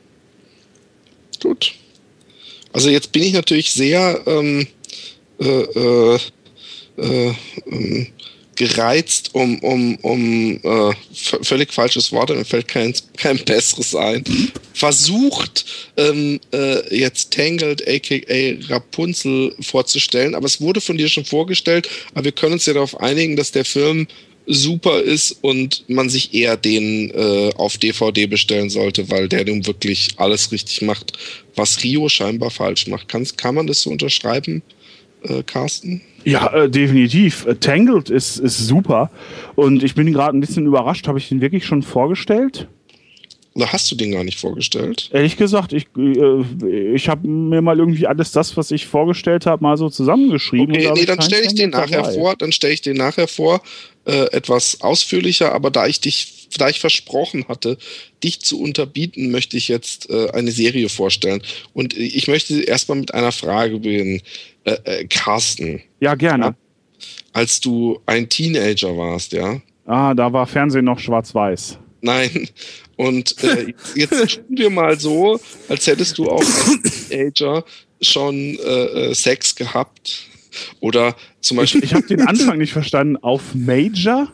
Gut. Also jetzt bin ich natürlich sehr ähm, äh, äh, äh, ähm, gereizt, um, um, um äh, v- völlig falsches Wort, mir fällt kein, kein besseres ein. Versucht ähm, äh, jetzt Tangled aka Rapunzel vorzustellen, aber es wurde von dir schon vorgestellt, aber wir können uns ja darauf einigen, dass der Film super ist und man sich eher den äh, auf D V D bestellen sollte, weil der nun wirklich alles richtig macht, was Rio scheinbar falsch macht. Kann, kann man das so unterschreiben, äh, Carsten? Ja, äh, definitiv. Äh, Tangled ist, ist super. Und ich bin gerade ein bisschen überrascht. Habe ich den wirklich schon vorgestellt? Oder hast du den gar nicht vorgestellt? Ehrlich gesagt, ich, äh, ich habe mir mal irgendwie alles das, was ich vorgestellt habe, mal so zusammengeschrieben. Okay, und da hab nee, ich dann keinen stelle ich den Tangled nachher dabei. vor, dann stelle ich den nachher vor, äh, etwas ausführlicher, aber da ich dich, da ich versprochen hatte, dich zu unterbieten, möchte ich jetzt äh, eine Serie vorstellen. Und ich möchte erstmal mit einer Frage beginnen. Äh, äh, Carsten, Ja, gerne. Ja. als du ein Teenager warst, ja? Ah, da war Fernsehen noch schwarz-weiß. Nein. Und äh, jetzt tun wir mal so, als hättest du auch als Teenager schon äh, Sex gehabt. Oder zum Beispiel Ich habe den Anfang nicht verstanden. Auf Major?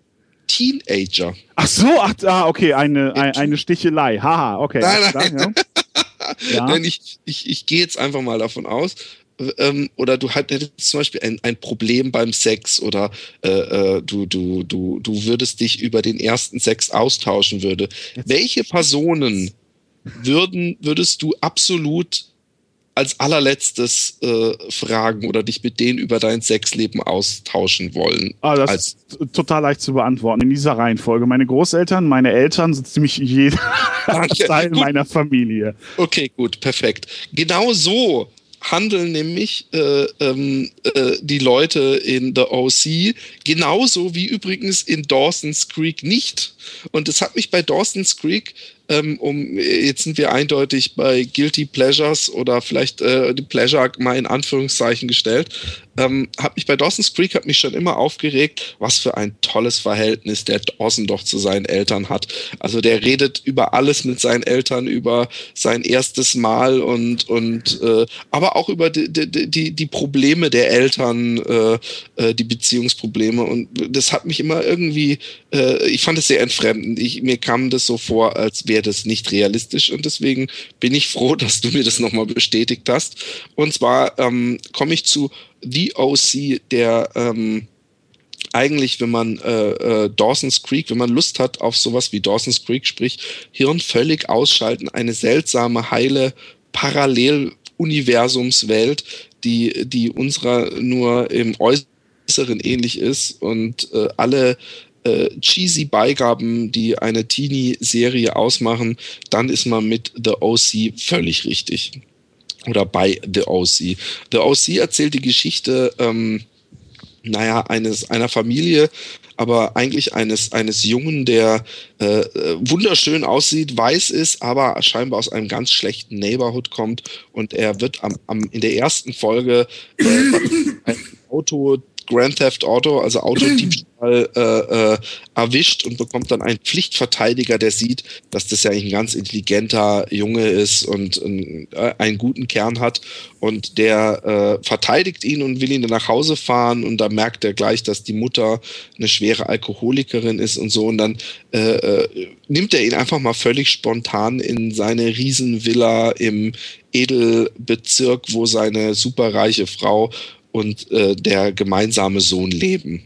Teenager. Ach so, ach, ah, okay, eine, ein, eine Stichelei. Haha, okay. Nein, alles nein. klar, ja. Ja. Nein, ich, ich, ich gehe jetzt einfach mal davon aus. Ähm, oder du hättest zum Beispiel ein, ein Problem beim Sex oder äh, äh, du, du, du, du würdest dich über den ersten Sex austauschen würde. Jetzt- Welche Personen würden, würdest du absolut als allerletztes äh, fragen oder dich mit denen über dein Sexleben austauschen wollen? Ah, das Als- ist total leicht zu beantworten. In dieser Reihenfolge. Meine Großeltern, meine Eltern, so ziemlich jeder Danke. Teil Gut. meiner Familie. Okay, gut, perfekt. Genau so handeln nämlich äh, ähm, äh, die Leute in The O C, genauso wie übrigens in Dawson's Creek nicht. Und das hat mich bei Dawson's Creek, ähm, um jetzt sind wir eindeutig bei Guilty Pleasures oder vielleicht äh, die Pleasure mal in Anführungszeichen gestellt, ähm, hat mich bei Dawson's Creek hat mich schon immer aufgeregt, was für ein tolles Verhältnis der Dawson doch zu seinen Eltern hat. Also der redet über alles mit seinen Eltern, über sein erstes Mal und und äh, aber auch über die die die, die Probleme der Eltern, äh, äh, die Beziehungsprobleme, und das hat mich immer irgendwie, äh, ich fand es sehr entfremdend. Ich, mir kam das so vor, als wäre das nicht realistisch, und deswegen bin ich froh, dass du mir das nochmal bestätigt hast. Und zwar ähm, komme ich zu The O C, der ähm, eigentlich, wenn man äh, äh, Dawson's Creek, wenn man Lust hat auf sowas wie Dawson's Creek, sprich Hirn völlig ausschalten, eine seltsame, heile Paralleluniversumswelt, die, die unserer nur im Äußeren ähnlich ist und äh, alle äh, cheesy Beigaben, die eine Teenie-Serie ausmachen, dann ist man mit The O C völlig richtig. Oder bei The O C. The O C erzählt die Geschichte, ähm, naja, eines, einer Familie, aber eigentlich eines, eines Jungen, der äh, wunderschön aussieht, weiß ist, aber scheinbar aus einem ganz schlechten Neighborhood kommt und er wird am, am, in der ersten Folge äh, ein Auto, Grand Theft Auto, also Autodiebstahl äh, äh, erwischt und bekommt dann einen Pflichtverteidiger, der sieht, dass das ja eigentlich ein ganz intelligenter Junge ist und äh, einen guten Kern hat und der äh, verteidigt ihn und will ihn dann nach Hause fahren und da merkt er gleich, dass die Mutter eine schwere Alkoholikerin ist und so und dann äh, äh, nimmt er ihn einfach mal völlig spontan in seine Riesenvilla im Edelbezirk, wo seine superreiche Frau und äh, der gemeinsame Sohn leben.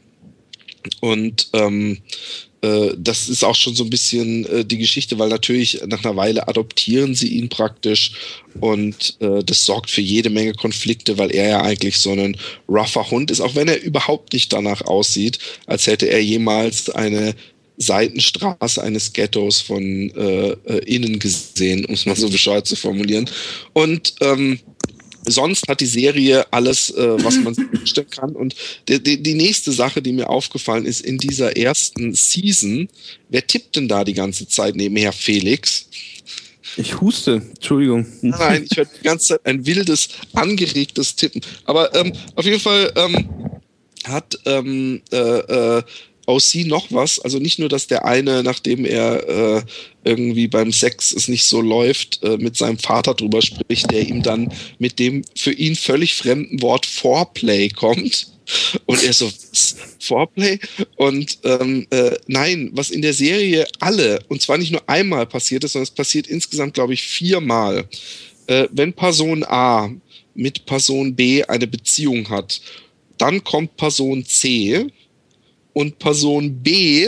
Und ähm, äh, das ist auch schon so ein bisschen äh, die Geschichte, weil natürlich nach einer Weile adoptieren sie ihn praktisch und äh, das sorgt für jede Menge Konflikte, weil er ja eigentlich so ein rougher Hund ist, auch wenn er überhaupt nicht danach aussieht, als hätte er jemals eine Seitenstraße eines Ghettos von äh, äh, innen gesehen, um es mal so bescheuert zu formulieren. Und ähm, sonst hat die Serie alles, äh, was man sich vorstellen kann. Und die, die, die nächste Sache, die mir aufgefallen ist, in dieser ersten Season, wer tippt denn da die ganze Zeit nebenher? Felix? Ich huste, Entschuldigung. Nein, ich höre die ganze Zeit ein wildes, angeregtes Tippen. Aber ähm, auf jeden Fall ähm, hat ähm, äh, äh, O C noch was, also nicht nur, dass der eine, nachdem er äh, irgendwie beim Sex es nicht so läuft, äh, mit seinem Vater drüber spricht, der ihm dann mit dem für ihn völlig fremden Wort Foreplay kommt und er so, was? Foreplay? Und ähm, äh, nein, was in der Serie alle, und zwar nicht nur einmal passiert ist, sondern es passiert insgesamt, glaube ich, viermal, äh, wenn Person A mit Person B eine Beziehung hat, dann kommt Person C und Person B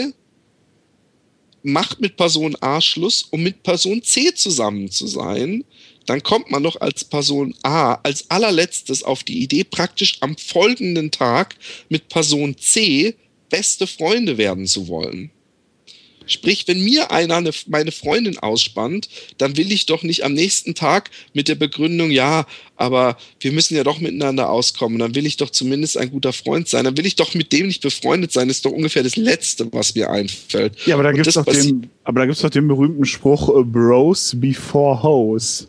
macht mit Person A Schluss, um mit Person C zusammen zu sein, dann kommt man noch als Person A als allerletztes auf die Idee, praktisch am folgenden Tag mit Person C beste Freunde werden zu wollen. Sprich, wenn mir einer eine, meine Freundin ausspannt, dann will ich doch nicht am nächsten Tag mit der Begründung, ja, aber wir müssen ja doch miteinander auskommen, dann will ich doch zumindest ein guter Freund sein, dann will ich doch mit dem nicht befreundet sein, das ist doch ungefähr das Letzte, was mir einfällt. Ja, aber da gibt es doch, den, aber da gibt's doch den berühmten Spruch, uh, Bros before Hoes.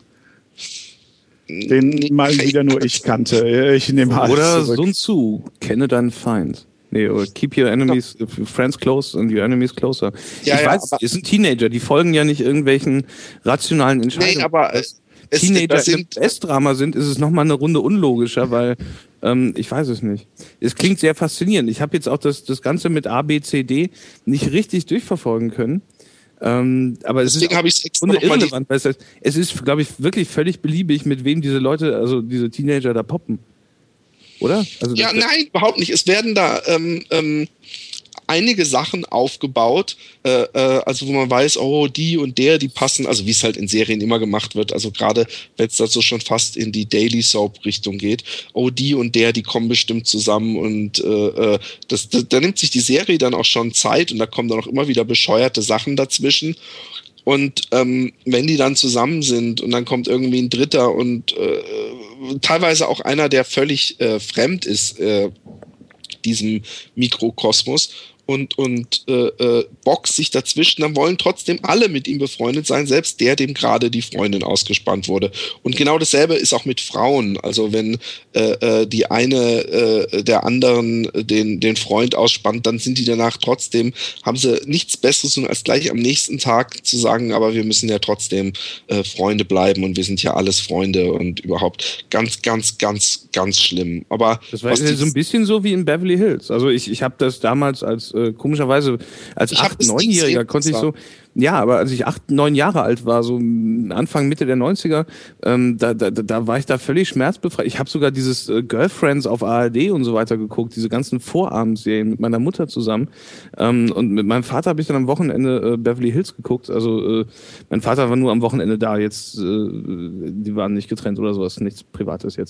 Den nee, mal wieder nur ich kannte. Ich nehme alles Oder zurück. Sun Tzu, kenne deinen Feind. Nee, oder keep your enemies, no. friends close and your enemies closer. Ja, ich ja, weiß, es sind Teenager, die folgen ja nicht irgendwelchen rationalen Entscheidungen. Nee, aber es, Teenager es, im S-Drama sind, ist es nochmal eine Runde unlogischer, weil ähm, ich weiß es nicht. Es klingt sehr faszinierend. Ich habe jetzt auch das, das Ganze mit A, B, C, D nicht richtig durchverfolgen können. Ähm, aber es Deswegen habe ich es extra noch mal irrelevant, weil es, es ist, glaube ich, wirklich völlig beliebig, mit wem diese Leute, also diese Teenager da poppen. Oder? Also ja, nein, überhaupt nicht. Es werden da ähm, ähm, einige Sachen aufgebaut, äh, äh, also wo man weiß, oh, die und der, die passen, also wie es halt in Serien immer gemacht wird, also gerade wenn es dazu schon fast in die Daily Soap-Richtung geht, oh, die und der, die kommen bestimmt zusammen und äh, das, das, da nimmt sich die Serie dann auch schon Zeit und da kommen dann auch immer wieder bescheuerte Sachen dazwischen. Und ähm, wenn die dann zusammen sind und dann kommt irgendwie ein Dritter und äh, teilweise auch einer, der völlig äh, fremd ist, äh, diesem Mikrokosmos und, und äh, äh, boxt sich dazwischen, dann wollen trotzdem alle mit ihm befreundet sein, selbst der, dem gerade die Freundin ausgespannt wurde. Und genau dasselbe ist auch mit Frauen. Also wenn äh, die eine äh, der anderen den, den Freund ausspannt, dann sind die danach trotzdem, haben sie nichts Besseres tun, als gleich am nächsten Tag zu sagen, aber wir müssen ja trotzdem äh, Freunde bleiben und wir sind ja alles Freunde und überhaupt ganz, ganz, ganz, ganz schlimm. Aber das war so ein bisschen so wie in Beverly Hills. Also ich, ich habe das damals als äh, komischerweise als acht-, neunjähriger konnte ich so Ja, aber als ich acht, neun Jahre alt war, so Anfang, Mitte der neunziger, ähm, da, da, da war ich da völlig schmerzbefreit. Ich habe sogar dieses äh, Girlfriends auf A R D und so weiter geguckt, diese ganzen Vorabendserien mit meiner Mutter zusammen. Ähm, und mit meinem Vater habe ich dann am Wochenende äh, Beverly Hills geguckt. Also äh, mein Vater war nur am Wochenende da, jetzt, äh, die waren nicht getrennt oder sowas, nichts Privates jetzt.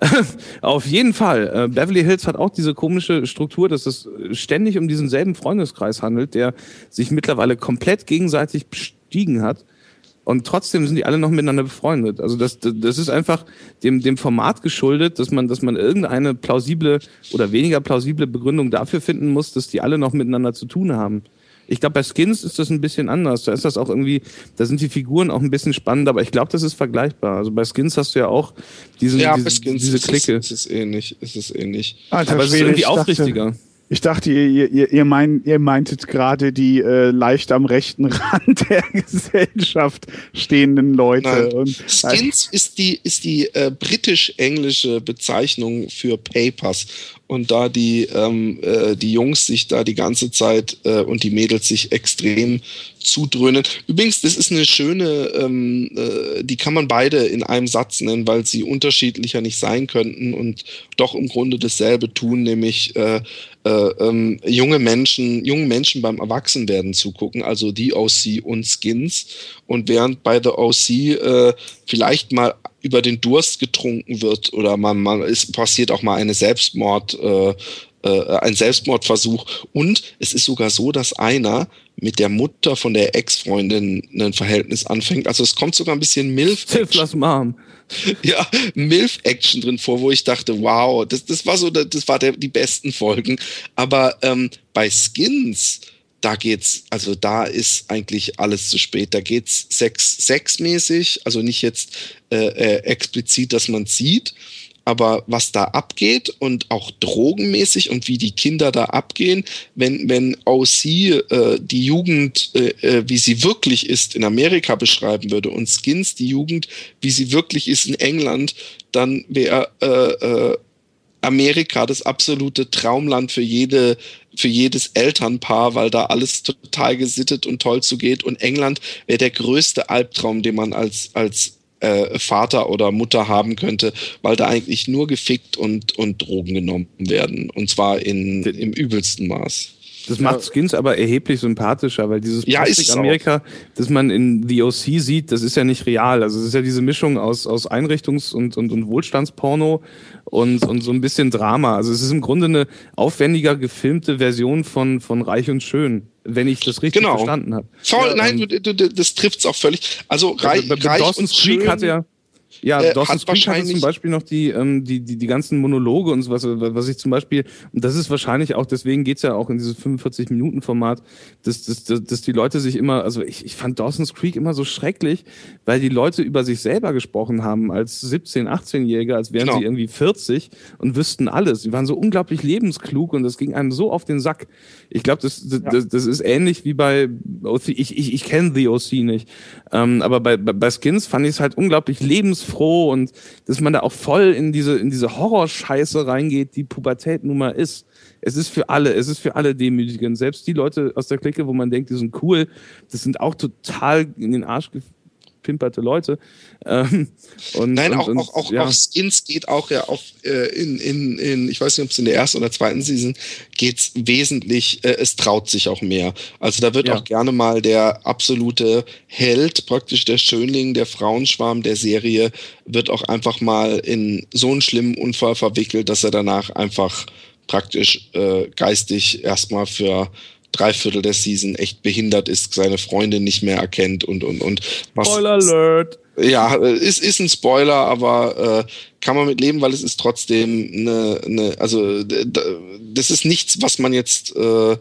Auf jeden Fall, äh, Beverly Hills hat auch diese komische Struktur, dass es ständig um diesen selben Freundeskreis handelt, der sich mittlerweile komplett gegenseitig bestiegen hat und trotzdem sind die alle noch miteinander befreundet. Also das, das ist einfach dem, dem Format geschuldet, dass man, dass man irgendeine plausible oder weniger plausible Begründung dafür finden muss, dass die alle noch miteinander zu tun haben. Ich glaube, bei Skins ist das ein bisschen anders. Da ist das auch irgendwie, da sind die Figuren auch ein bisschen spannend, aber ich glaube, das ist vergleichbar. Also bei Skins hast du ja auch diesen, ja, diese, bei Skins diese ist Clique. Es, ist es ähnlich, es ist ähnlich. Alter, Aber es ist Schwede, irgendwie ich dachte- aufrichtiger. Ich dachte, ihr, ihr, ihr, mein, ihr meintet gerade die äh, leicht am rechten Rand der Gesellschaft stehenden Leute. Nein. Und, Skins ist die, ist die äh, britisch-englische Bezeichnung für Papers. Und da die, ähm, äh, die Jungs sich da die ganze Zeit äh, und die Mädels sich extrem zudröhnen. Übrigens, das ist eine schöne, ähm, äh, die kann man beide in einem Satz nennen, weil sie unterschiedlicher nicht sein könnten und doch im Grunde dasselbe tun, nämlich äh, äh, ähm, junge Menschen, jungen Menschen beim Erwachsenwerden zugucken, also die O C und Skins. Und während bei The O C äh, vielleicht mal über den Durst getrunken wird oder man, man es passiert auch mal eine Selbstmord, äh, äh, ein Selbstmordversuch. Und es ist sogar so, dass einer mit der Mutter von der Ex-Freundin ein Verhältnis anfängt. Also es kommt sogar ein bisschen Stiflers Milf-Action. Mom. Ja, Milf-Action drin vor, wo ich dachte, wow, das, das war so, das war der, die besten Folgen. Aber ähm, bei Skins, da geht's, also da ist eigentlich alles zu spät. Da geht's sex, sexmäßig, also nicht jetzt äh, äh, explizit, dass man sieht, aber was da abgeht und auch drogenmäßig und wie die Kinder da abgehen, wenn, wenn O C äh, die Jugend, äh, wie sie wirklich ist, in Amerika beschreiben würde und Skins die Jugend, wie sie wirklich ist in England, dann wäre äh, äh, Amerika das absolute Traumland für jede, für jedes Elternpaar, weil da alles total gesittet und toll zugeht. Und England wäre der größte Albtraum, den man als, als äh, Vater oder Mutter haben könnte, weil da eigentlich nur gefickt und, und Drogen genommen werden. Und zwar in, im übelsten Maß. Das macht Skins aber erheblich sympathischer, weil dieses Ja, ist es Plastik-Amerika, das man in The O C sieht, das ist ja nicht real. Also es ist ja diese Mischung aus, aus Einrichtungs- und, und, und Wohlstandsporno und, und so ein bisschen Drama. Also es ist im Grunde eine aufwendiger gefilmte Version von, von Reich und Schön, wenn ich das richtig Genau. verstanden habe. Voll, Ja, nein, ähm, du, du, das trifft's auch völlig. Also reich, bei, bei reich Dawson's und Creek schön. hat er Ja, Äh, Dawson's hat Creek hatte wahrscheinlich- zum Beispiel noch die, ähm, die, die, die ganzen Monologe und sowas, was ich zum Beispiel, und das ist wahrscheinlich auch, deswegen geht's ja auch in dieses fünfundvierzig-Minuten-Format, dass, dass, dass, dass die Leute sich immer, also ich, ich fand Dawson's Creek immer so schrecklich, weil die Leute über sich selber gesprochen haben als siebzehn-, achtzehnjährige, als wären Genau. sie irgendwie vierzig und wüssten alles. Sie waren so unglaublich lebensklug und das ging einem so auf den Sack. Ich glaube, das, das, das, das ist ähnlich wie bei O C. Ich, ich, ich kenne The O C nicht, ähm, aber bei, bei, bei Skins fand ich es halt unglaublich lebensfroh und dass man da auch voll in diese, in diese Horrorscheiße reingeht, die Pubertät nun mal ist. Es ist für alle, es ist für alle demütigend. Selbst die Leute aus der Clique, wo man denkt, die sind cool, das sind auch total in den Arsch gepimperte Leute. Ähm, und, Nein, und, auch, und, auch, auch, ja. auch Skins geht auch ja auf äh, in, in, in, ich weiß nicht, ob es in der ersten oder zweiten Season geht's wesentlich, äh, es traut sich auch mehr. Also da wird Ja. auch gerne mal der absolute Held, praktisch der Schönling, der Frauenschwarm der Serie, wird auch einfach mal in so einen schlimmen Unfall verwickelt, dass er danach einfach praktisch äh, geistig erstmal für drei Viertel der Season echt behindert ist, seine Freundin nicht mehr erkennt und und und was. Spoiler Alert! Ja, ist, ist ein Spoiler, aber äh, kann man mit leben, weil es ist trotzdem eine, eine also d- d- das ist nichts, was man jetzt äh, äh,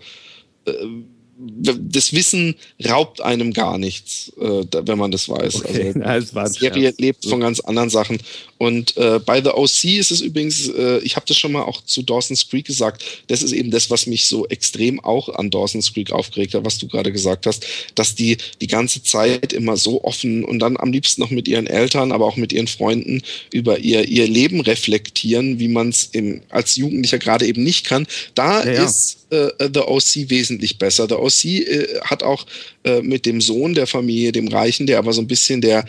das Wissen raubt einem gar nichts, äh, da, wenn man das weiß. Okay, also, na, es war ein die Serie Scherz. lebt von ganz anderen Sachen. Und äh, bei The O C ist es übrigens, äh, ich habe das schon mal auch zu Dawson's Creek gesagt, das ist eben das, was mich so extrem auch an Dawson's Creek aufgeregt hat, was du gerade gesagt hast, dass die die ganze Zeit immer so offen und dann am liebsten noch mit ihren Eltern, aber auch mit ihren Freunden über ihr, ihr Leben reflektieren, wie man es als Jugendlicher gerade eben nicht kann. Da Ja, ja. ist äh, The O C wesentlich besser. The O C äh, hat auch äh, mit dem Sohn der Familie, dem Reichen, der aber so ein bisschen der,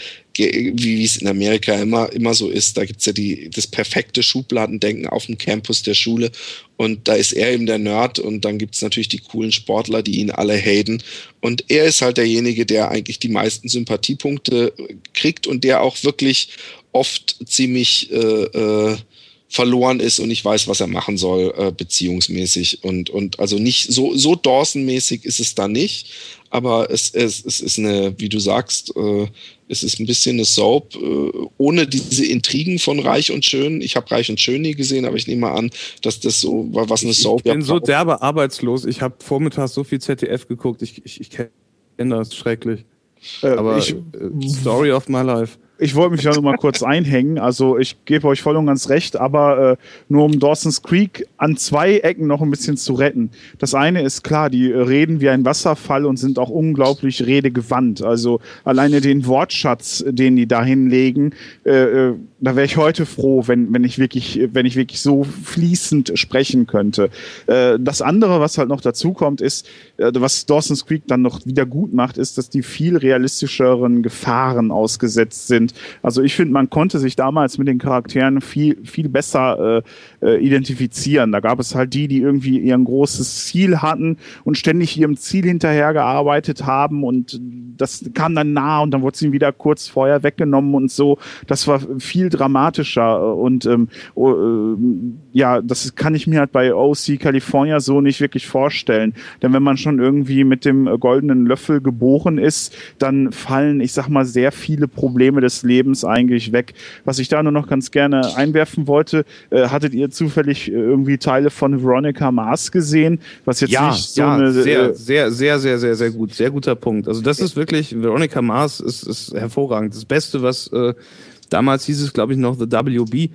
wie es in Amerika immer, immer so ist, da gibt's ja die, das perfekte Schubladendenken auf dem Campus der Schule und da ist er eben der Nerd und dann gibt's natürlich die coolen Sportler, die ihn alle haten und er ist halt derjenige, der eigentlich die meisten Sympathiepunkte kriegt und der auch wirklich oft ziemlich äh, äh, verloren ist und nicht weiß, was er machen soll, äh, beziehungsmäßig. Und, und also nicht so, so Dawson-mäßig ist es da nicht, aber es, es, es ist eine, wie du sagst, äh, es ist ein bisschen eine Soap, äh, ohne diese Intrigen von Reich und Schön. Ich habe Reich und Schön nie gesehen, aber ich nehme an, dass das so, was eine Soap... Ich bin so derbe arbeitslos. Ich habe vormittags so viel Z D F geguckt. Ich, ich, ich kenne das schrecklich. Äh, aber ich, äh, Story of my life. Ich wollte mich ja nur mal kurz einhängen. Also ich gebe euch voll und ganz recht, aber äh, nur um Dawson's Creek an zwei Ecken noch ein bisschen zu retten. Das eine ist klar, die reden wie ein Wasserfall und sind auch unglaublich redegewandt. Also alleine den Wortschatz, den die da hinlegen, äh, äh, da wäre ich heute froh, wenn, wenn ich wirklich, wenn ich wirklich so fließend sprechen könnte. Äh, das andere, was halt noch dazu kommt, ist, äh, was Dawson's Creek dann noch wieder gut macht, ist, dass die viel realistischeren Gefahren ausgesetzt sind. Also ich finde, man konnte sich damals mit den Charakteren viel, viel besser äh, äh, identifizieren. Da gab es halt die, die irgendwie ihr großes Ziel hatten und ständig ihrem Ziel hinterhergearbeitet haben und das kam dann nah und dann wurde es ihnen wieder kurz vorher weggenommen und so. Das war viel dramatischer und ähm, oh, äh, ja, das kann ich mir halt bei O C California so nicht wirklich vorstellen. Denn wenn man schon irgendwie mit dem goldenen Löffel geboren ist, dann fallen, ich sag mal, sehr viele Probleme des Lebens eigentlich weg. Was ich da nur noch ganz gerne einwerfen wollte, äh, hattet ihr zufällig irgendwie Teile von Veronica Mars gesehen? Was jetzt ja, nicht so ja, eine... sehr, äh, sehr, sehr, sehr, sehr, sehr gut. Sehr guter Punkt. Also das ist wirklich, Veronica Mars ist, ist hervorragend. Das Beste, was äh, damals hieß es, glaube ich, noch The W B.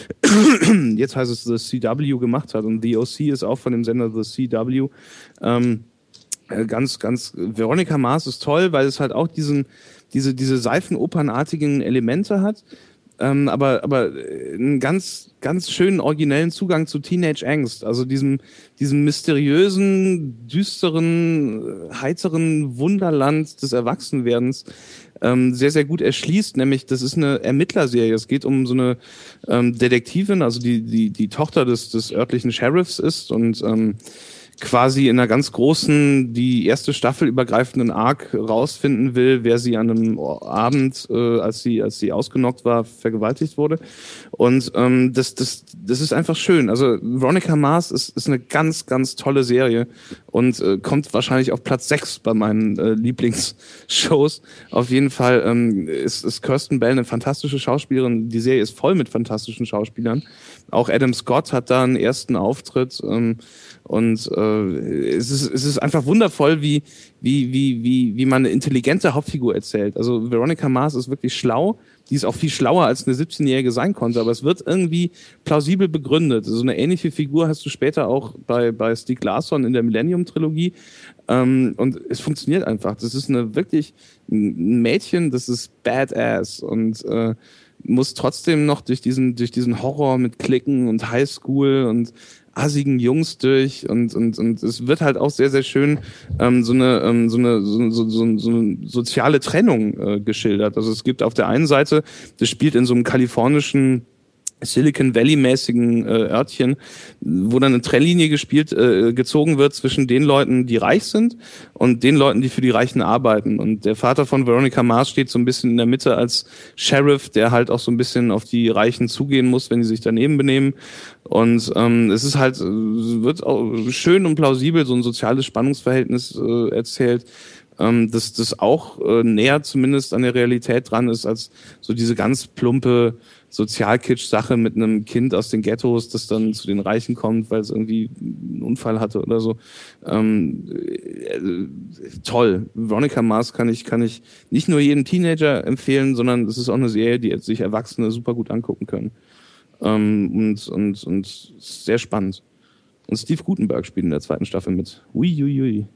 Jetzt heißt es The C W gemacht hat. Und The O C ist auch von dem Sender The C W. Ähm, ganz, ganz, Veronica Mars ist toll, weil es halt auch diesen, diese, diese seifenopernartigen Elemente hat, ähm, aber, aber einen ganz, ganz schönen originellen Zugang zu Teenage Angst, also diesem, diesem mysteriösen, düsteren, heiteren Wunderland des Erwachsenwerdens, ähm, sehr, sehr gut erschließt, nämlich das ist eine Ermittlerserie. Es geht um so eine ähm, Detektivin, also die, die, die Tochter des, des örtlichen Sheriffs ist und ähm, quasi in einer ganz großen, die erste Staffel übergreifenden Arc rausfinden will, wer sie an einem Abend, äh, als sie als sie ausgenockt war, vergewaltigt wurde. Und ähm, das das das ist einfach schön. Also Veronica Mars ist ist eine ganz ganz tolle Serie und äh, kommt wahrscheinlich auf Platz sechs bei meinen äh, Lieblingsshows. Auf jeden Fall ähm, ist ist Kirsten Bell eine fantastische Schauspielerin. Die Serie ist voll mit fantastischen Schauspielern. Auch Adam Scott hat da einen ersten Auftritt. Ähm, Und äh, es ist es ist einfach wundervoll, wie wie wie wie wie man eine intelligente Hauptfigur erzählt. Also Veronica Mars ist wirklich schlau. Die ist auch viel schlauer, als eine siebzehnjährige sein konnte. Aber es wird irgendwie plausibel begründet. So eine ähnliche Figur hast du später auch bei bei Stieg Larsson in der Millennium-Trilogie. Ähm, und es funktioniert einfach. Das ist eine wirklich ein Mädchen, das ist badass und äh, muss trotzdem noch durch diesen durch diesen Horror mit Klicken und Highschool und assigen Jungs durch und und und es wird halt auch sehr sehr schön ähm, so eine ähm, so eine so, so, so, so eine soziale Trennung äh, geschildert. Also es gibt auf der einen Seite, das spielt in so einem kalifornischen Silicon Valley-mäßigen äh, Örtchen, wo dann eine Trennlinie gespielt, äh, gezogen wird zwischen den Leuten, die reich sind und den Leuten, die für die Reichen arbeiten. Und der Vater von Veronica Mars steht so ein bisschen in der Mitte als Sheriff, der halt auch so ein bisschen auf die Reichen zugehen muss, wenn die sich daneben benehmen. Und ähm, es ist halt, wird auch schön und plausibel so ein soziales Spannungsverhältnis äh, erzählt, ähm, dass das auch äh, näher zumindest an der Realität dran ist, als so diese ganz plumpe Sozialkitsch-Sache mit einem Kind aus den Ghettos, das dann zu den Reichen kommt, weil es irgendwie einen Unfall hatte oder so. Ähm, äh, toll. Veronica Mars kann ich, kann ich nicht nur jedem Teenager empfehlen, sondern es ist auch eine Serie, die sich Erwachsene super gut angucken können. Ähm, und, und, und sehr spannend. Und Steve Guttenberg spielt in der zweiten Staffel mit. Uiuiui.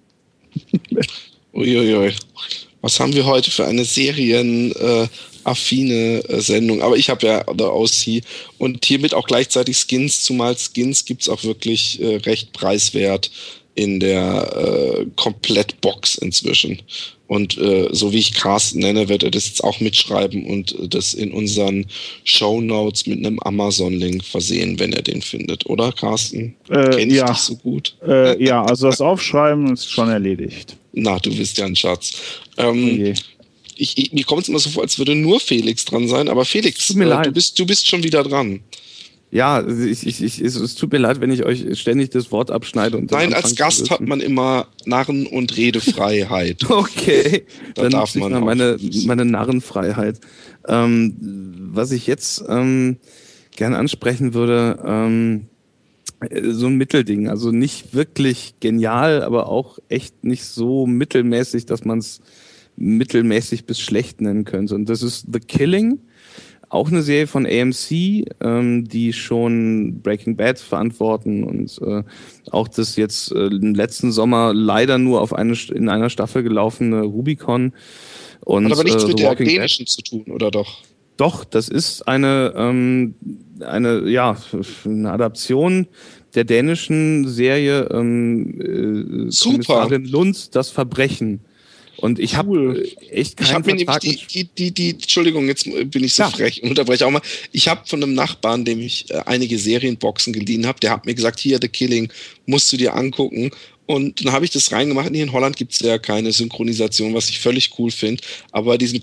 Uiuiui. Was haben wir heute für eine serienaffine äh, Sendung? Aber ich habe ja The O C und hiermit auch gleichzeitig Skins, zumal Skins gibt's auch wirklich äh, recht preiswert in der äh, Komplettbox inzwischen. Und äh, so wie ich Carsten nenne, wird er das jetzt auch mitschreiben und äh, das in unseren Shownotes mit einem Amazon-Link versehen, wenn er den findet. Oder, Carsten? Äh, Kenn ich ja. dich so gut? Äh, ja, also das Aufschreiben ist schon erledigt. Na, du bist ja ein Schatz. Ähm, Okay. ich, ich, mir kommt es immer so vor, als würde nur Felix dran sein. Aber Felix, Tut mir äh, leid. du, bist, du bist schon wieder dran. Ja, ich, ich, ich, es, es tut mir leid, wenn ich euch ständig das Wort abschneide. Und dann Nein, als anfange zu Gast hat wissen. man immer Narren- und Redefreiheit. Okay, Da dann darf nutze ich man mal auch. meine, meine Narrenfreiheit. Ähm, was ich jetzt ähm, gerne ansprechen würde, ähm, so ein Mittelding. Also nicht wirklich genial, aber auch echt nicht so mittelmäßig, dass man es mittelmäßig bis schlecht nennen könnte. Und das ist The Killing. Auch eine Serie von A M C, ähm, die schon Breaking Bad verantworten und äh, auch das jetzt äh, im letzten Sommer leider nur auf eine in einer Staffel gelaufene Rubicon. Und, Hat aber nichts äh, mit The der Walking Dead. dänischen zu tun, oder doch? Doch, das ist eine, ähm, eine, ja, eine Adaption der dänischen Serie ähm, äh, Super. Kommissarin Lund, das Verbrechen. Und ich Cool. habe echt Ich keinen habe mir nämlich Vertrag die, mit die, die, die, Entschuldigung, jetzt bin ich so Ja. frech und unterbreche auch mal. Ich habe von einem Nachbarn, dem ich äh, einige Serienboxen geliehen habe, der hat mir gesagt, hier, The Killing, musst du dir angucken. Und dann habe ich das reingemacht. Hier in Holland gibt es ja keine Synchronisation, was ich völlig cool finde. Aber bei diesem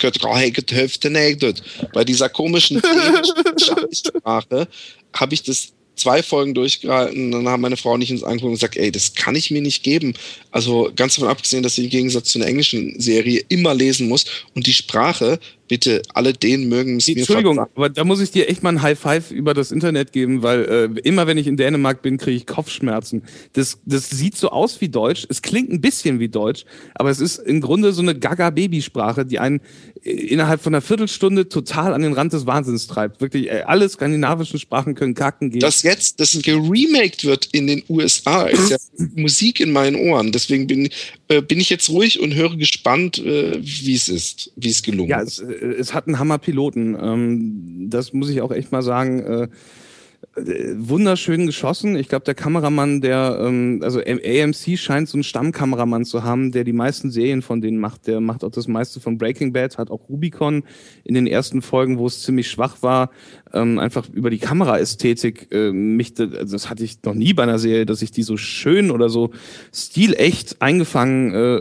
bei dieser komischen Sprache habe ich das zwei Folgen durchgehalten. Dann haben meine Frau nicht ins Angucken und gesagt, ey, das kann ich mir nicht geben. Also ganz davon abgesehen, dass ich im Gegensatz zu einer englischen Serie immer lesen muss. Und die Sprache, bitte, alle den mögen es mir Entschuldigung, verzeihen. aber da muss ich dir echt mal ein High Five über das Internet geben, weil äh, immer wenn ich in Dänemark bin, kriege ich Kopfschmerzen. Das, das sieht so aus wie Deutsch, es klingt ein bisschen wie Deutsch, aber es ist im Grunde so eine Gaga-Babysprache, die einen äh, innerhalb von einer Viertelstunde total an den Rand des Wahnsinns treibt. Wirklich, äh, alle skandinavischen Sprachen können kacken gehen. Dass jetzt das geremaked wird in den U S A, ist ja Musik in meinen Ohren. Deswegen bin, äh, bin ich jetzt ruhig und höre gespannt, äh, wie es ist, wie es gelungen Ja, ist. es, äh, es hat einen Hammer-Piloten. Ähm, das muss ich auch echt mal sagen. Äh, äh, wunderschön geschossen. Ich glaube, der Kameramann, der, ähm, also A M C scheint so einen Stammkameramann zu haben, der die meisten Serien von denen macht. Der macht auch das meiste von Breaking Bad, hat auch Rubicon in den ersten Folgen, wo es ziemlich schwach war, ähm, einfach über die Kameraästhetik äh, mich, also das hatte ich noch nie bei einer Serie, dass ich die so schön oder so stilecht eingefangen äh,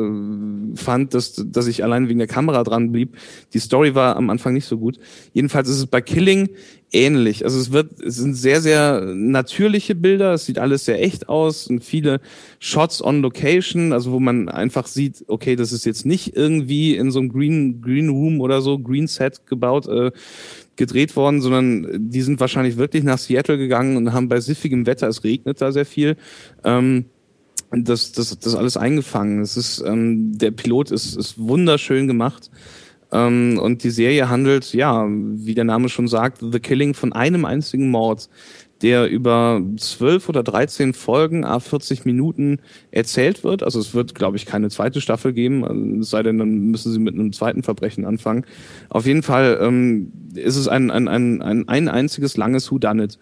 äh, fand, dass, dass ich allein wegen der Kamera dran blieb. Die Story war am Anfang nicht so gut. Jedenfalls ist es bei Killing ähnlich. Also es wird, es sind sehr, sehr natürliche Bilder. Es sieht alles sehr echt aus und viele Shots on Location, also wo man einfach sieht, okay, das ist jetzt nicht irgendwie in so einem Green, Green Room oder so, Green Set gebaut, äh, gedreht worden, sondern die sind wahrscheinlich wirklich nach Seattle gegangen und haben bei siffigem Wetter, es regnet da sehr viel, ähm, das, das, das alles eingefangen. Es ist, ähm, der Pilot ist, ist wunderschön gemacht. Ähm, und die Serie handelt, ja, wie der Name schon sagt, The Killing, von einem einzigen Mord, der über zwölf oder dreizehn Folgen, à vierzig Minuten erzählt wird. Also es wird, glaube ich, keine zweite Staffel geben, es sei denn, dann müssen sie mit einem zweiten Verbrechen anfangen. Auf jeden Fall ähm, ist es ein, ein, ein, ein, ein einziges langes Whodunit.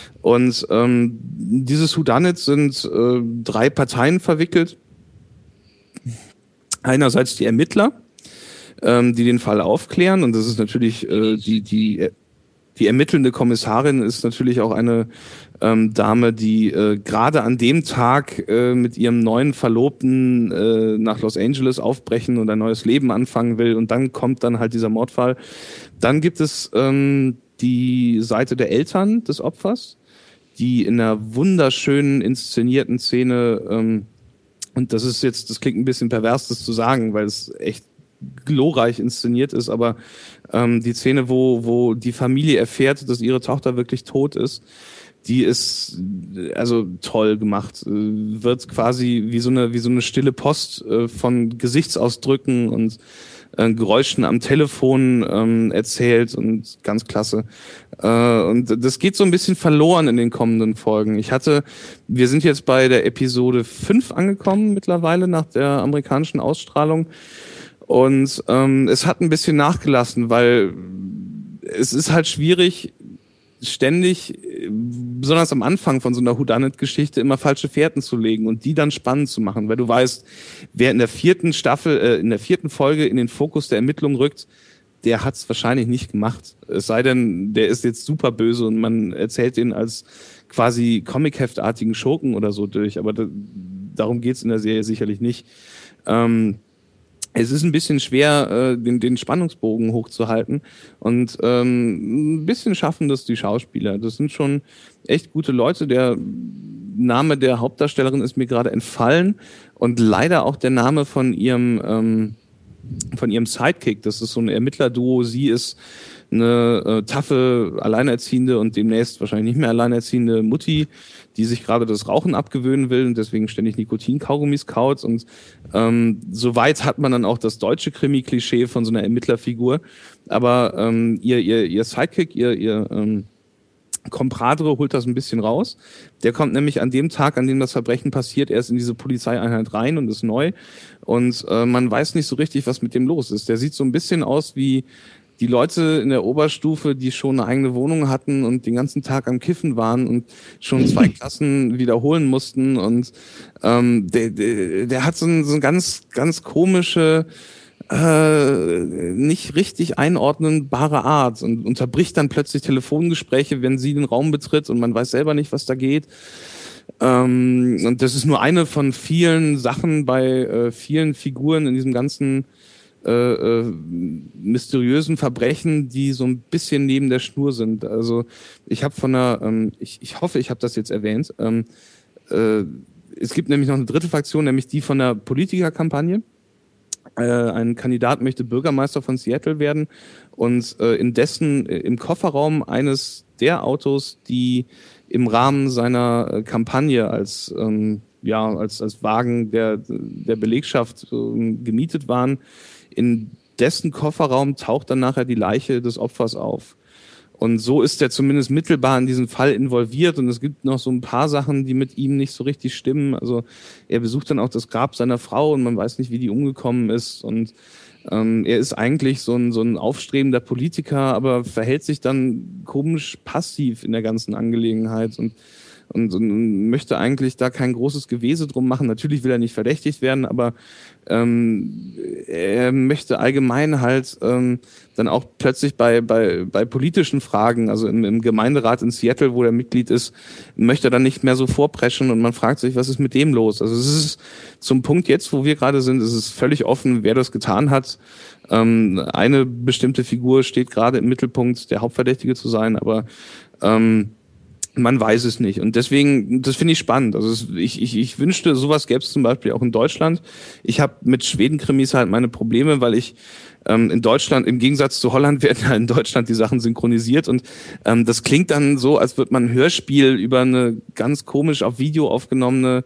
Und ähm, dieses Whodunit sind äh, drei Parteien verwickelt. Einerseits die Ermittler, ähm, die den Fall aufklären. Und das ist natürlich äh, die, die, die ermittelnde Kommissarin ist natürlich auch eine ähm, Dame, die äh, gerade an dem Tag äh, mit ihrem neuen Verlobten äh, nach Los Angeles aufbrechen und ein neues Leben anfangen will. Und dann kommt dann halt dieser Mordfall. Dann gibt es ähm, die Seite der Eltern des Opfers, die in einer wunderschönen inszenierten Szene, ähm, und das ist jetzt, das klingt ein bisschen pervers, das zu sagen, weil es echt glorreich inszeniert ist, aber ähm, die Szene, wo, wo die Familie erfährt, dass ihre Tochter wirklich tot ist, die ist also toll gemacht. Äh, wird quasi wie so eine, wie so eine stille Post äh, von Gesichtsausdrücken und äh, Geräuschen am Telefon ähm, erzählt und ganz klasse. Äh, und das geht so ein bisschen verloren in den kommenden Folgen. Ich hatte, wir sind jetzt bei der Episode fünf angekommen mittlerweile nach der amerikanischen Ausstrahlung. Und ähm, es hat ein bisschen nachgelassen, weil es ist halt schwierig, ständig besonders am Anfang von so einer Whodunit-Geschichte immer falsche Fährten zu legen und die dann spannend zu machen, weil du weißt, wer in der vierten Staffel, äh, in der vierten Folge in den Fokus der Ermittlung rückt, der hat's wahrscheinlich nicht gemacht. Es sei denn, der ist jetzt super böse und man erzählt ihn als quasi Comic-Heftartigen Schurken oder so durch, aber da, darum geht's in der Serie sicherlich nicht. Ähm, Es ist ein bisschen schwer, äh, den, den Spannungsbogen hochzuhalten und ähm, ein bisschen schaffen das die Schauspieler. Das sind schon echt gute Leute. Der Name der Hauptdarstellerin ist mir gerade entfallen und leider auch der Name von ihrem ähm, von ihrem Sidekick. Das ist so ein Ermittlerduo. Sie ist eine äh, taffe, alleinerziehende und demnächst wahrscheinlich nicht mehr alleinerziehende Mutti, die sich gerade das Rauchen abgewöhnen will und deswegen ständig Nikotin-Kaugummis kaut. Und ähm, soweit hat man dann auch das deutsche Krimi-Klischee von so einer Ermittlerfigur. Aber ähm, ihr, ihr, ihr Sidekick, ihr, ihr ähm, Compadre holt das ein bisschen raus. Der kommt nämlich an dem Tag, an dem das Verbrechen passiert, erst in diese Polizeieinheit rein und ist neu. Und äh, man weiß nicht so richtig, was mit dem los ist. Der sieht so ein bisschen aus wie die Leute in der Oberstufe, die schon eine eigene Wohnung hatten und den ganzen Tag am Kiffen waren und schon zwei Klassen wiederholen mussten. Und ähm, der, der, der hat so, ein, so eine ganz, ganz komische, äh, nicht richtig einordnbare Art und unterbricht dann plötzlich Telefongespräche, wenn sie den Raum betritt und man weiß selber nicht, was da geht. Ähm, und das ist nur eine von vielen Sachen bei äh, vielen Figuren in diesem ganzen Äh, äh, mysteriösen Verbrechen, die so ein bisschen neben der Schnur sind. Also ich habe von einer, ähm, ich, ich hoffe, ich habe das jetzt erwähnt, ähm, äh, es gibt nämlich noch eine dritte Fraktion, nämlich die von der Politikerkampagne. Äh, ein Kandidat möchte Bürgermeister von Seattle werden und äh, in dessen, äh, im Kofferraum eines der Autos, die im Rahmen seiner äh, Kampagne als ähm, ja als als Wagen der der Belegschaft äh, gemietet waren, in dessen Kofferraum taucht dann nachher die Leiche des Opfers auf. Und so ist er zumindest mittelbar in diesen Fall involviert. Und es gibt noch so ein paar Sachen, die mit ihm nicht so richtig stimmen. Also er besucht dann auch das Grab seiner Frau und man weiß nicht, wie die umgekommen ist. Und ähm, er ist eigentlich so ein, so ein aufstrebender Politiker, aber verhält sich dann komisch passiv in der ganzen Angelegenheit und Und, und möchte eigentlich da kein großes Gewese drum machen. Natürlich will er nicht verdächtigt werden, aber ähm, er möchte allgemein halt ähm, dann auch plötzlich bei bei bei politischen Fragen, also im, im Gemeinderat in Seattle, wo er Mitglied ist, möchte er dann nicht mehr so vorpreschen und man fragt sich, was ist mit dem los? Also es ist zum Punkt jetzt, wo wir gerade sind, es ist völlig offen, wer das getan hat. Ähm, eine bestimmte Figur steht gerade im Mittelpunkt, der Hauptverdächtige zu sein, aber ähm, man weiß es nicht. Und deswegen, das finde ich spannend. Also es, ich, ich, ich wünschte, sowas gäbe es zum Beispiel auch in Deutschland. Ich habe mit Schweden-Krimis halt meine Probleme, weil ich ähm, in Deutschland, im Gegensatz zu Holland, werden ja in Deutschland die Sachen synchronisiert. Und ähm, das klingt dann so, als würde man ein Hörspiel über eine ganz komisch auf Video aufgenommene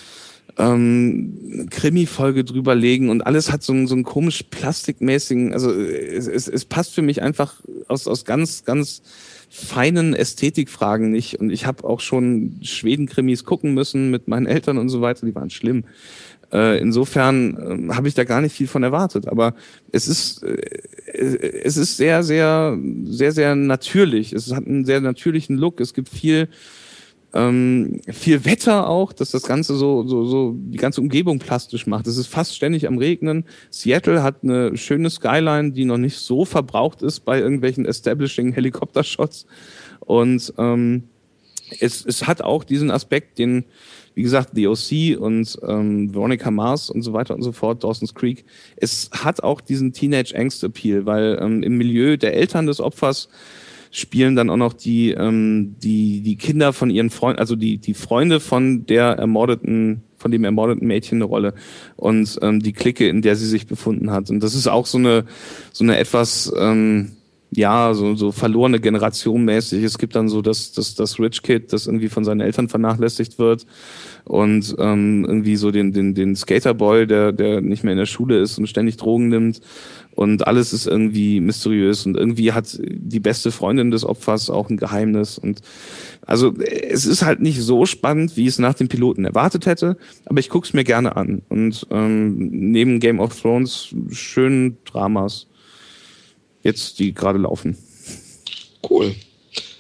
ähm, Krimi-Folge drüberlegen. Und alles hat so einen, so einen komisch plastikmäßigen, also es, es, es passt für mich einfach aus, aus ganz, ganz feinen Ästhetikfragen nicht. Und ich habe auch schon Schweden-Krimis gucken müssen mit meinen Eltern und so weiter. Die waren schlimm. Äh, insofern äh, habe ich da gar nicht viel von erwartet. Aber es ist, äh, es ist sehr, sehr, sehr, sehr natürlich. Es hat einen sehr natürlichen Look. Es gibt viel, ähm, viel Wetter auch, dass das Ganze so, so, so die ganze Umgebung plastisch macht. Es ist fast ständig am Regnen. Seattle hat eine schöne Skyline, die noch nicht so verbraucht ist bei irgendwelchen establishing Helikoptershots. Und ähm, es, es hat auch diesen Aspekt, den, wie gesagt, The O C und ähm, Veronica Mars und so weiter und so fort, Dawson's Creek. Es hat auch diesen Teenage-Angst-Appeal, weil ähm, im Milieu der Eltern des Opfers spielen dann auch noch die ähm, die die Kinder von ihren Freunden, also die die Freunde von der ermordeten, von dem ermordeten Mädchen eine Rolle und ähm, die Clique, in der sie sich befunden hat. Und das ist auch so eine so eine etwas ähm, ja so so verlorene Generation mäßig. Es gibt dann so das das das Rich Kid, das irgendwie von seinen Eltern vernachlässigt wird und ähm, irgendwie so den den den Skaterboy, der der nicht mehr in der Schule ist und ständig Drogen nimmt. Und alles ist irgendwie mysteriös und irgendwie hat die beste Freundin des Opfers auch ein Geheimnis. Und also es ist halt nicht so spannend, wie ich es nach dem Piloten erwartet hätte, aber ich gucke es mir gerne an. Und ähm, neben Game of Thrones schönen Dramas, jetzt die gerade laufen. Cool.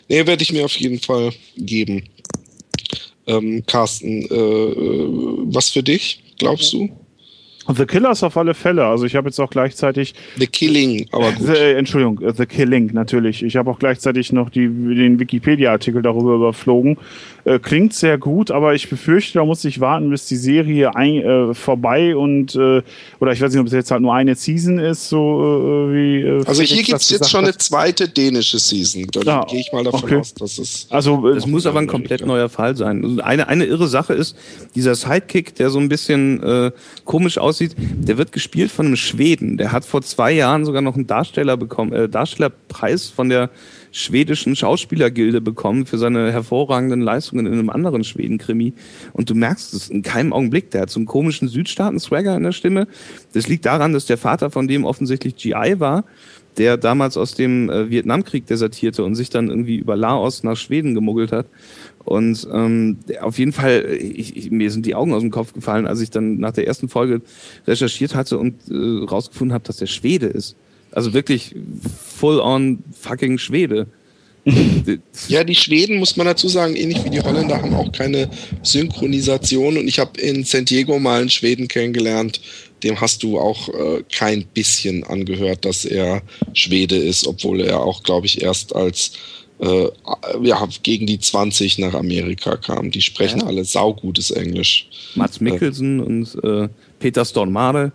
Nee, werde ich mir auf jeden Fall geben. Ähm, Carsten, äh, was für dich, glaubst du? The Killers auf alle Fälle. Also ich habe jetzt auch gleichzeitig... The Killing, aber gut. The, Entschuldigung, The Killing natürlich. Ich habe auch gleichzeitig noch die, den Wikipedia-Artikel darüber überflogen. Äh, klingt sehr gut, aber ich befürchte, da muss ich warten, bis die Serie ein, äh, vorbei und äh, oder ich weiß nicht, ob es jetzt halt nur eine Season ist, so äh, wie... Äh, also hier Felix gibt es das jetzt gesagt schon hat. eine zweite dänische Season. Da Ja, gehe ich mal davon okay. aus, dass es... Also äh, Es muss aber ein komplett neuer Fall sein. Also Eine, eine irre Sache ist, dieser Sidekick, der so ein bisschen äh, komisch aussieht, der wird gespielt von einem Schweden. Der hat vor zwei Jahren sogar noch einen Darsteller bekommen, äh, Darstellerpreis von der schwedischen Schauspielergilde bekommen für seine hervorragenden Leistungen in einem anderen Schweden-Krimi. Und du merkst es in keinem Augenblick. Der hat so einen komischen Südstaaten-Swagger in der Stimme. Das liegt daran, dass der Vater von dem offensichtlich G I war, der damals aus dem äh, Vietnamkrieg desertierte und sich dann irgendwie über Laos nach Schweden gemuggelt hat. Und ähm, auf jeden Fall, ich, ich, mir sind die Augen aus dem Kopf gefallen, als ich dann nach der ersten Folge recherchiert hatte und äh, rausgefunden habe, dass der Schwede ist. Also wirklich full-on fucking Schwede. Ja, die Schweden, muss man dazu sagen, ähnlich wie die Holländer, haben auch keine Synchronisation. Und ich habe in San Diego mal einen Schweden kennengelernt, dem hast du auch äh, kein bisschen angehört, dass er Schwede ist, obwohl er auch, glaube ich, erst als äh, ja, gegen die zwanzig nach Amerika kam. Die sprechen ja. alle saugutes Englisch. Mats Mikkelsen äh. und äh, Peter Stormare.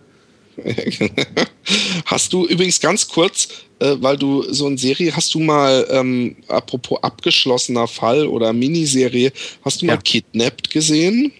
Hast du übrigens ganz kurz, äh, weil du so eine Serie, hast du mal, ähm, apropos abgeschlossener Fall oder Miniserie, hast du Ja. mal Kidnapped gesehen?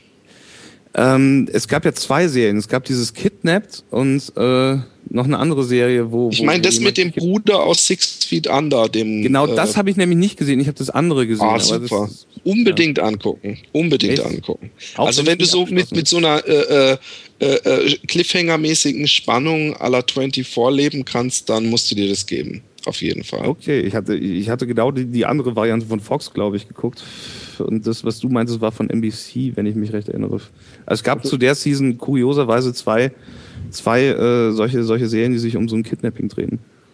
Ähm, es gab ja zwei Serien. Es gab dieses Kidnapped und äh, noch eine andere Serie, wo... Ich wo- meine, wo das jemand mit dem Bruder aus Six Feet Under, dem... Genau, äh, das habe ich nämlich nicht gesehen. Ich habe das andere gesehen. Ah, aber super. Das, Unbedingt angucken. Unbedingt Echt? angucken. Auch Also wenn wenn du es so nicht mit, mit so einer äh, äh, äh, Cliffhanger-mäßigen Spannung à la vierundzwanzig leben kannst, dann musst du dir das geben. Auf jeden Fall. okay, ich hatte, ich hatte genau die, die andere Variante von Fox, glaube ich, geguckt. Und das, was du meintest, war von N B C, wenn ich mich recht erinnere. Also es gab zu der Season kurioserweise zwei, zwei äh, solche, solche Serien, die sich um so ein Kidnapping drehen.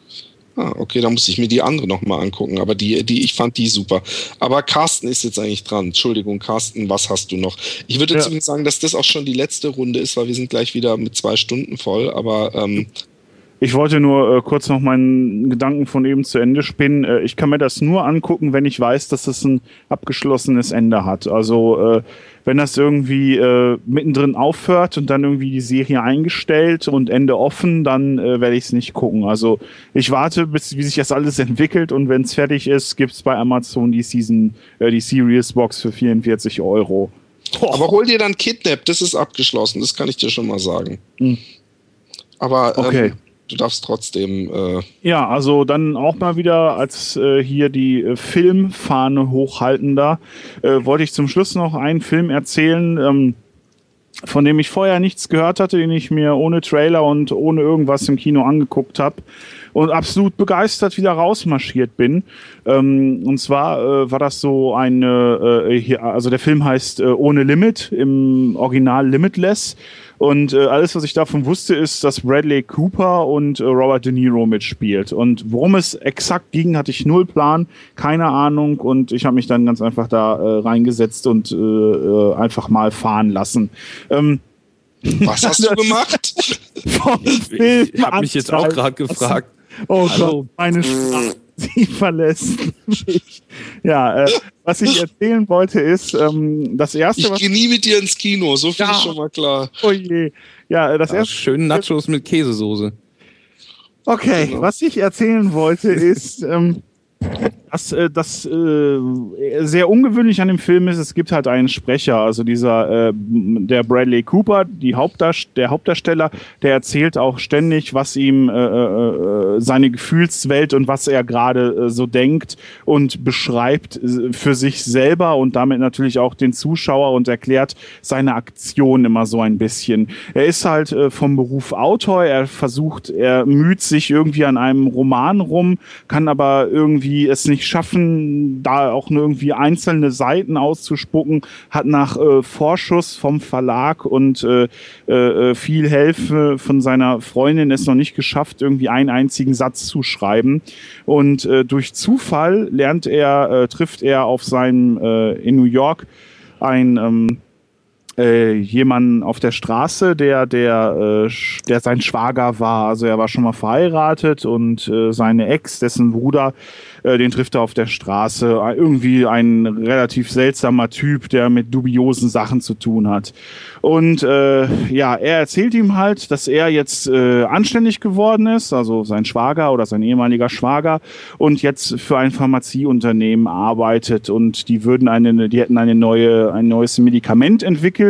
Ah, okay, da muss ich mir die andere nochmal angucken. Aber die, die, ich fand die super. Aber Carsten ist jetzt eigentlich dran. Entschuldigung, Carsten, was hast du noch? Ich würde jetzt Ja. übrigens sagen, dass das auch schon die letzte Runde ist, weil wir sind gleich wieder mit zwei Stunden voll. Aber ähm, Ich wollte nur äh, kurz noch meinen Gedanken von eben zu Ende spinnen. Äh, ich kann mir das nur angucken, wenn ich weiß, dass es ein abgeschlossenes Ende hat. Also äh, wenn das irgendwie äh, mittendrin aufhört und dann irgendwie die Serie eingestellt und Ende offen, dann äh, werde ich es nicht gucken. Also ich warte, bis wie sich das alles entwickelt und wenn es fertig ist, gibt's bei Amazon die Season, äh, die Series Box für vierundvierzig Euro. Aber hol dir dann Kidnap, das ist abgeschlossen, das kann ich dir schon mal sagen. Hm. Aber ähm, Okay. du darfst trotzdem. Äh, Ja, also dann auch mal wieder als äh, hier die äh, Filmfahne hochhaltender, äh, wollte ich zum Schluss noch einen Film erzählen, ähm, von dem ich vorher nichts gehört hatte, den ich mir ohne Trailer und ohne irgendwas im Kino angeguckt habe und absolut begeistert wieder rausmarschiert bin. Ähm, und zwar äh, war das so eine, äh, hier, also der Film heißt äh, Ohne Limit, im Original Limitless. Und äh, alles, was ich davon wusste, ist, dass Bradley Cooper und äh, Robert De Niro mitspielt. Und worum es exakt ging, hatte ich null Plan, keine Ahnung. Und ich habe mich dann ganz einfach da äh, reingesetzt und äh, äh, einfach mal fahren lassen. Ähm, was hast du gemacht? vom Film Ich habe mich jetzt auch anzeigen gerade gefragt. Oh Hallo. Gott, meine Sprache, sie verlässt mich. Ja, äh, was ich erzählen wollte ist, ähm, das erste, Ich was... gehe nie mit dir ins Kino, so viel Ja. ist schon mal klar. Oh je. Ja, äh, das Ja, erste... schön Nachos mit Käsesoße. Okay, Genau. was ich erzählen wollte ist, ähm, dass äh, das äh, sehr ungewöhnlich an dem Film ist, es gibt halt einen Sprecher, also dieser, äh, der Bradley Cooper, die Hauptdarst- der Hauptdarsteller, der erzählt auch ständig, was ihm äh, äh, seine Gefühlswelt und was er gerade äh, so denkt und beschreibt äh, für sich selber und damit natürlich auch den Zuschauer und erklärt seine Aktion immer so ein bisschen. Er ist halt äh, vom Beruf Autor, er versucht, er müht sich irgendwie an einem Roman rum, kann aber irgendwie es nicht nicht schaffen, da auch nur irgendwie einzelne Seiten auszuspucken, hat nach äh, Vorschuss vom Verlag und äh, äh, viel Hilfe von seiner Freundin es noch nicht geschafft, irgendwie einen einzigen Satz zu schreiben. Und äh, durch Zufall lernt er, äh, trifft er auf seinem äh, in New York ein ähm, Äh, jemanden auf der Straße, der, der, äh, der sein Schwager war. Also er war schon mal verheiratet und äh, seine Ex, dessen Bruder, äh, den trifft er auf der Straße. Irgendwie ein relativ seltsamer Typ, der mit dubiosen Sachen zu tun hat. Und äh, ja, er erzählt ihm halt, dass er jetzt äh, anständig geworden ist, also sein Schwager oder sein ehemaliger Schwager, und jetzt für ein Pharmazieunternehmen arbeitet und die würden eine, die hätten eine neue, ein neues Medikament entwickelt,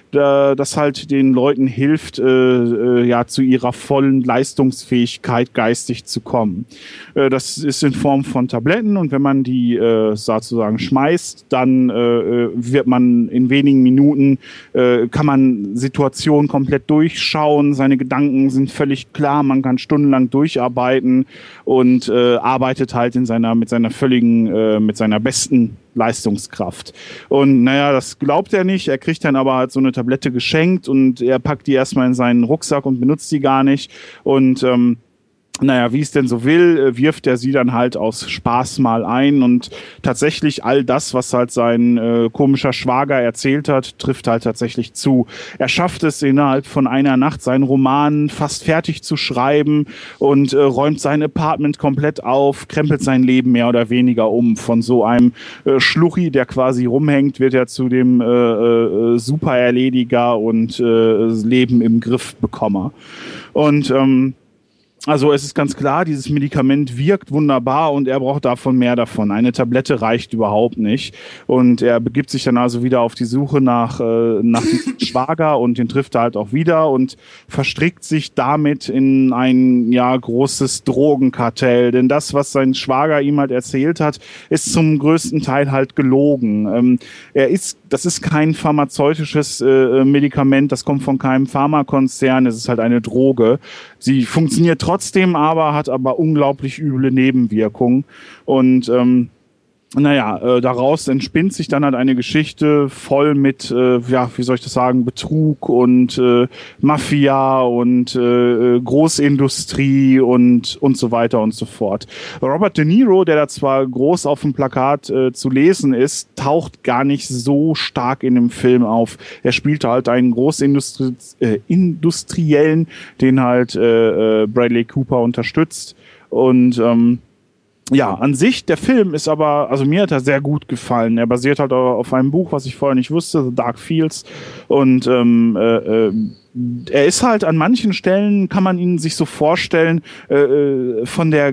das halt den Leuten hilft, äh, äh, ja, zu ihrer vollen Leistungsfähigkeit geistig zu kommen. Äh, das ist in Form von Tabletten und wenn man die äh, sozusagen schmeißt, dann äh, wird man in wenigen Minuten, äh, kann man Situationen komplett durchschauen, seine Gedanken sind völlig klar, man kann stundenlang durcharbeiten und äh, arbeitet halt in seiner, mit seiner völligen, äh, mit seiner besten Leistungskraft. Und naja, das glaubt er nicht. Er kriegt dann aber halt so eine Tablette geschenkt und er packt die erstmal in seinen Rucksack und benutzt die gar nicht. Und ähm, naja, wie es denn so will, wirft er sie dann halt aus Spaß mal ein und tatsächlich all das, was halt sein äh, komischer Schwager erzählt hat, trifft halt tatsächlich zu. Er schafft es innerhalb von einer Nacht, seinen Roman fast fertig zu schreiben und äh, räumt sein Apartment komplett auf, krempelt sein Leben mehr oder weniger um. Von so einem äh, Schluchi, der quasi rumhängt, wird er zu dem äh, äh, Supererlediger und äh, Leben im Griff bekommer. Und ähm, Also es ist ganz klar, dieses Medikament wirkt wunderbar und er braucht davon mehr davon. Eine Tablette reicht überhaupt nicht. Und er begibt sich dann also wieder auf die Suche nach, äh, nach diesem Schwager und den trifft er halt auch wieder und verstrickt sich damit in ein ja großes Drogenkartell. Denn das, was sein Schwager ihm halt erzählt hat, ist zum größten Teil halt gelogen. Ähm, er ist, das ist kein pharmazeutisches äh, Medikament, das kommt von keinem Pharmakonzern, es ist halt eine Droge. Sie funktioniert trotzdem aber, hat aber unglaublich üble Nebenwirkungen. Und ähm, naja, äh, daraus entspinnt sich dann halt eine Geschichte voll mit, äh, ja, wie soll ich das sagen, Betrug und äh, Mafia und äh, Großindustrie und und so weiter und so fort. Robert De Niro, der da zwar groß auf dem Plakat äh, zu lesen ist, taucht gar nicht so stark in dem Film auf. Er spielte halt einen Großindustriellen, äh, Industriellen, den halt äh, äh, Bradley Cooper unterstützt. Und ähm, ja, an sich, der Film ist aber, also mir hat er sehr gut gefallen. Er basiert halt auf einem Buch, was ich vorher nicht wusste, The Dark Fields. Und ähm, äh, äh, er ist halt an manchen Stellen, kann man ihn sich so vorstellen, äh, von der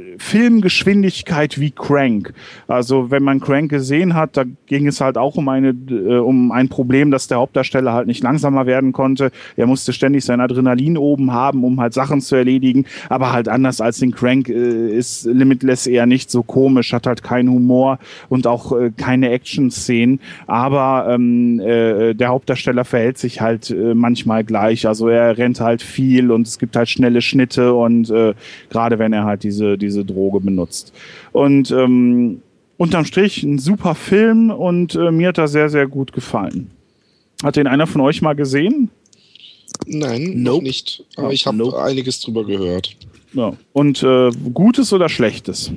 Filmgeschwindigkeit wie Crank. Also wenn man Crank gesehen hat, da ging es halt auch um eine äh, um ein Problem, dass der Hauptdarsteller halt nicht langsamer werden konnte. Er musste ständig sein Adrenalin oben haben, um halt Sachen zu erledigen. Aber halt anders als in Crank äh, ist Limitless eher nicht so komisch, hat halt keinen Humor und auch äh, keine Action-Szenen. Aber ähm, äh, der Hauptdarsteller verhält sich halt äh, manchmal gleich. Also er rennt halt viel und es gibt halt schnelle Schnitte und äh, gerade wenn er halt diese, diese Droge benutzt. Und ähm, unterm Strich ein super Film und äh, mir hat er sehr, sehr gut gefallen. Hat den einer von euch mal gesehen? Nein, Nope. noch nicht. Aber Oh, ich habe nope. einiges drüber gehört. Ja. Und äh, Gutes oder Schlechtes?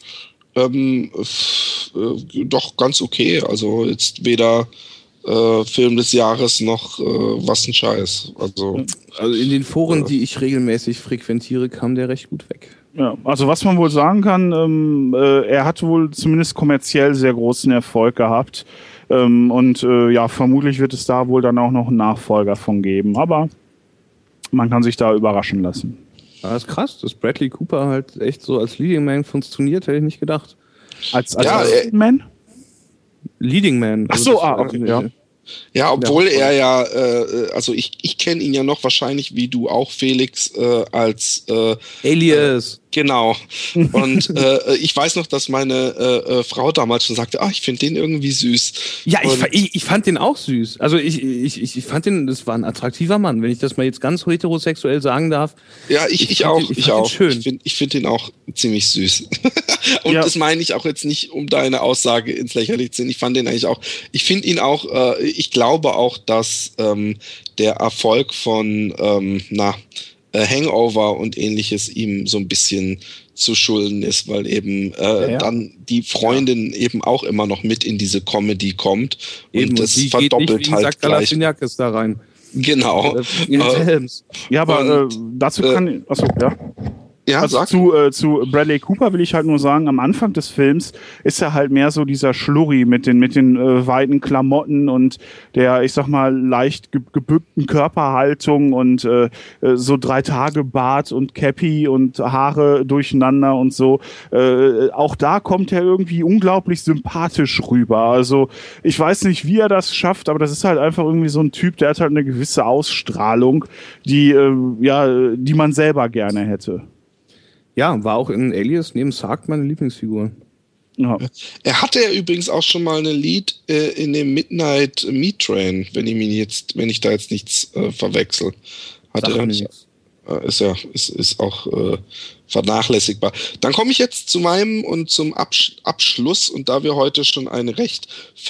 Ähm, f- äh, doch ganz okay. Also jetzt weder äh, Film des Jahres noch äh, was ein Scheiß. Also Also in den Foren, die ich regelmäßig frequentiere, kam der recht gut weg. Ja, also was man wohl sagen kann, ähm, äh, er hat wohl zumindest kommerziell sehr großen Erfolg gehabt. Ähm, und äh, ja, vermutlich wird es da wohl dann auch noch einen Nachfolger von geben. Aber man kann sich da überraschen lassen. Aber das ist krass, dass Bradley Cooper halt echt so als Leading Man funktioniert, hätte ich nicht gedacht. Als, als Ja, Assistant Man? Leading Man. Ach so, das, ah, okay, äh, ja. Ja, obwohl er ja, äh, also ich, ich kenne ihn ja noch wahrscheinlich, wie du auch, Felix, äh, als äh, Alias. Genau. Und äh, ich weiß noch, dass meine äh, äh, Frau damals schon sagte, ah, ich finde den irgendwie süß. Ja, ich, Und, fa- ich, ich fand den auch süß. Also ich, ich, ich, ich fand den, das war ein attraktiver Mann, wenn ich das mal jetzt ganz heterosexuell sagen darf. ja, ich, ich, ich fand auch, den- ich ich, fand den auch. schön. Ich finde ich find den auch ziemlich süß. Und Ja. das meine ich auch jetzt nicht, um deine Aussage ins Lächerliche zu ziehen. Ich fand den eigentlich auch, ich finde ihn auch, äh, ich glaube auch, dass ähm, der Erfolg von, ähm, na, äh, Hangover und ähnliches ihm so ein bisschen zu schulden ist, weil eben äh, Ja, ja. dann die Freundin eben auch immer noch mit in diese Comedy kommt und Eben, das und die verdoppelt geht nicht wie ein halt Sack gleich. Galafinakis da rein. Genau. Äh, in Äh, Helms. Ja, aber Und, äh, dazu äh, kann ich. Achso, ja. Ja, Also sag. zu, äh, zu Bradley Cooper will ich halt nur sagen, am Anfang des Films ist er halt mehr so dieser Schlurri mit den, mit den äh, weiten Klamotten und der, ich sag mal, leicht ge gebückten Körperhaltung und äh, äh, so drei Tage Bart und Cappy und Haare durcheinander und so. Äh, auch da kommt er irgendwie unglaublich sympathisch rüber. Also ich weiß nicht, wie er das schafft, aber das ist halt einfach irgendwie so ein Typ, der hat halt eine gewisse Ausstrahlung, die, äh, ja, die man selber gerne hätte. Ja, war auch in Alias neben Sark meine Lieblingsfigur. Ja. Er hatte ja übrigens auch schon mal eine Lied äh, in dem Midnight Meat Train, wenn ich mich jetzt, wenn ich da jetzt nichts äh, verwechsel. Hatte Sagt er mir nicht. nichts. Äh, ist ja, ist, ist auch äh, vernachlässigbar. Dann komme ich jetzt zu meinem und zum Absch Abschluss, und da wir heute schon eine recht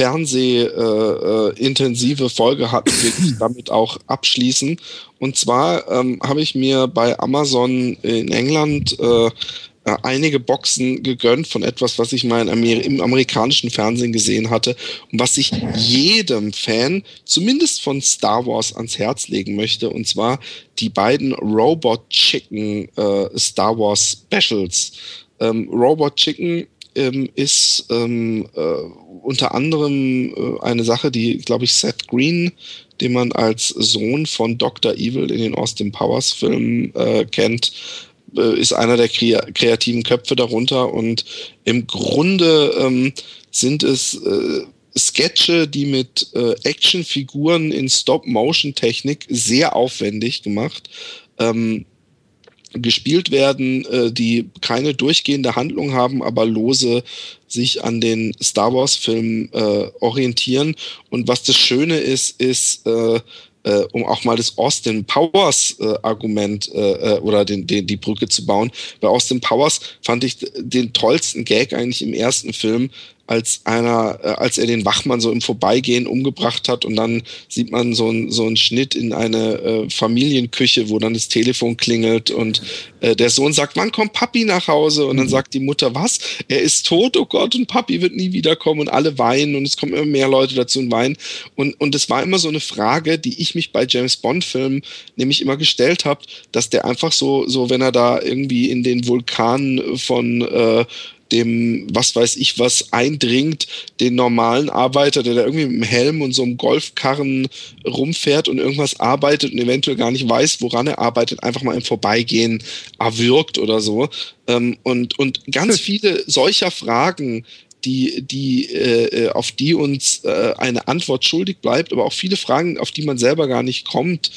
fernsehintensive äh, äh, Folge hatten, will ich damit auch abschließen. Und zwar ähm, habe ich mir bei Amazon in England äh, einige Boxen gegönnt von etwas, was ich mal in Amer im amerikanischen Fernsehen gesehen hatte und was ich jedem Fan, zumindest von Star Wars, ans Herz legen möchte, und zwar die beiden Robot Chicken äh, Star Wars Specials. Ähm, Robot Chicken ähm, ist ähm, äh, unter anderem äh, eine Sache, die, glaube ich, Seth Green, den man als Sohn von Doktor Evil in den Austin Powers Filmen äh, kennt, ist einer der kreativen Köpfe darunter, und im Grunde ähm, sind es äh, Sketche, die mit äh, Actionfiguren in Stop-Motion-Technik sehr aufwendig gemacht ähm, gespielt werden, äh, die keine durchgehende Handlung haben, aber lose sich an den Star Wars-Filmen äh, orientieren. Und was das Schöne ist, ist äh, Uh, um auch mal das Austin Powers uh, Argument uh, uh, oder den, den, die Brücke zu bauen. Bei Austin Powers fand ich den tollsten Gag eigentlich im ersten Film, als einer, äh, als er den Wachmann so im Vorbeigehen umgebracht hat, und dann sieht man so ein so ein Schnitt in eine äh, Familienküche, wo dann das Telefon klingelt und äh, der Sohn sagt, wann kommt Papi nach Hause? Und dann sagt die Mutter, was? Er ist tot, oh Gott, und Papi wird nie wiederkommen, und alle weinen, und es kommen immer mehr Leute dazu und weinen. Und und es war immer so eine Frage, die ich mich bei James Bond Filmen nämlich immer gestellt habe, dass der einfach so so, wenn er da irgendwie in den Vulkan von äh, dem, was weiß ich was, eindringt, den normalen Arbeiter, der da irgendwie mit dem Helm und so einem Golfkarren rumfährt und irgendwas arbeitet und eventuell gar nicht weiß, woran er arbeitet, einfach mal im Vorbeigehen erwürgt oder so. Ähm, und, und ganz viele solcher Fragen, die, die, äh, auf die uns äh, eine Antwort schuldig bleibt, aber auch viele Fragen, auf die man selber gar nicht kommt,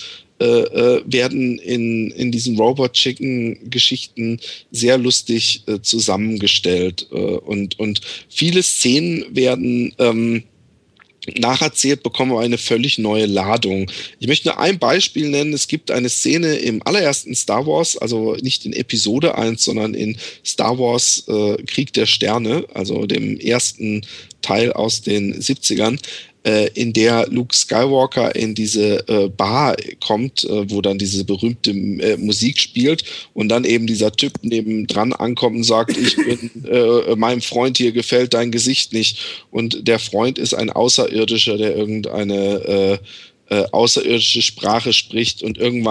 Äh, werden in, in diesen Robot-Chicken-Geschichten sehr lustig äh, zusammengestellt. Äh, und, und viele Szenen werden ähm, nacherzählt, bekommen eine völlig neue Ladung. Ich möchte nur ein Beispiel nennen. Es gibt eine Szene im allerersten Star Wars, also nicht in Episode eins, sondern in Star Wars äh, Krieg der Sterne, also dem ersten Teil aus den siebzigern, in der Luke Skywalker in diese äh, Bar kommt, äh, wo dann diese berühmte äh, Musik spielt, und dann eben dieser Typ nebendran ankommt und sagt, ich bin, äh, meinem Freund hier gefällt dein Gesicht nicht. Und der Freund ist ein Außerirdischer, der irgendeine äh, äh, außerirdische Sprache spricht, und irgendwann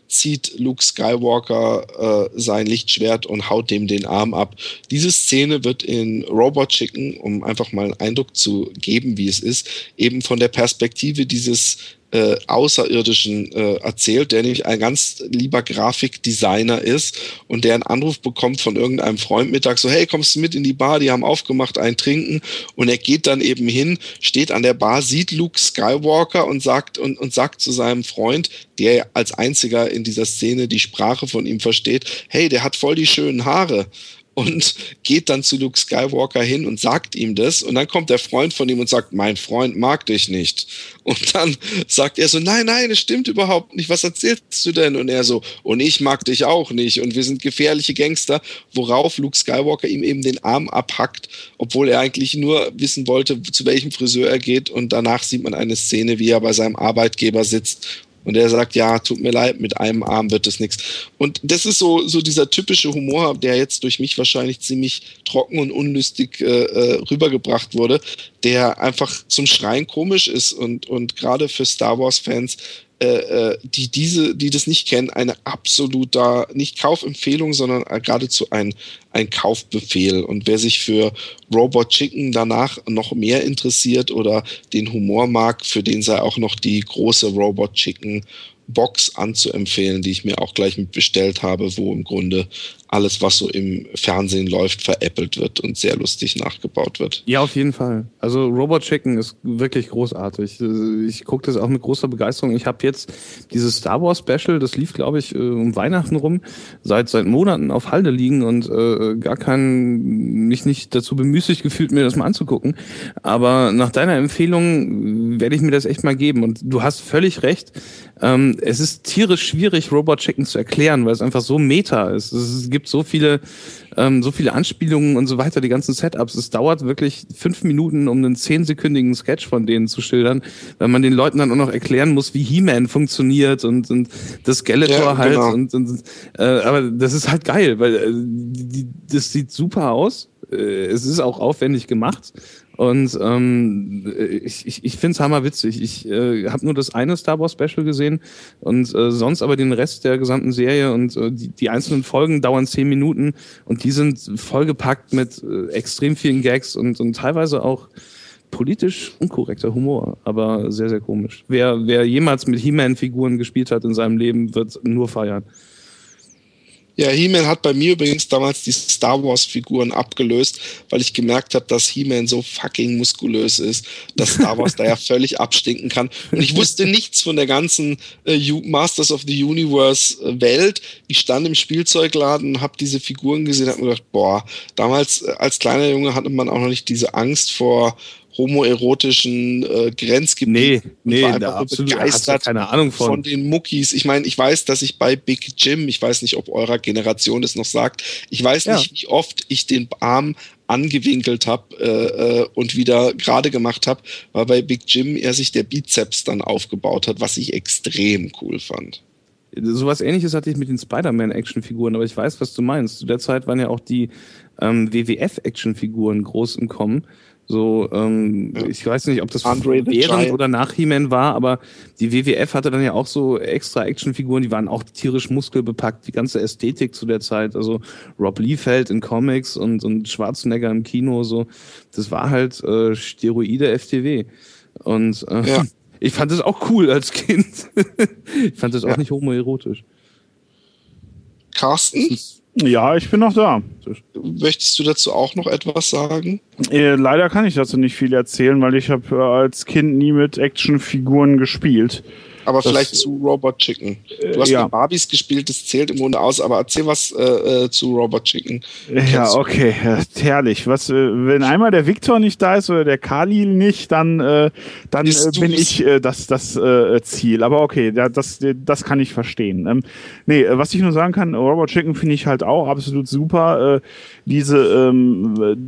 zieht Luke Skywalker äh, sein Lichtschwert und haut dem den Arm ab. Diese Szene wird in Robot Chicken, um einfach mal einen Eindruck zu geben, wie es ist, eben von der Perspektive dieses Äh, Außerirdischen äh, erzählt, der nämlich ein ganz lieber Grafikdesigner ist und der einen Anruf bekommt von irgendeinem Freund mittags, so hey, kommst du mit in die Bar, die haben aufgemacht, ein Trinken, und er geht dann eben hin, steht an der Bar, sieht Luke Skywalker und sagt und, und sagt zu seinem Freund, der als einziger in dieser Szene die Sprache von ihm versteht, hey, der hat voll die schönen Haare. Und geht dann zu Luke Skywalker hin und sagt ihm das. Und dann kommt der Freund von ihm und sagt, mein Freund mag dich nicht. Und dann sagt er so, nein, nein, das stimmt überhaupt nicht. Was erzählst du denn? Und er so, und ich mag dich auch nicht. Und wir sind gefährliche Gangster. Worauf Luke Skywalker ihm eben den Arm abhackt, obwohl er eigentlich nur wissen wollte, zu welchem Friseur er geht. Und danach sieht man eine Szene, wie er bei seinem Arbeitgeber sitzt. Und er sagt, ja, tut mir leid, mit einem Arm wird es nichts. Und das ist so, so dieser typische Humor, der jetzt durch mich wahrscheinlich ziemlich trocken und unlustig äh, rübergebracht wurde, der einfach zum Schreien komisch ist und, und gerade für Star Wars-Fans, äh, die diese, die das nicht kennen, eine absoluter, nicht Kaufempfehlung, sondern geradezu ein, ein Kaufbefehl. Und wer sich für Robot Chicken danach noch mehr interessiert oder den Humor mag, für den sei auch noch die große Robot Chicken Box anzuempfehlen, die ich mir auch gleich mit bestellt habe, wo im Grunde alles, was so im Fernsehen läuft, veräppelt wird und sehr lustig nachgebaut wird. Ja, auf jeden Fall. Also Robot Chicken ist wirklich großartig. Ich gucke das auch mit großer Begeisterung. Ich habe jetzt dieses Star Wars Special, das lief, glaube ich, um Weihnachten rum, seit seit Monaten auf Halde liegen und äh, gar keinen, mich nicht dazu bemüßigt gefühlt, mir das mal anzugucken. Aber nach deiner Empfehlung werde ich mir das echt mal geben. Und du hast völlig recht. Ähm, es ist tierisch schwierig, Robot Chicken zu erklären, weil es einfach so meta ist. Es gibt so viele, ähm, so viele Anspielungen und so weiter, die ganzen Setups. Es dauert wirklich fünf Minuten, um einen zehnsekündigen Sketch von denen zu schildern, weil man den Leuten dann auch noch erklären muss, wie He-Man funktioniert und, und das Skeletor ja, halt. genau. Und, und äh, aber das ist halt geil, weil äh, die, das sieht super aus. Äh, es ist auch aufwendig gemacht. Und ähm, ich, ich, ich finde es hammerwitzig. Ich äh, habe nur das eine Star Wars Special gesehen und äh, sonst aber den Rest der gesamten Serie und äh, die, die einzelnen Folgen dauern zehn Minuten und die sind vollgepackt mit äh, extrem vielen Gags und, und teilweise auch politisch unkorrekter Humor, aber sehr, sehr komisch. Wer, wer jemals mit He-Man-Figuren gespielt hat in seinem Leben, wird nur feiern. Ja, He-Man hat bei mir übrigens damals die Star Wars-Figuren abgelöst, weil ich gemerkt habe, dass He-Man so fucking muskulös ist, dass Star Wars da ja völlig abstinken kann. Und ich wusste nichts von der ganzen äh, Masters of the Universe-Welt. Ich stand im Spielzeugladen, habe diese Figuren gesehen, habe mir gedacht, boah, damals äh, als kleiner Junge hatte man auch noch nicht diese Angst vor homoerotischen äh, Grenzgebieten. Nee, nee, war da absolut begeistert keine Ahnung von. von den Muckis. Ich meine, ich weiß, dass ich bei Big Jim, ich weiß nicht, ob eurer Generation das noch sagt, ich weiß Ja. nicht, wie oft ich den Arm angewinkelt habe äh, äh, und wieder gerade gemacht habe, weil bei Big Jim er sich der Bizeps dann aufgebaut hat, was ich extrem cool fand. Sowas Ähnliches hatte ich mit den Spider-Man-Actionfiguren, aber ich weiß, was du meinst. Zu der Zeit waren ja auch die ähm, W W F-Actionfiguren groß im Kommen. So, ähm, Ja. ich weiß nicht, ob das Andre the während Giant. oder nach He-Man war, aber die W W F hatte dann ja auch so extra Actionfiguren, die waren auch tierisch muskelbepackt, die ganze Ästhetik zu der Zeit, also Rob Liefeld in Comics und, und Schwarzenegger im Kino, so, das war halt äh, Steroide F T W. Und äh, Ja. ich fand das auch cool als Kind. Ich fand das auch Ja. nicht homoerotisch. Carsten, Ja, ich bin noch da. möchtest du dazu auch noch etwas sagen? Äh, leider kann ich dazu nicht viel erzählen, weil ich habe äh, als Kind nie mit Actionfiguren gespielt. Aber Das- vielleicht zu Robot Chicken. Du hast ja. mit Barbies gespielt, das zählt im Grunde aus, aber erzähl was äh, äh, zu Robot Chicken. Ja, Kennst du? okay, ja, herrlich. Was, äh, wenn einmal der Victor nicht da ist oder der Khalil nicht, dann, äh, dann Bist äh, bin du's? ich äh, das, das äh, Ziel. Aber okay, ja, das, das kann ich verstehen. Ähm, nee, äh, was ich nur sagen kann, Robot Chicken finde ich halt auch absolut super. Äh, diese, ähm,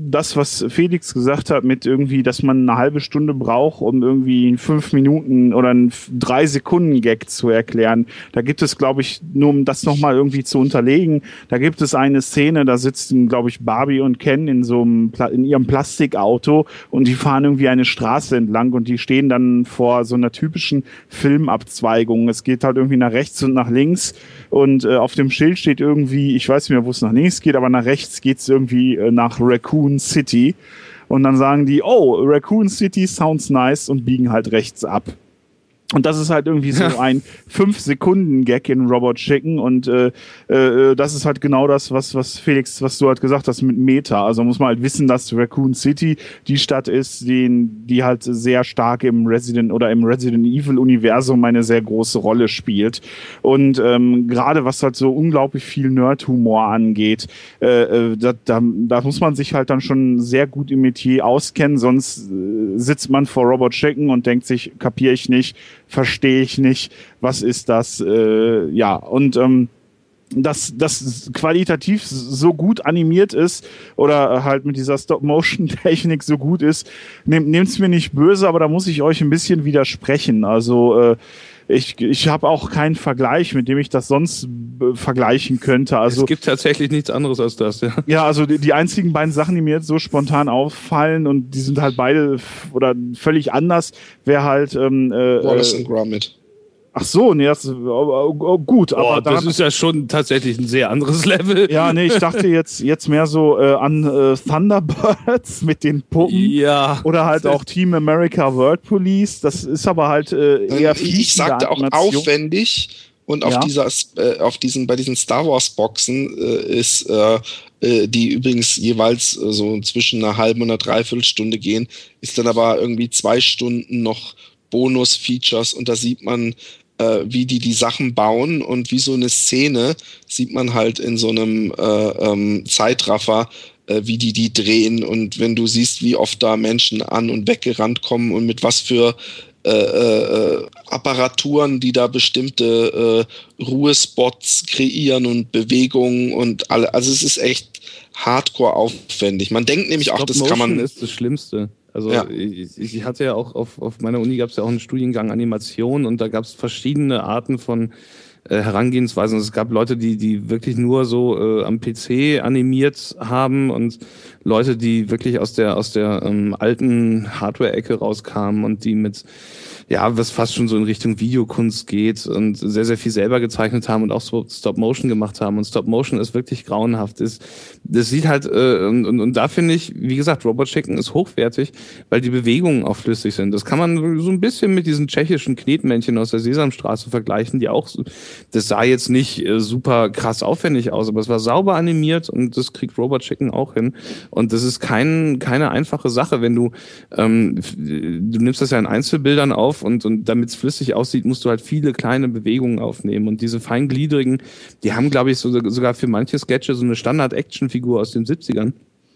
das, was Felix gesagt hat, mit irgendwie, dass man eine halbe Stunde braucht, um irgendwie einen fünf Minuten oder einen drei Sekunden Gag zu erklären. Da gibt es, glaube ich, nur um das nochmal irgendwie zu unterlegen, da gibt es eine Szene, da sitzen, glaube ich, Barbie und Ken in so einem, Pla- in ihrem Plastikauto und die fahren irgendwie eine Straße entlang und die stehen dann vor so einer typischen Filmabzweigung. Es geht halt irgendwie nach rechts und nach links und äh, auf dem Schild steht irgendwie, ich weiß nicht mehr, wo es nach links geht, aber nach rechts geht es irgendwie äh, nach Raccoon City und dann sagen die, oh, Raccoon City sounds nice und biegen halt rechts ab. Und das ist halt irgendwie so ein fünf Sekunden Gag in Robot Chicken und äh, äh, das ist halt genau das, was was Felix, was du halt gesagt hast mit Meta. Also muss man halt wissen, dass Raccoon City die Stadt ist, die, die halt sehr stark im Resident oder im Resident Evil Universum eine sehr große Rolle spielt. Und ähm, gerade was halt so unglaublich viel Nerd-Humor angeht, äh, äh, da, da, da muss man sich halt dann schon sehr gut im Metier auskennen, sonst äh, sitzt man vor Robot Chicken und denkt sich, kapiere ich nicht, verstehe ich nicht, was ist das? Äh, ja, und ähm, dass das qualitativ so gut animiert ist oder halt mit dieser Stop-Motion-Technik so gut ist, nehmt es mir nicht böse, aber da muss ich euch ein bisschen widersprechen. Also äh, ich, ich habe auch keinen Vergleich, mit dem ich das sonst äh, vergleichen könnte. Also, es gibt tatsächlich nichts anderes als das, ja. Ja, also die, die einzigen beiden Sachen, die mir jetzt so spontan auffallen und die sind halt beide f- oder völlig anders, wäre halt ähm, äh, Wallace äh, and Gromit. ach so, nee, das, oh, oh, gut, Oh, aber das daran- ist ja schon tatsächlich ein sehr anderes Level. ja, nee, ich dachte jetzt, jetzt mehr so äh, an äh, Thunderbirds mit den Puppen. Ja. Oder halt auch Team America World Police. Das ist aber halt äh, eher ich, ich fließende sagte auch Animation. aufwendig und auf Ja. dieser äh, auf diesen bei diesen Star Wars Boxen äh, ist äh, äh, die übrigens jeweils äh, so zwischen einer halben und einer Dreiviertelstunde gehen, ist dann aber irgendwie zwei Stunden noch Bonus-Features und da sieht man, äh, wie die die Sachen bauen und wie so eine Szene sieht man halt in so einem äh, ähm, Zeitraffer, äh, wie die die drehen und wenn du siehst, wie oft da Menschen an und weggerannt kommen und mit was für äh, äh, Apparaturen, die da bestimmte äh, Ruhespots kreieren und Bewegungen und alle, also es ist echt hardcore aufwendig. Man denkt nämlich auch, das kann man... ist das Schlimmste. Also Ja. ich, ich hatte ja auch auf, auf meiner Uni gab es ja auch einen Studiengang Animation und da gab es verschiedene Arten von äh, Herangehensweisen. Es gab Leute, die die wirklich nur so äh, am P C animiert haben und Leute, die wirklich aus der aus der ähm, alten Hardware-Ecke rauskamen und die mit ja, was fast schon so in Richtung Videokunst geht und sehr, sehr viel selber gezeichnet haben und auch so Stop-Motion gemacht haben. Und Stop-Motion ist wirklich grauenhaft. Das, das sieht halt, äh, und, und, und da finde ich, wie gesagt, Robot Chicken ist hochwertig, weil die Bewegungen auch flüssig sind. Das kann man so ein bisschen mit diesen tschechischen Knetmännchen aus der Sesamstraße vergleichen, die auch, das sah jetzt nicht äh, super krass aufwendig aus, aber es war sauber animiert und das kriegt Robot Chicken auch hin. Und das ist kein, keine einfache Sache, wenn du, ähm, du nimmst das ja in Einzelbildern auf, und, und damit es flüssig aussieht, musst du halt viele kleine Bewegungen aufnehmen. Und diese feingliedrigen, die haben, glaube ich, so, sogar für manche Sketche so eine Standard-Action-Figur aus den siebzigern,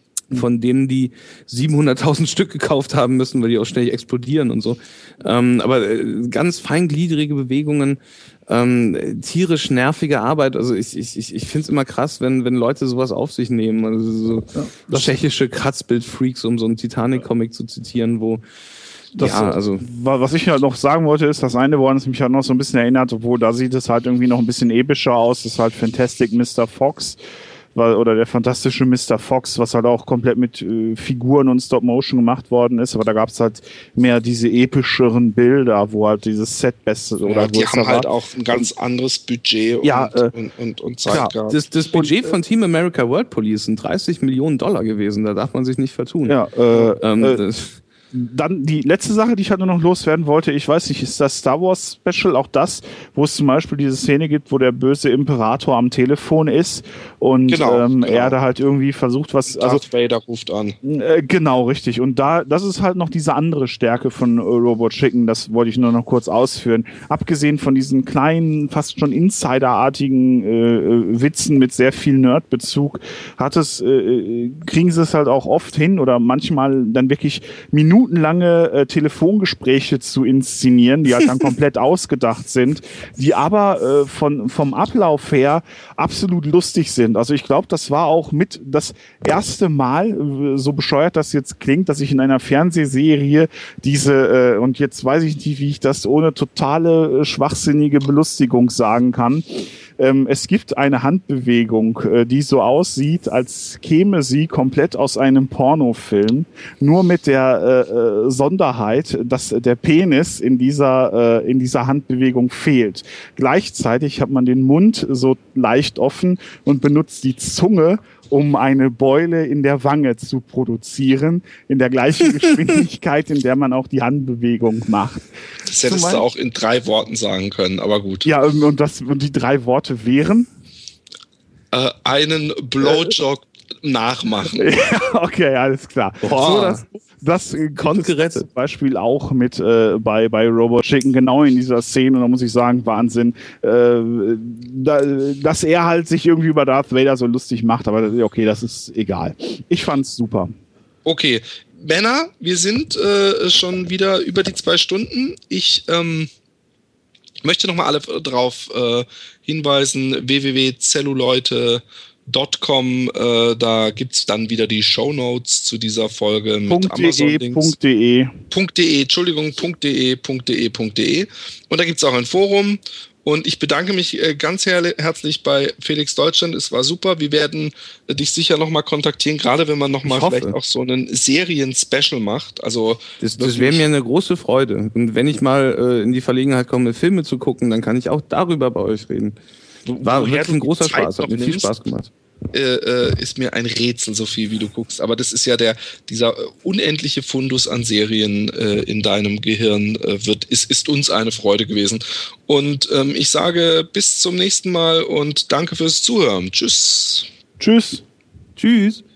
von denen die siebenhunderttausend Stück gekauft haben müssen, weil die auch ständig explodieren und so. Ähm, aber äh, ganz feingliedrige Bewegungen, ähm, tierisch nervige Arbeit. Also ich, ich, ich, ich finde es immer krass, wenn, wenn Leute sowas auf sich nehmen. Also so Ja, tschechische Kratzbild-Freaks, um so einen Titanic-Comic zu zitieren, wo Das, ja, also was ich halt noch sagen wollte, ist das eine, woran es mich halt noch so ein bisschen erinnert, obwohl da sieht es halt irgendwie noch ein bisschen epischer aus, ist halt Fantastic Mister Fox, weil, oder der fantastische Mister Fox, was halt auch komplett mit äh, Figuren und Stop-Motion gemacht worden ist, aber da gab es halt mehr diese epischeren Bilder, wo halt dieses Set besser oder Ja, die größer haben halt war. auch ein ganz anderes Budget Ja, und, äh, und, und, und Zeit klar, gehabt. das, das Budget von Team America World Police sind dreißig Millionen Dollar gewesen, da darf man sich nicht vertun. Ja, äh, Ähm, äh, das, Dann die letzte Sache, die ich halt nur noch loswerden wollte, ich weiß nicht, ist das Star Wars Special auch das, wo es zum Beispiel diese Szene gibt, wo der böse Imperator am Telefon ist und Genau, ähm, genau. er da halt irgendwie versucht, was, also Darth Vader ruft an. äh, genau, richtig. Und da, das ist halt noch diese andere Stärke von äh, Robot Chicken, das wollte ich nur noch kurz ausführen. Abgesehen von diesen kleinen, fast schon Insider-artigen äh, äh, Witzen mit sehr viel Nerd-Bezug, hat es, äh, äh, kriegen sie es halt auch oft hin oder manchmal dann wirklich Minuten minutenlange äh, Telefongespräche zu inszenieren, die halt dann komplett ausgedacht sind, die aber äh, von, vom Ablauf her absolut lustig sind. Also ich glaube, das war auch mit das erste Mal, so bescheuert das jetzt klingt, dass ich in einer Fernsehserie diese, äh, und jetzt weiß ich nicht, wie ich das ohne totale äh, schwachsinnige Belustigung sagen kann. Ähm, es gibt eine Handbewegung, äh, die so aussieht, als käme sie komplett aus einem Pornofilm, nur mit der äh, äh, Sonderheit, dass der Penis in dieser, äh, in dieser Handbewegung fehlt. Gleichzeitig hat man den Mund so leicht offen und benutzt die Zunge, um eine Beule in der Wange zu produzieren, in der gleichen Geschwindigkeit, in der man auch die Handbewegung macht. Das hättest du auch in drei Worten sagen können, aber gut. Ja, und, das, und die drei Worte wären? Äh, einen Blowjob äh, nachmachen. Ja, okay, alles klar. Boah. So, das das kommt gerettet. Zum Beispiel auch mit äh, bei, bei Robot Chicken, genau in dieser Szene, und da muss ich sagen, Wahnsinn, äh, da, dass er halt sich irgendwie über Darth Vader so lustig macht, aber okay, das ist egal. Ich fand's super. Okay, Männer, wir sind äh, schon wieder über die zwei Stunden. Ich ähm, möchte nochmal alle darauf äh, hinweisen, w w w punkt celluleute punkt com, äh, da gibt es dann wieder die Shownotes zu dieser Folge mit Punkt Amazon-Links. .de, .de, Entschuldigung, .de, .de, .de. Und da gibt es auch ein Forum. Und ich bedanke mich äh, ganz her- herzlich bei Felix Deutschland. Es war super. Wir werden äh, dich sicher nochmal kontaktieren, gerade wenn man nochmal vielleicht auch so einen Serien-Special macht. Also Das, das wäre mir eine große Freude. Und wenn ich mal äh, in die Verlegenheit komme, Filme zu gucken, dann kann ich auch darüber bei euch reden. War woher wirklich du ein großer Zeit Spaß, hat noch mir viel nimmst, Spaß gemacht. Äh, äh, ist mir ein Rätsel, so viel wie du guckst. Aber das ist ja der dieser äh, unendliche Fundus an Serien äh, in deinem Gehirn äh, wird ist ist uns eine Freude gewesen. Und ähm, ich sage bis zum nächsten Mal und danke fürs Zuhören. Tschüss. Tschüss. Tschüss.